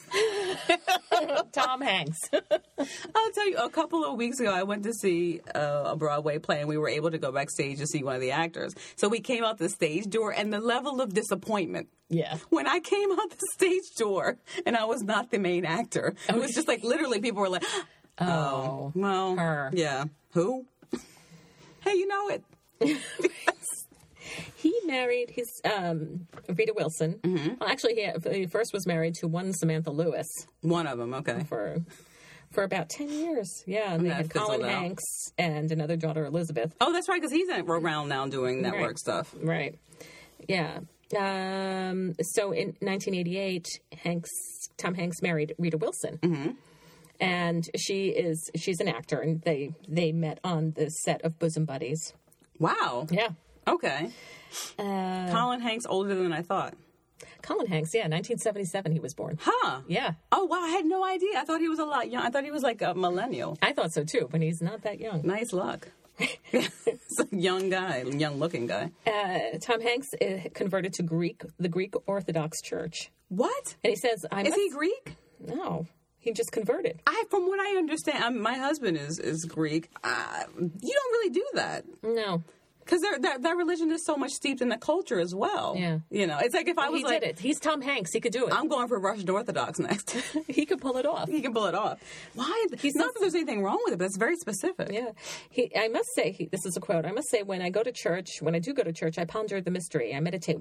Tom Hanks. I'll tell you, a couple of weeks ago, I went to see a Broadway play, and we were able to go backstage to see one of the actors. So we came out the stage door, and the level of disappointment. Yeah. When I came out the stage door, and I was not the main actor. It was just like, literally, people were like, oh, well, her. Yeah. Who? Hey, you know it. He married his Rita Wilson. Mm-hmm. Well, actually, he first was married to one Samantha Lewis. One of them, okay. For about 10 years. Yeah, and they had Colin Hanks and another daughter, Elizabeth. Oh, that's right, because he's around now doing network stuff. Right. Yeah. So in 1988, Tom Hanks married Rita Wilson. Mm-hmm. And she's an actor, and they met on the set of Bosom Buddies. Wow. Yeah. Okay. Colin Hanks older than I thought. Colin Hanks, yeah, 1977 he was born. Huh. Yeah. Oh, wow, I had no idea. I thought he was a lot young. I thought he was like a millennial. I thought so too, but he's not that young. Nice luck. It's a young guy, young-looking guy. Tom Hanks converted to the Greek Orthodox Church. What? And he says, Is he Greek? No. He just converted. From what I understand, my husband is Greek. You don't really do that. No. Because that religion is so much steeped in the culture as well. Yeah. You know, it's like if I was he did it. He's Tom Hanks. He could do it. I'm going for Russian Orthodox next. He could pull it off. He can pull it off. Why? He's not that there's anything wrong with it, but it's very specific. Yeah. I must say, this is a quote, I must say when I do go to church, I ponder the mystery. I meditate.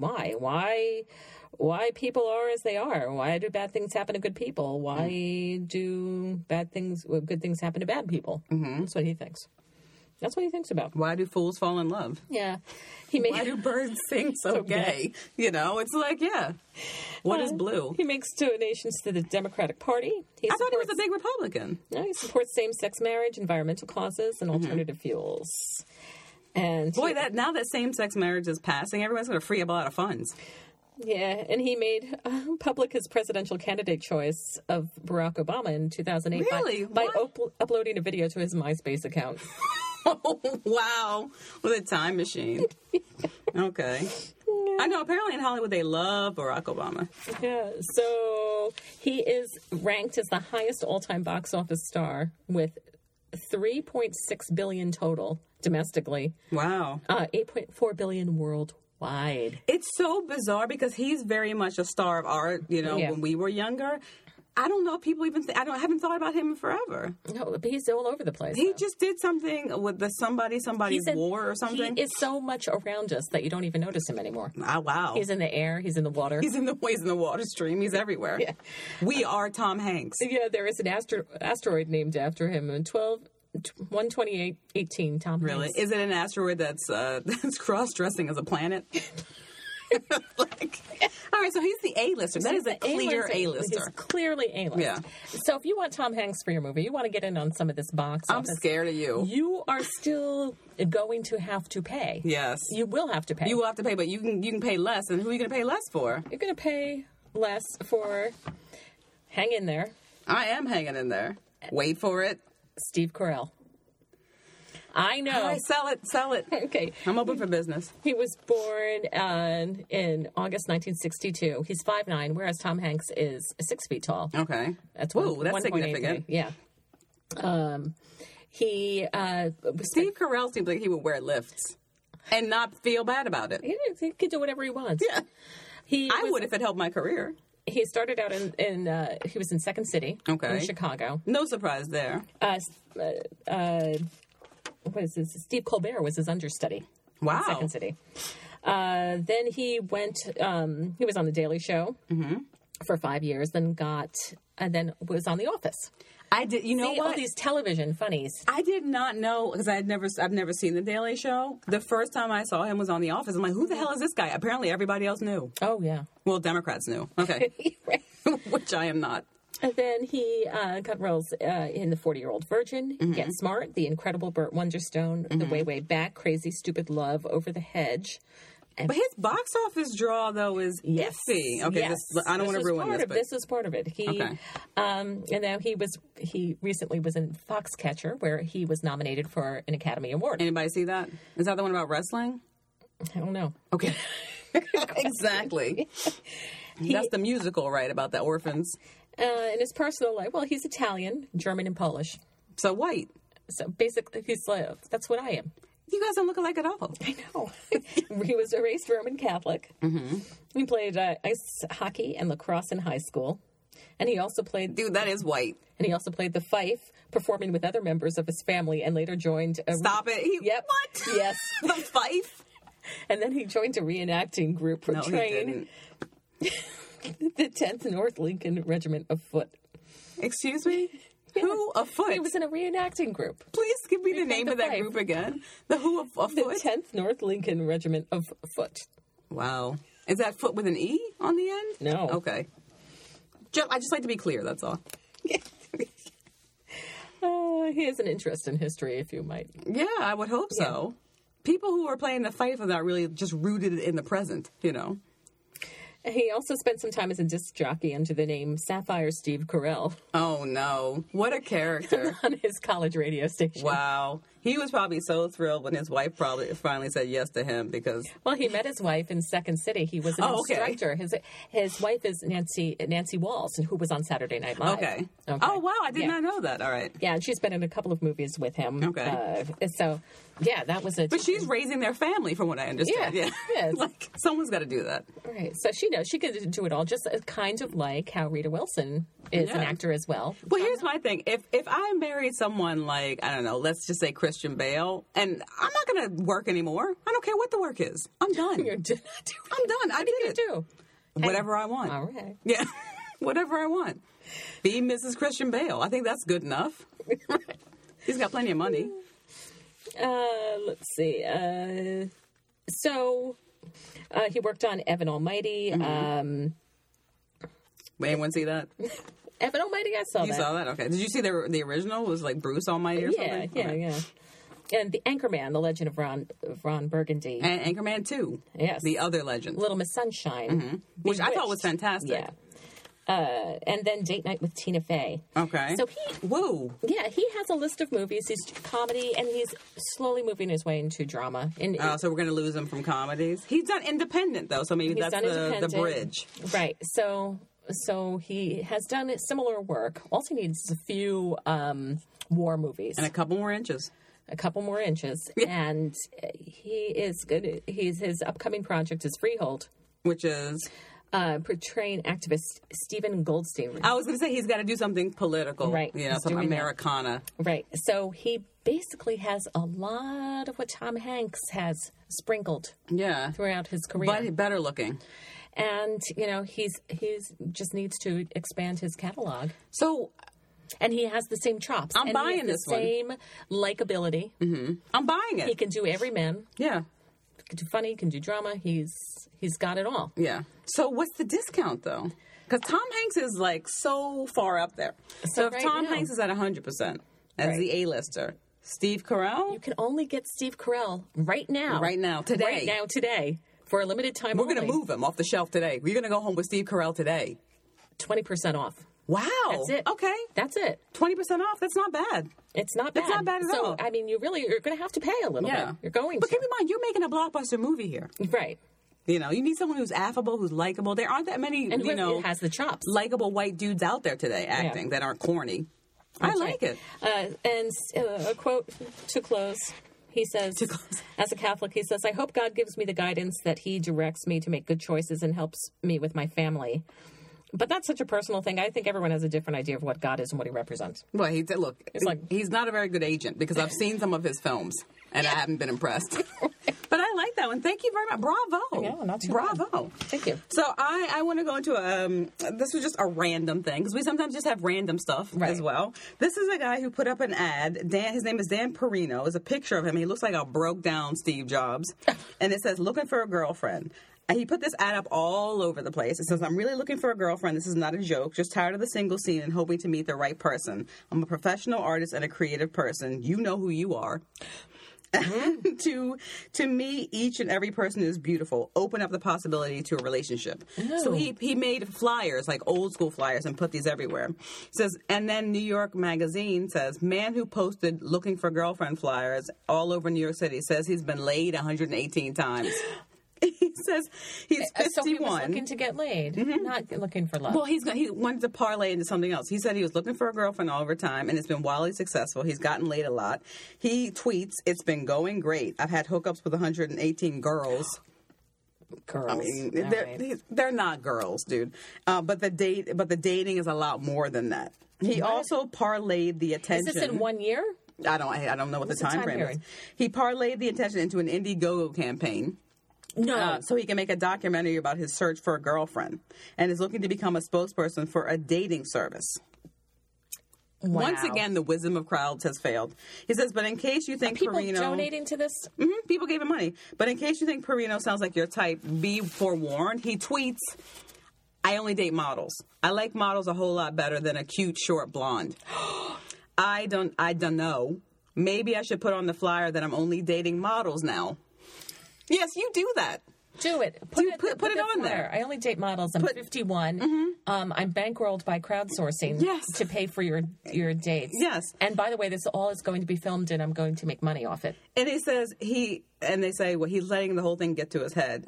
Why people are as they are? Why do bad things happen to good people? Why do good things happen to bad people? Mm-hmm. That's what he thinks. That's what he thinks about. Why do fools fall in love? Yeah. Why do birds sing so gay? You know, it's like, yeah. What is blue? He makes donations to the Democratic Party. I thought he was a big Republican. No, he supports same-sex marriage, environmental causes, and alternative fuels. And boy, now that same-sex marriage is passing, everyone's going to free up a lot of funds. Yeah, and he made public his presidential candidate choice of Barack Obama in 2008 by uploading a video to his MySpace account. Oh, wow. With a time machine. Okay. Yeah. I know, apparently in Hollywood they love Barack Obama. Yeah, so he is ranked as the highest all-time box office star with $3.6 billion total domestically. Wow. $8.4 billion worldwide. It's so bizarre because he's very much a star of art, when we were younger. I don't know if people even I haven't thought about him forever. No, but he's all over the place. He just did something with the somebody's war or something. He is so much around us that you don't even notice him anymore. Oh, wow. He's in the air. He's in the water. He's in the water stream. He's everywhere. Yeah. We are Tom Hanks. Yeah, there is an asteroid named after him in 12818. Tom Hanks. Really? Is it an asteroid that's cross-dressing as a planet? All right, so he's the A-lister. That is a clear A-lister. He's clearly A-list. Yeah. So if you want Tom Hanks for your movie, you want to get in on some of this box office. I'm scared of you. You are still going to have to pay. Yes. You will have to pay. You will have to pay, but you can pay less. And who are you going to pay less for? You're going to pay less for... Hang in there. I am hanging in there. Wait for it. Steve Carell. I know. All right, sell it. Okay. I'm open for business. He was born in August 1962. He's 5'9", whereas Tom Hanks is 6 feet tall. Okay. That's significant. Yeah. Steve Carell seems like he would wear lifts and not feel bad about it. He could do whatever he wants. Yeah. I would if it helped my career. He started out he was in Second City in Chicago. No surprise there. What is this? Steve Colbert was his understudy. Wow. In Second City. Then he went. He was on the Daily Show for 5 years. Then was on The Office. I did. You know what? All these television funnies. I did not know because I've never seen the Daily Show. The first time I saw him was on The Office. I'm like, who the hell is this guy? Apparently, everybody else knew. Oh yeah. Well, Democrats knew. Okay. Which I am not. And then he got roles in The 40-Year-Old Virgin, Get Smart, The Incredible Burt Wonderstone, The Way, Way Back, Crazy Stupid Love, Over the Hedge, But his box office draw, though, is iffy. Okay, Yes. I don't want to ruin this. But This was part of it. Okay. And now he recently was in Foxcatcher, where he was nominated for an Academy Award. anybody see that? Is that the one about wrestling? I don't know. Okay. Exactly. That's the musical, right, about the orphans. In his personal life, well, he's Italian, German, and Polish. So white. So basically, he's like, that's what I am. You guys don't look alike at all. I know. He was a raised Roman Catholic. Mm-hmm. He played ice hockey and lacrosse in high school. And he also played... Dude, that is white. And he also played the fife, performing with other members of his family, and later joined... Stop it. Yep. What? Yes. The fife? And then he joined a reenacting group No, he portraying didn't. the 10th North Lincoln Regiment of Foot. Excuse me? Who afoot? He was in a reenacting group. Please give me the played name the of that fife. group again. The who afoot? The 10th North Lincoln Regiment of Foot. Wow. Is that foot with an E on the end? No. Okay. I just like to be clear, that's all. He has an interest in history, if you might. Yeah, I would hope so. People who are playing the fife are not really just rooted in the present, you know. He also spent some time as a disc jockey under the name Sapphire Steve Carell Oh, no. What a character. on his college radio station. Wow. He was probably so thrilled when his wife probably finally said yes to him because... Well, he met his wife in Second City. He was an okay. instructor. His wife is Nancy Walls, who was on Saturday Night Live. Okay. Oh, wow. I did not know that. All right. Yeah, and she's been in a couple of movies with him. Okay. So, yeah, that was a... But she's raising their family, from what I understand. Yeah. Yes. Like, someone's got to do that. Right. So she knows. She could do it all, just kind of like how Rita Wilson is an actor as well. Well, here's my thing. If I married someone like, I don't know, let's just say Christian Bale, and I'm not going to work anymore. I don't care what the work is. I'm done. You're done. I'm done. I did it. do? Whatever I want. All right. Yeah. Whatever I want. Be Mrs. Christian Bale. I think that's good enough. He's got plenty of money. Let's see. So he worked on Evan Almighty. Anyone see that? Evan Almighty, I saw You that. saw that? Okay. Did you see the original? It was like Bruce Almighty or something? Yeah, Okay. yeah. And the Anchorman, The Legend of Ron Burgundy. And Anchorman 2. Yes. The other legend. Little Miss Sunshine. Which I thought was Bewitched. fantastic. Yeah. And then Date Night with Tina Fey. Okay. So Whoa. he has a list of movies. He's comedy, and he's slowly moving his way into drama. And So we're going to lose him from comedies. He's done independent, though, so maybe he's that's done the independent. bridge. Right. So he has done similar work. All he needs is a few war movies. And a couple more inches. A couple more inches. And he is good. His upcoming project is Freehold, Which is... portraying activist Stephen Goldstein. I was going to say he's got to do something political. Right. You know, He's some doing that. Americana. Right. So he basically has a lot of what Tom Hanks has sprinkled Yeah. throughout his career. But better looking. And, he's just needs to expand his catalog. So... And he has the same chops. I'm and buying he has this the same likability. I'm buying it. He can do every man. Yeah. He can do funny, he can do drama. He's got it all. Yeah. So what's the discount, though? Because Tom Hanks is, like, so far up there. So if right Tom now- Hanks is at 100% as Right. the A-lister, Steve Carell? You can only get Steve Carell right now. Right now, today. Right now, today. For a limited time We're only. going to move him off the shelf today. We're going to go home with Steve Carell today. 20% off. Wow. That's it. Okay. That's it. 20% off. That's not bad. It's not bad. That's not bad at so, all. I mean, you're going to have to pay a little Yeah. bit. You're going But to. keep in mind, you're making a blockbuster movie here. Right. You know, you need someone who's affable, who's likable. There aren't that many, And who has the chops. likable white dudes out there today acting that aren't corny. That's I like right. it. And a quote to close. He says, as a Catholic, he says, I hope God gives me the guidance that he directs me to make good choices and helps me with my family. But that's such a personal thing. I think everyone has a different idea of what God is and what he represents. Well, he's not a very good agent because I've seen some of his films and I haven't been impressed. But I like that one. Thank you very much. Bravo. Yeah, not too Bravo. bad. Thank you. So I want to go into this was just a random thing because we sometimes just have random stuff as well. This is a guy who put up an ad. His name is Dan Perino. It's a picture of him. He looks like a broke down Steve Jobs. And it says, looking for a girlfriend. And he put this ad up all over the place. It says, I'm really looking for a girlfriend. This is not a joke. Just tired of the single scene and hoping to meet the right person. I'm a professional artist and a creative person. You know who you are. to me, each and every person is beautiful. Open up the possibility to a relationship. So he made flyers, like old school flyers, and put these everywhere. Says, and then New York Magazine says, man who posted looking for girlfriend flyers all over New York City says he's been laid 118 times. He says he's 51. So he was looking to get laid, not looking for love. Well, he wanted to parlay into something else. He said he was looking for a girlfriend all over time, and it's been wildly successful. He's gotten laid a lot. He tweets, "It's been going great. I've had hookups with 118 girls." Girls. I mean, All they're not girls, dude. But the dating is a lot more than that. He also parlayed the attention. Is this in 1 year? I don't know what the time frame is. period? He parlayed the attention into an Indiegogo campaign. No. So he can make a documentary about his search for a girlfriend, and is looking to become a spokesperson for a dating service. Wow. Once again, the wisdom of crowds has failed. He says, but in case you think People Perino... donating to this? people gave him money. But in case you think Perino sounds like your type, be forewarned. He tweets, I only date models. I like models a whole lot better than a cute, short blonde. I don't know. Maybe I should put on the flyer that I'm only dating models now. Yes, you do that. Do it. Put it on there. I only date models. I'm 51. I'm bankrolled by crowdsourcing to pay for your dates. Yes. And by the way, this all is going to be filmed, and I'm going to make money off it. And he says they say, well, he's letting the whole thing get to his head.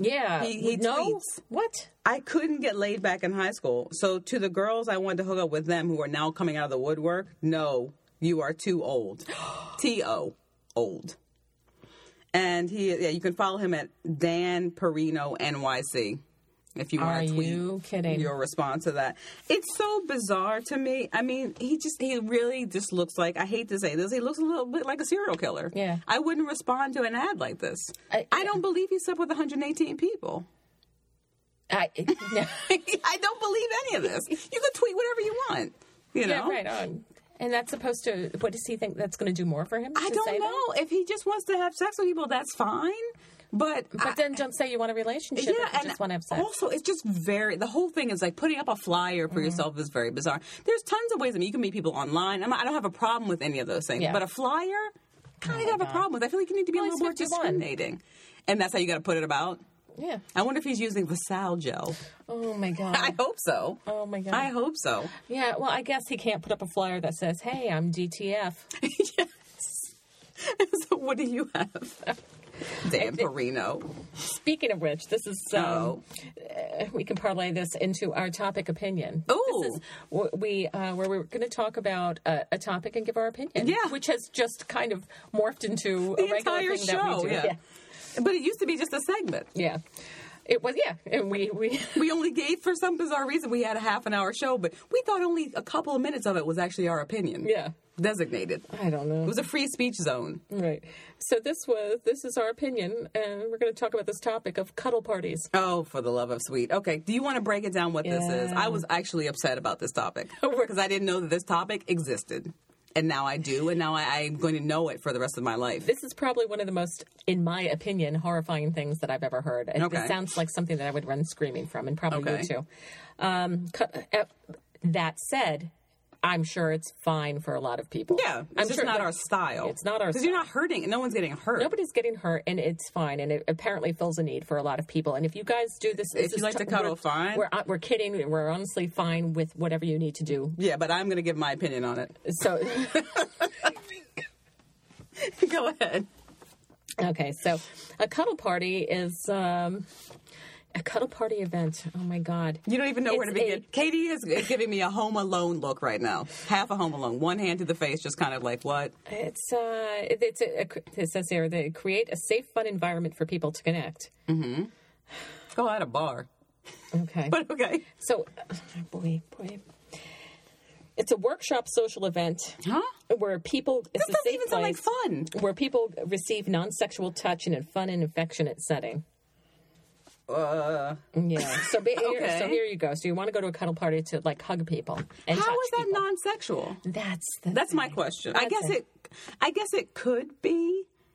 He tweets. What? I couldn't get laid back in high school. So to the girls I wanted to hook up with them who are now coming out of the woodwork, no, you are too old. T-O, old. And you can follow him at Dan Perino NYC if you want to tweet you kidding? Your response to that. It's so bizarre to me. I mean, he really just looks like, I hate to say this, he looks a little bit like a serial killer. Yeah. I wouldn't respond to an ad like this. I don't believe he slept with 118 people. I don't believe any of this. You can tweet whatever you want. You know? Yeah, right on. And that's supposed to, what does he think that's going to do more for him? I don't know. If he just wants to have sex with people, that's fine. But then don't say you want a relationship if you just want to have sex. Also, it's just the whole thing is like putting up a flyer for yourself is very bizarre. There's tons of ways. I mean, you can meet people online. I don't have a problem with any of those things. Yeah. But a flyer, kind of have a problem with. I feel like you need to be a little more discriminating. And that's how you got to put it about. Yeah. I wonder if he's using Vassal gel. Oh, my God. I hope so. Oh, my God. I hope so. Yeah, well, I guess he can't put up a flyer that says, hey, I'm DTF. Yes. So what do you have? Dan Perino. Speaking of which, this is, we can parlay this into our topic opinion. Oh. This is where we're going to talk about a topic and give our opinion. Yeah. Which has just kind of morphed into a regular entire thing show. that we do. Yeah. But it used to be just a segment. Yeah. It was, and we only gave, for some bizarre reason, we had a half-an-hour show, but we thought only a couple of minutes of it was actually our opinion. Yeah. Designated. I don't know. It was a free speech zone. Right. So this is our opinion, and we're going to talk about this topic of cuddle parties. Oh, for the love of sweet. Okay, do you want to break it down what this is? I was actually upset about this topic because I didn't know that this topic existed. And now I do, and now I'm going to know it for the rest of my life. This is probably one of the most, in my opinion, horrifying things that I've ever heard. It sounds like something that I would run screaming from, and probably you too. That said, I'm sure it's fine for a lot of people. Yeah, it's just not our style. It's not our style. Because you're not hurting. No one's getting hurt. Nobody's getting hurt, and it's fine. And it apparently fills a need for a lot of people. And if you guys do this... If you like to cuddle, fine. We're kidding. We're honestly fine with whatever you need to do. Yeah, but I'm going to give my opinion on it. So... Go ahead. Okay, so a cuddle party is... a cuddle party event. Oh, my God. You don't even know where to begin. Katie is giving me a Home Alone look right now. Half a Home Alone. One hand to the face, just kind of like, what? It says here, they create a safe, fun environment for people to connect. Mm-hmm. Go at a bar. Okay. But okay. So, boy. It's a workshop social event where people... This doesn't even sound like fun. Where people receive non-sexual touch in a fun and affectionate setting. Yeah. So here you go. So you want to go to a cuddle party to like hug people and how touch is that people. non-sexual? That's my question. I guess it could be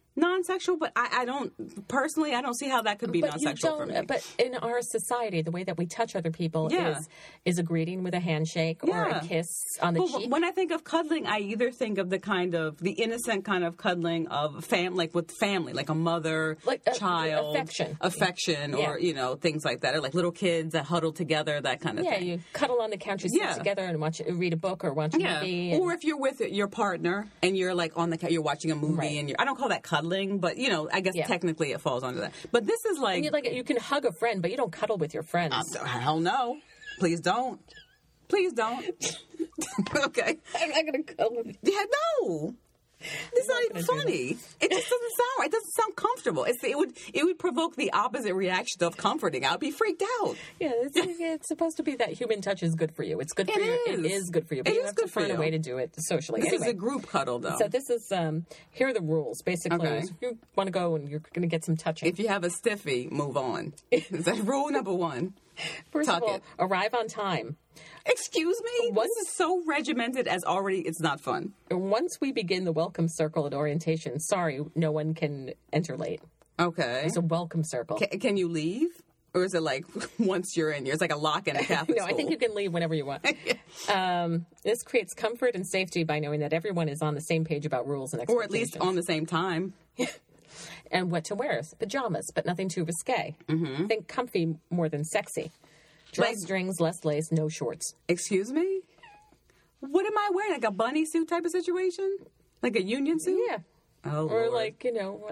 non-sexual, but I don't personally. I don't see how that could be non-sexual for me. But in our society, the way that we touch other people is a greeting with a handshake or a kiss on the cheek. When I think of cuddling, I either think of the innocent kind of cuddling of with family, like a mother, like child, affection, or things like that, or like little kids that huddle together, that kind of thing. Yeah, you cuddle on the couch, you sit together and read a book or watch a movie. Or if you're with your partner and you're like on the couch, you're watching a movie, and I don't call that cuddling, but I guess technically it falls under that. But this is like, you can hug a friend, but you don't cuddle with your friends. Hell no, please don't, please don't. Okay, I'm not going to cuddle with you. Yeah, no. It's not even funny. It just doesn't sound right. It doesn't sound comfortable. It would provoke the opposite reaction of comforting. I'd be freaked out. Yeah, it's supposed to be that human touch is good for you. It's good for you. It is good for you. But you have to find a way to do it socially. This is a group cuddle, though. So this is here are the rules. Basically, if you want to go and you're going to get some touching. If you have a stiffy, move on. That's rule number one. First of all, arrive on time. Excuse me? This is so regimented as already it's not fun. Once we begin the welcome circle at orientation, sorry, no one can enter late. Okay. It's a welcome circle. Can you leave? Or is it like once you're in, it's like a lock in a Catholic school? I think you can leave whenever you want. This creates comfort and safety by knowing that everyone is on the same page about rules and expectations. Or at least on the same time. And what to wear. Pajamas, but nothing too risque. Mm-hmm. Think comfy more than sexy. Strings, less lace, no shorts. Excuse me? What am I wearing? Like a bunny suit type of situation? Like a union suit? Yeah. Oh, or Lord. like,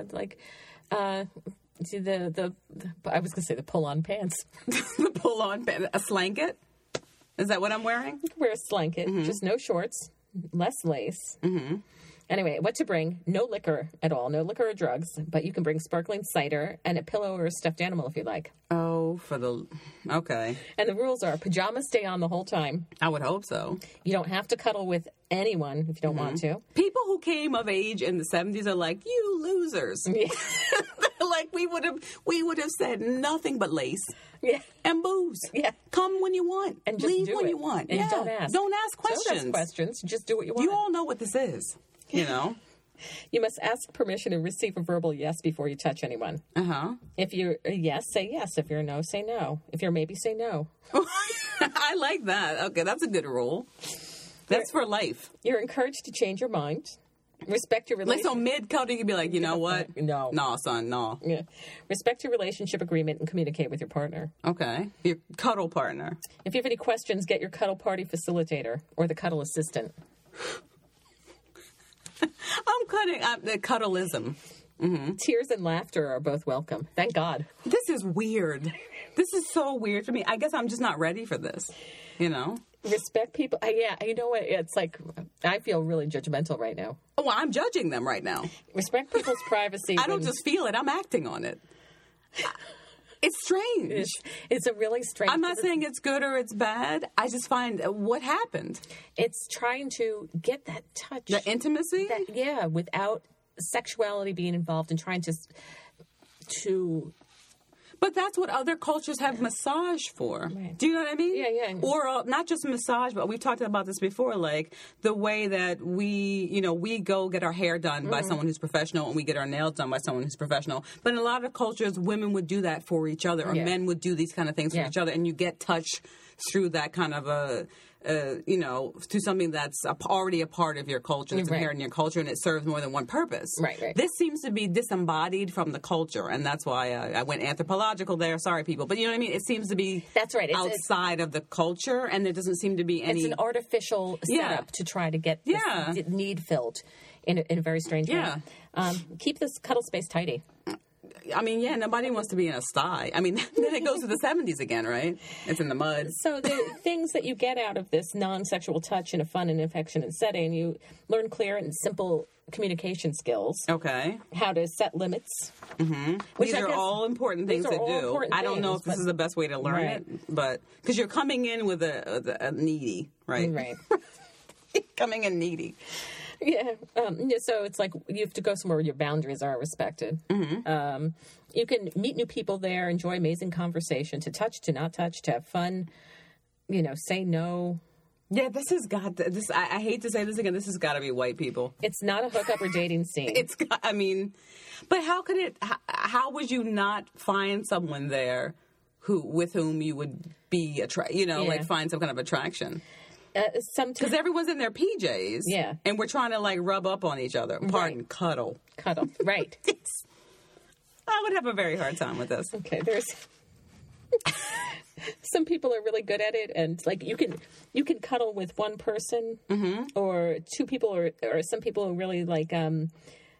see the I was going to say the pull-on pants. The pull-on pants. A slanket? Is that what I'm wearing? You can wear a slanket. Just no shorts, less lace. Mm-hmm. Anyway, what to bring? No liquor at all. No liquor or drugs. But you can bring sparkling cider and a pillow or a stuffed animal if you like. Oh, okay. And the rules are pajamas stay on the whole time. I would hope so. You don't have to cuddle with anyone if you don't want to. People who came of age in the 70s are like, you losers. Yeah. Like we would have said nothing but lace. Yeah. And booze. Yeah. Come when you want. And just leave when you want. And don't ask. Don't ask questions. Don't ask questions. Just do what you want. You all know what this is. You know? You must ask permission and receive a verbal yes before you touch anyone. Uh-huh. If you're a yes, say yes. If you're a no, say no. If you're maybe, say no. I like that. Okay, that's a good rule. That's for life. You're encouraged to change your mind. Respect your relationship. Like, so mid-cuddle, you can be like, you know what? No. No, son, no. Yeah. Respect your relationship agreement and communicate with your partner. Okay. Your cuddle partner. If you have any questions, get your cuddle party facilitator or the cuddle assistant. I'm cutting up the cuddleism. Mm-hmm. Tears and laughter are both welcome. Thank God. This is weird. This is so weird for me. I guess I'm just not ready for this, you know? Respect people. Yeah, you know what? It's like, I feel really judgmental right now. Oh, well, I'm judging them right now. Respect people's privacy. I don't just feel it. I'm acting on it. It's strange. It's a really strange... I'm not saying it's good or it's bad. I just find what happened. It's trying to get that touch. The intimacy? Without sexuality being involved and trying to... But that's what other cultures have massage for. Right. Do you know what I mean? Yeah. Or not just massage, but we've talked about this before, like the way that we go get our hair done by someone who's professional and we get our nails done by someone who's professional. But in a lot of cultures, women would do that for each other or men would do these kind of things for each other. And you get touch through that kind of to something that's already a part of your culture, that's inherent in your culture, and it serves more than one purpose. Right. This seems to be disembodied from the culture, and that's why I went anthropological there. Sorry, people. But you know what I mean? It seems to be outside of the culture, and there doesn't seem to be any... It's an artificial setup to try to get this need filled in a very strange way. Keep this cuddle space tidy. I mean, nobody wants to be in a sty. I mean, then it goes to the 70s again, right? It's in the mud. So the things that you get out of this non-sexual touch in a fun and affectionate setting, you learn clear and simple communication skills. Okay. How to set limits. Mm-hmm. These are all important things to do. I don't know if this is the best way to learn it, but because you're coming in with a needy, right? Right. Coming in needy. Yeah. So it's like you have to go somewhere where your boundaries are respected. Mm-hmm. You can meet new people there, enjoy amazing conversation, to touch, to not touch, to have fun, say no. Yeah, this has got this. I hate to say this again. This has got to be white people. It's not a hookup or dating scene. It's. I mean, but how could it? How would you not find someone there with whom you would be like find some kind of attraction? Because everyone's in their PJs. Yeah, and we're trying to like rub up on each other. Pardon, right. Cuddle. Right. I would have a very hard time with this. Okay, there's. Some people are really good at it, and like you can cuddle with one person or two people, or some people who really like are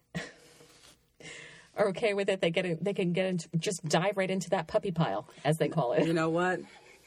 okay with it. They can get into, just dive right into that puppy pile, as they call it. You know what?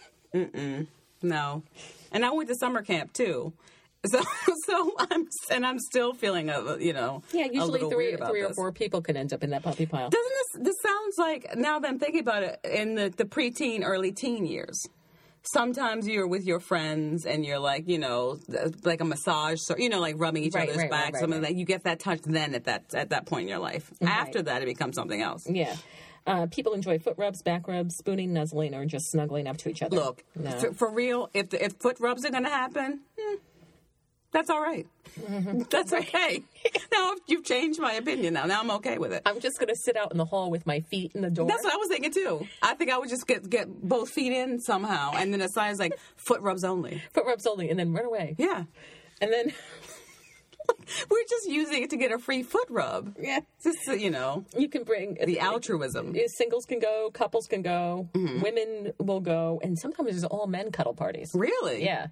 No. And I went to summer camp too. So I'm still feeling Yeah, usually three or four people can end up in that puppy pile. Doesn't this sounds like, now that I'm thinking about it, in the preteen, early teen years, sometimes you're with your friends and you're like, like a massage, like rubbing each other's backs, something like you get that touch then at that point in your life. Right. After that, it becomes something else. Yeah. People enjoy foot rubs, back rubs, spooning, nuzzling, or just snuggling up to each other. Look, for real, if foot rubs are going to happen, that's all right. Mm-hmm. That's okay. Now, you've changed my opinion now. Now I'm okay with it. I'm just going to sit out in the hall with my feet in the door. That's what I was thinking, too. I think I would just get both feet in somehow, and then a sign is like, foot rubs only. Foot rubs only, and then run away. Yeah. And then... We're just using it to get a free foot rub. Yeah. Just, You can bring... The altruism. Singles can go, couples can go, women will go, and sometimes there's all men cuddle parties. Really? Yeah.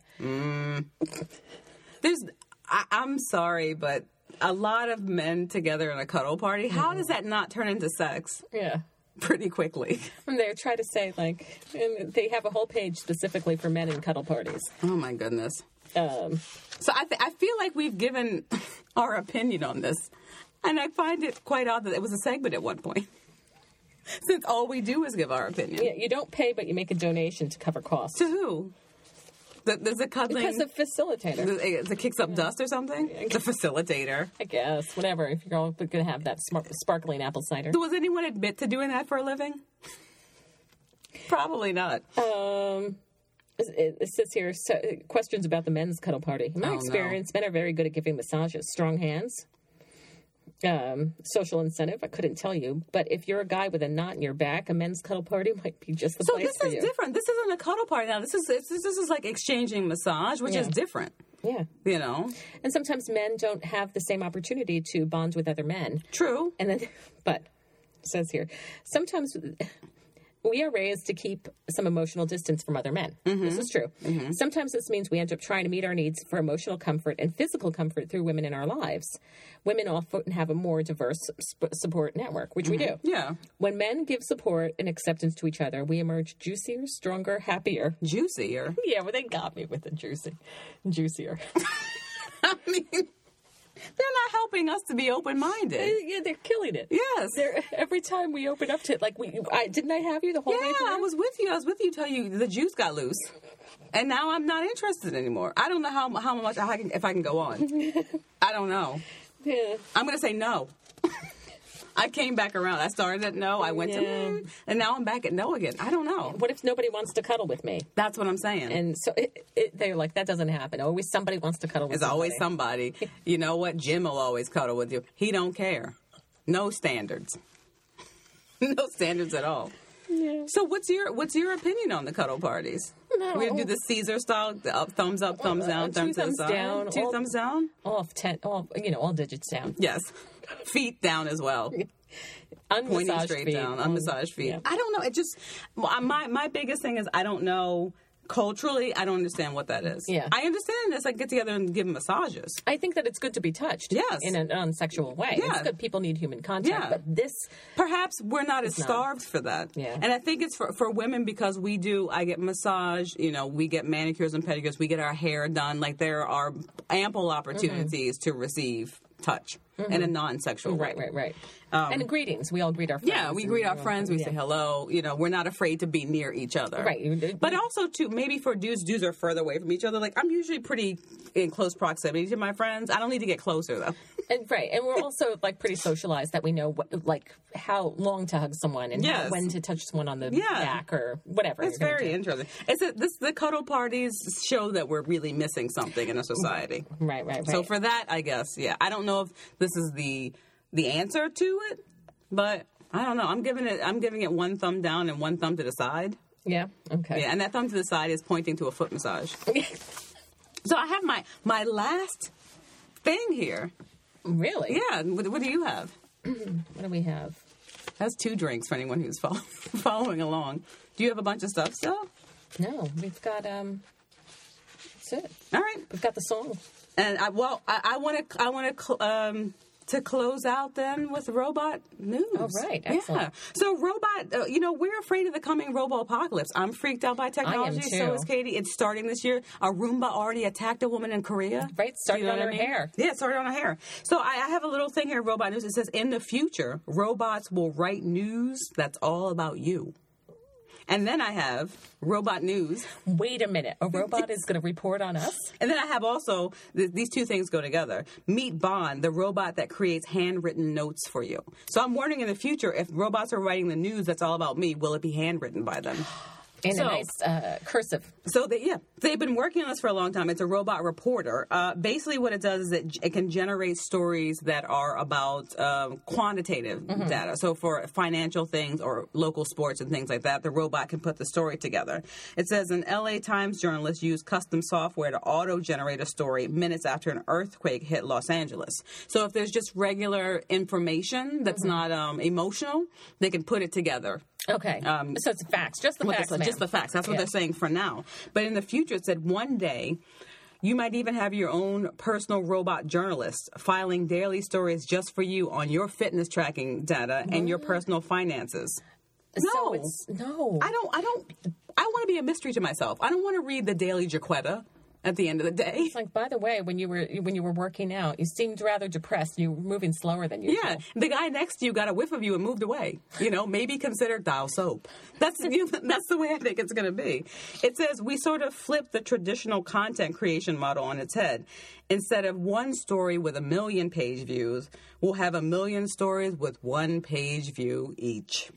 I'm sorry, but a lot of men together in a cuddle party, how does that not turn into sex? Yeah. Pretty quickly. And they try to say, and they have a whole page specifically for men in cuddle parties. Oh, my goodness. So I feel like we've given our opinion on this. And I find it quite odd that it was a segment at one point. Since all we do is give our opinion. Yeah, you don't pay, but you make a donation to cover costs. To who? There's a cuddling... Because the facilitator. The kicks up dust or something? The facilitator. I guess. Whatever. If you're all going to have that sparkling apple cider. Does anyone admit to doing that for a living? Probably not. It says here, questions about the men's cuddle party. In my experience, men are very good at giving massages. Strong hands. Social incentive, I couldn't tell you. But if you're a guy with a knot in your back, a men's cuddle party might be just the place for you. So this is different. This isn't a cuddle party now. This is like exchanging massage, which is different. Yeah. And sometimes men don't have the same opportunity to bond with other men. True. And then, but, it says here, sometimes... We are raised to keep some emotional distance from other men. Mm-hmm. This is true. Mm-hmm. Sometimes this means we end up trying to meet our needs for emotional comfort and physical comfort through women in our lives. Women often have a more diverse support network, which we do. Yeah. When men give support and acceptance to each other, we emerge juicier, stronger, happier. Juicier? Yeah, well, they got me with the juicier. I mean... They're not helping us to be open-minded. Yeah, they're killing it. Yes. Every time we open up to it, didn't I have you the whole way through? Yeah, I was with you till the juice got loose. And now I'm not interested anymore. I don't know how much if I can go on. I don't know. Yeah. I'm going to say no. I came back around. I started at no. I went to and now I'm back at no again. I don't know. What if nobody wants to cuddle with me? That's what I'm saying. And so they're like, that doesn't happen. Always somebody wants to cuddle with There's always somebody. You know what? Jim will always cuddle with you. He don't care. No standards. No standards at all. Yeah. So what's your opinion on the cuddle parties? No. We're gonna do the Caesar style, thumbs up, thumbs down, thumbs down, two thumbs down, all digits down. Yes, feet down as well. Pointing straight feet. Down, unmassaged feet. Yeah. I don't know. It just my biggest thing is I don't know. Culturally, I don't understand what that is. Yeah. I understand this. I get together and give massages. I think that it's good to be touched. Yes. In an unsexual way. Yeah. It's good. People need human contact. Yeah. But this... Perhaps we're not as starved for that. Yeah. And I think it's for women because I get massage, we get manicures and pedicures, we get our hair done. Like there are ample opportunities to receive touch. in a non-sexual way. Right. And greetings. We all greet our friends. Yeah, we greet our friends. We say hello. We're not afraid to be near each other. Right. But also, too, maybe for dudes are further away from each other. Like, I'm usually pretty in close proximity to my friends. I don't need to get closer, though. And we're also like pretty socialized that we know how long to hug someone and when to touch someone on the back or whatever. It's very interesting. The cuddle parties show that we're really missing something in a society. Right. So for that, I guess, I don't know if this is the answer to it, but I don't know. I'm giving it one thumb down and one thumb to the side. Yeah. Okay. Yeah, and that thumb to the side is pointing to a foot massage. So I have my last thing here. Really? Yeah. What do you have? What do we have? That's 2 drinks for anyone who's following along. Do you have a bunch of stuff still? No, we've got that's it. All right. We've got the song. And I want to close out then with robot news. Oh, right. Excellent. Yeah. So robot, we're afraid of the coming robo-apocalypse. I'm freaked out by technology. I am too. So is Katie. It's starting this year. A Roomba already attacked a woman in Korea. Right. Started on her hair. Yeah, it started on her hair. So I have a little thing here, robot news. It says, in the future, robots will write news that's all about you. And then I have robot news. Wait a minute. A robot is going to report on us? And then I have also, these two things go together. Meet Bond, the robot that creates handwritten notes for you. So I'm wondering in the future, if robots are writing the news that's all about me, will it be handwritten by them? In a nice cursive. So, they've been working on this for a long time. It's a robot reporter. Basically, what it does is it can generate stories that are about quantitative data. So, for financial things or local sports and things like that, the robot can put the story together. It says an LA Times journalist used custom software to auto-generate a story minutes after an earthquake hit Los Angeles. So, if there's just regular information that's not emotional, they can put it together. Okay. So it's facts. Just the facts, Just the facts. That's what they're saying for now. But in the future, it said one day, you might even have your own personal robot journalist filing daily stories just for you on your fitness tracking data and your personal finances. No. I want to be a mystery to myself. I don't want to read the Daily Jaquetta at the end of the day. It's like, by the way, when you were working out, you seemed rather depressed. You were moving slower than usual. Yeah, the guy next to you got a whiff of you and moved away. Maybe consider dial soap. That's the way I think it's going to be. It says we sort of flip the traditional content creation model on its head. Instead of one story with 1 million page views, we'll have 1 million stories with 1 page view each.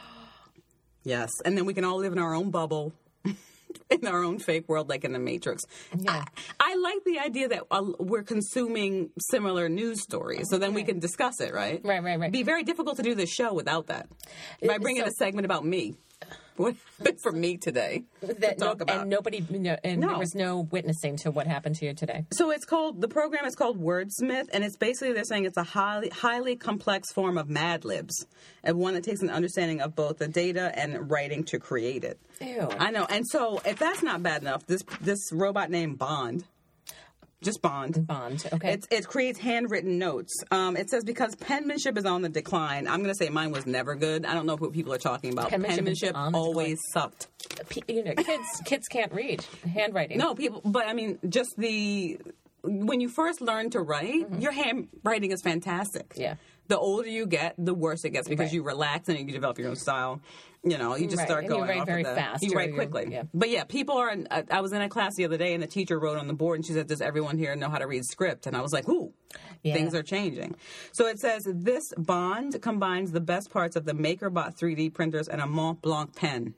Yes, and then we can all live in our own bubble. In our own fake world, like in the Matrix. Yeah. I like the idea that we're consuming similar news stories, so then we can discuss it, right? Right. It'd be very difficult to do this show without that. I bring in a segment about me. What happened for me today to talk about. And nobody, there was no witnessing to what happened to you today. So the program is called Wordsmith, and it's basically, they're saying it's a highly complex form of Mad Libs, and one that takes an understanding of both the data and writing to create it. Ew. I know. And so if that's not bad enough, this robot named Bond, just Bond. Bond, okay. It creates handwritten notes. It says because penmanship is on the decline. I'm going to say mine was never good. I don't know what people are talking about. Penmanship always sucked. Kids can't read handwriting. No, people. But I mean, just when you first learn to write, your handwriting is fantastic. Yeah. The older you get, the worse it gets because you relax and you develop your own style. You just start going. You write very fast. You write quickly. Yeah. But yeah, people are. I was in a class the other day, and the teacher wrote on the board, and she said, "Does everyone here know how to read script?" And I was like, "Ooh, things are changing." So it says this Bond combines the best parts of the MakerBot 3D printers and a Mont Blanc pen.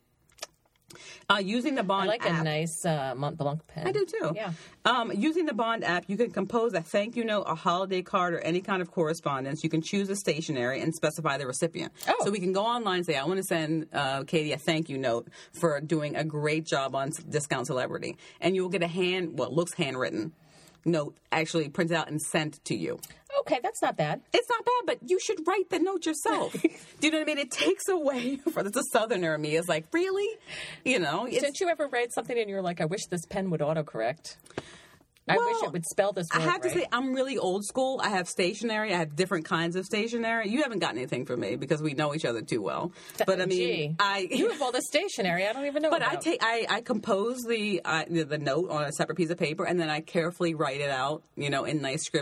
Using the Bond app. I like a nice Mont Blanc pen. I do too. Yeah. Using the Bond app, you can compose a thank you note, a holiday card, or any kind of correspondence. You can choose a stationery and specify the recipient. Oh. So we can go online and say, I want to send Katie a thank you note for doing a great job on Discount Celebrity. And you'll get what looks handwritten note actually printed out and sent to you. Okay, that's not bad. It's not bad, but you should write the note yourself. Do you know what I mean? It takes away from the Southerner in me. Is like, really? Didn't you ever write something and you're like, I wish this pen would autocorrect? I wish it would spell this word I have to right. say, I'm really old school. I have stationery. I have different kinds of stationery. You haven't got anything from me because we know each other too well. But I mean, you have all the stationery I don't even know but about. I compose the note on a separate piece of paper, and then I carefully write it out, in nice script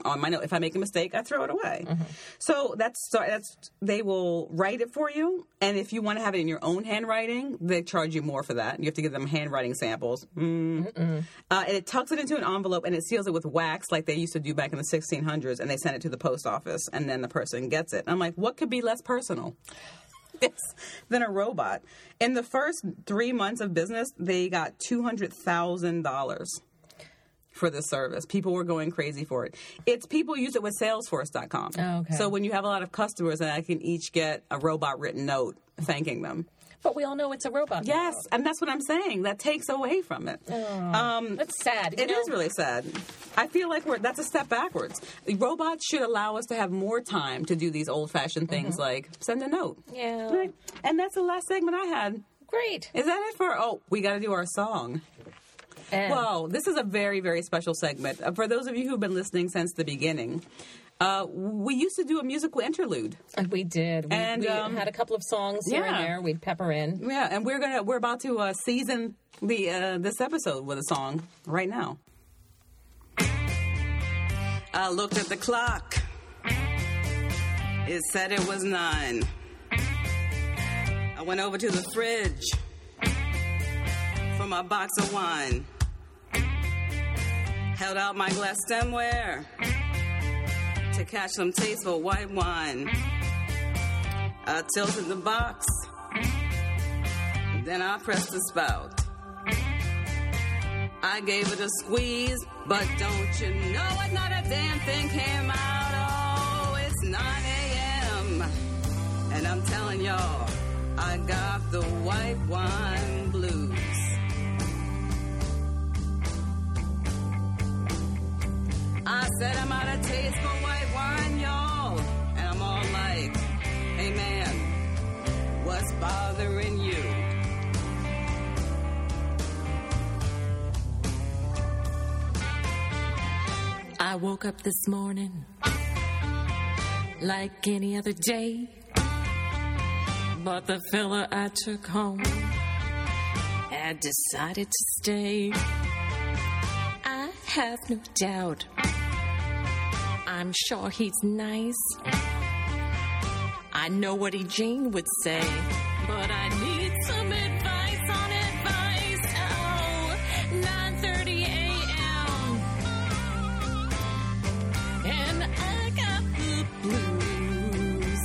on my note. If I make a mistake, I throw it away. So that's they will write it for you, and if you want to have it in your own handwriting, they charge you more for that. You have to give them handwriting samples. And it tucks it into an envelope, and it seals it with wax like they used to do back in the 1600s, and they send it to the post office, and then the person gets it. I'm like, what could be less personal than a robot? In the first 3 months of business, they got $200,000 for this service. People were going crazy for it. People use it with Salesforce.com. Oh, okay. So when you have a lot of customers, and I can each get a robot written note thanking them. But we all know it's a robot. Yes, and that's what I'm saying. That takes away from it. That's sad. It is really sad. I feel like that's a step backwards. Robots should allow us to have more time to do these old-fashioned things like send a note. Yeah. Right? And that's the last segment I had. Great. Is that it for... Oh, we got to do our song. Whoa, this is a very, very special segment. For those of you who've been listening since the beginning, we used to do a musical interlude. We did. We had a couple of songs here and there. We'd pepper in. Yeah, and we're about to season this episode with a song right now. I looked at the clock. It said it was 9. I went over to the fridge for my box of wine. Held out my glass stemware to catch some tasteful white wine. I tilted the box, then I pressed the spout. I gave it a squeeze, but don't you know it, not a damn thing came out. Oh, it's 9 a.m., and I'm telling y'all, I got the white wine blues. I said I'm out of taste for white wine, y'all. And I'm all like, hey man, what's bothering you? I woke up this morning like any other day, but the fella I took home had decided to stay. I have no doubt, I'm sure he's nice. I know what Jane would say, but I need some advice on advice. Oh, 9:30 a.m. and I got the blues.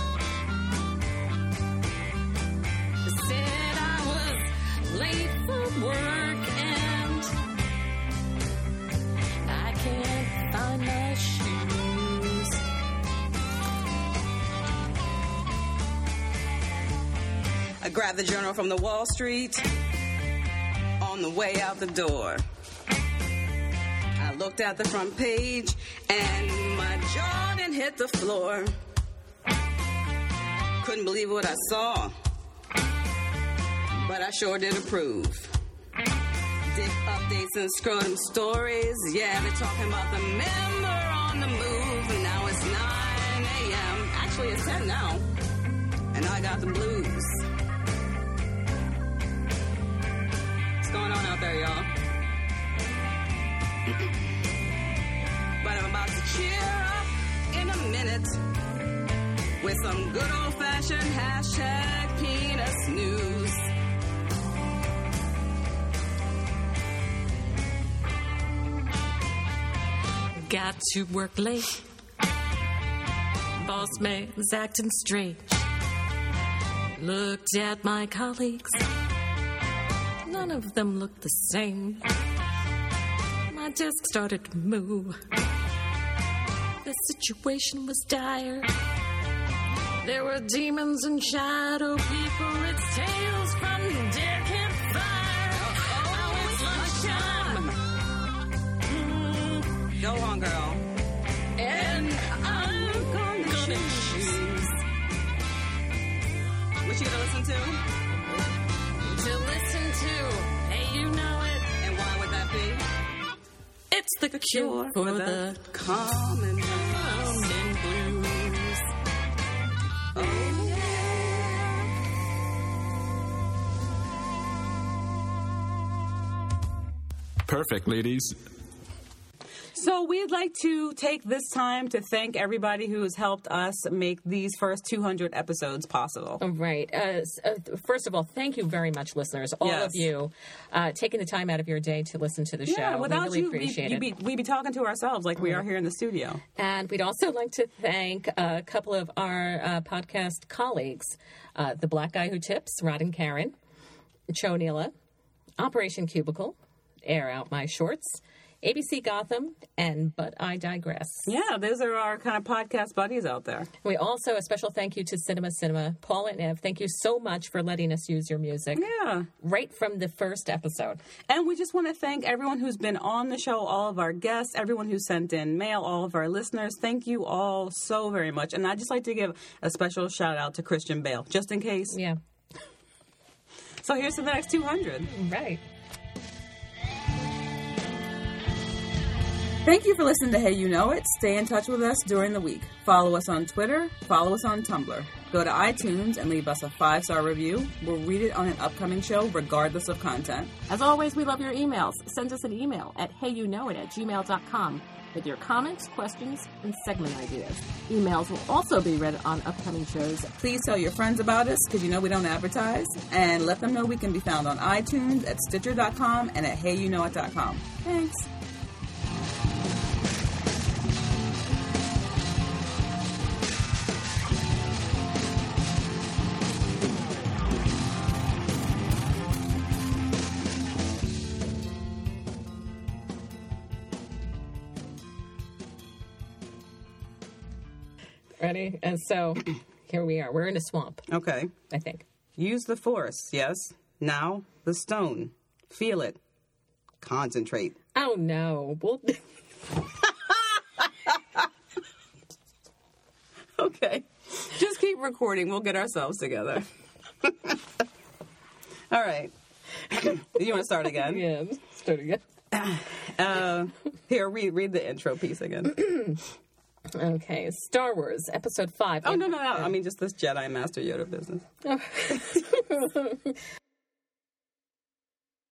Said I was late for work and I can't find my shoes. I grabbed the journal from the Wall Street on the way out the door. I looked at the front page and my jaw didn't hit the floor. Couldn't believe what I saw, but I sure did approve. Dick updates and scrotum stories. Yeah, they're talking about the member on the move. And now it's 9 a.m. Actually, it's 10 now. And I got the blues. What's going on out there, y'all? But I'm about to cheer up in a minute with some good old-fashioned hashtag penis news. Got to work late. Boss man's acting strange. Looked at my colleagues. None of them looked the same. My desk started to move. The situation was dire. There were demons and shadow people. It's tales from dead campfire. Oh, it's lunchtime. Go on, girl. And I'm gonna choose What you gonna listen to? to listen to. Hey, you know it. And why would that be? It's the cure for the common blues. blues. Oh, yeah. Perfect, ladies. So we'd like to take this time to thank everybody who has helped us make these first 200 episodes possible. Right. First of all, thank you very much, listeners. All of you taking the time out of your day to listen to the show. Yeah, without we really you, appreciate it. we'd be talking to ourselves like we are here in the studio. And we'd also like to thank a couple of our podcast colleagues, The Black Guy Who Tips, Rod and Karen, Cho Neela, Operation Cubicle, Air Out My Shorts, ABC Gotham, and But I Digress. Yeah, those are our kind of podcast buddies out there. We also, a special thank you to Cinema. Paul and Ev, thank you so much for letting us use your music. Yeah. Right from the first episode. And we just want to thank everyone who's been on the show, all of our guests, everyone who sent in mail, all of our listeners. Thank you all so very much. And I'd just like to give a special shout out to Christian Bale, just in case. Yeah. So here's to the next 200. Right. Thank you for listening to Hey You Know It. Stay in touch with us during the week. Follow us on Twitter. Follow us on Tumblr. Go to iTunes and leave us a 5-star review. We'll read it on an upcoming show regardless of content. As always, we love your emails. Send us an email at heyyouknowit@gmail.com with your comments, questions, and segment ideas. Emails will also be read on upcoming shows. Please tell your friends about us because you know we don't advertise. And let them know we can be found on iTunes, at Stitcher.com, and at HeyYouKnowIt.com. Thanks. Ready? And so here we are. We're in a swamp, Okay. I think. Use the force, yes. Now, the stone. Feel it. Concentrate. Oh, no. Well, Okay. Just keep recording. We'll get ourselves together. All right. You want to start again? yeah, start again. Here, read the intro piece again. Okay, Star Wars, Episode 5. Oh, no. I mean, just this Jedi Master Yoda business.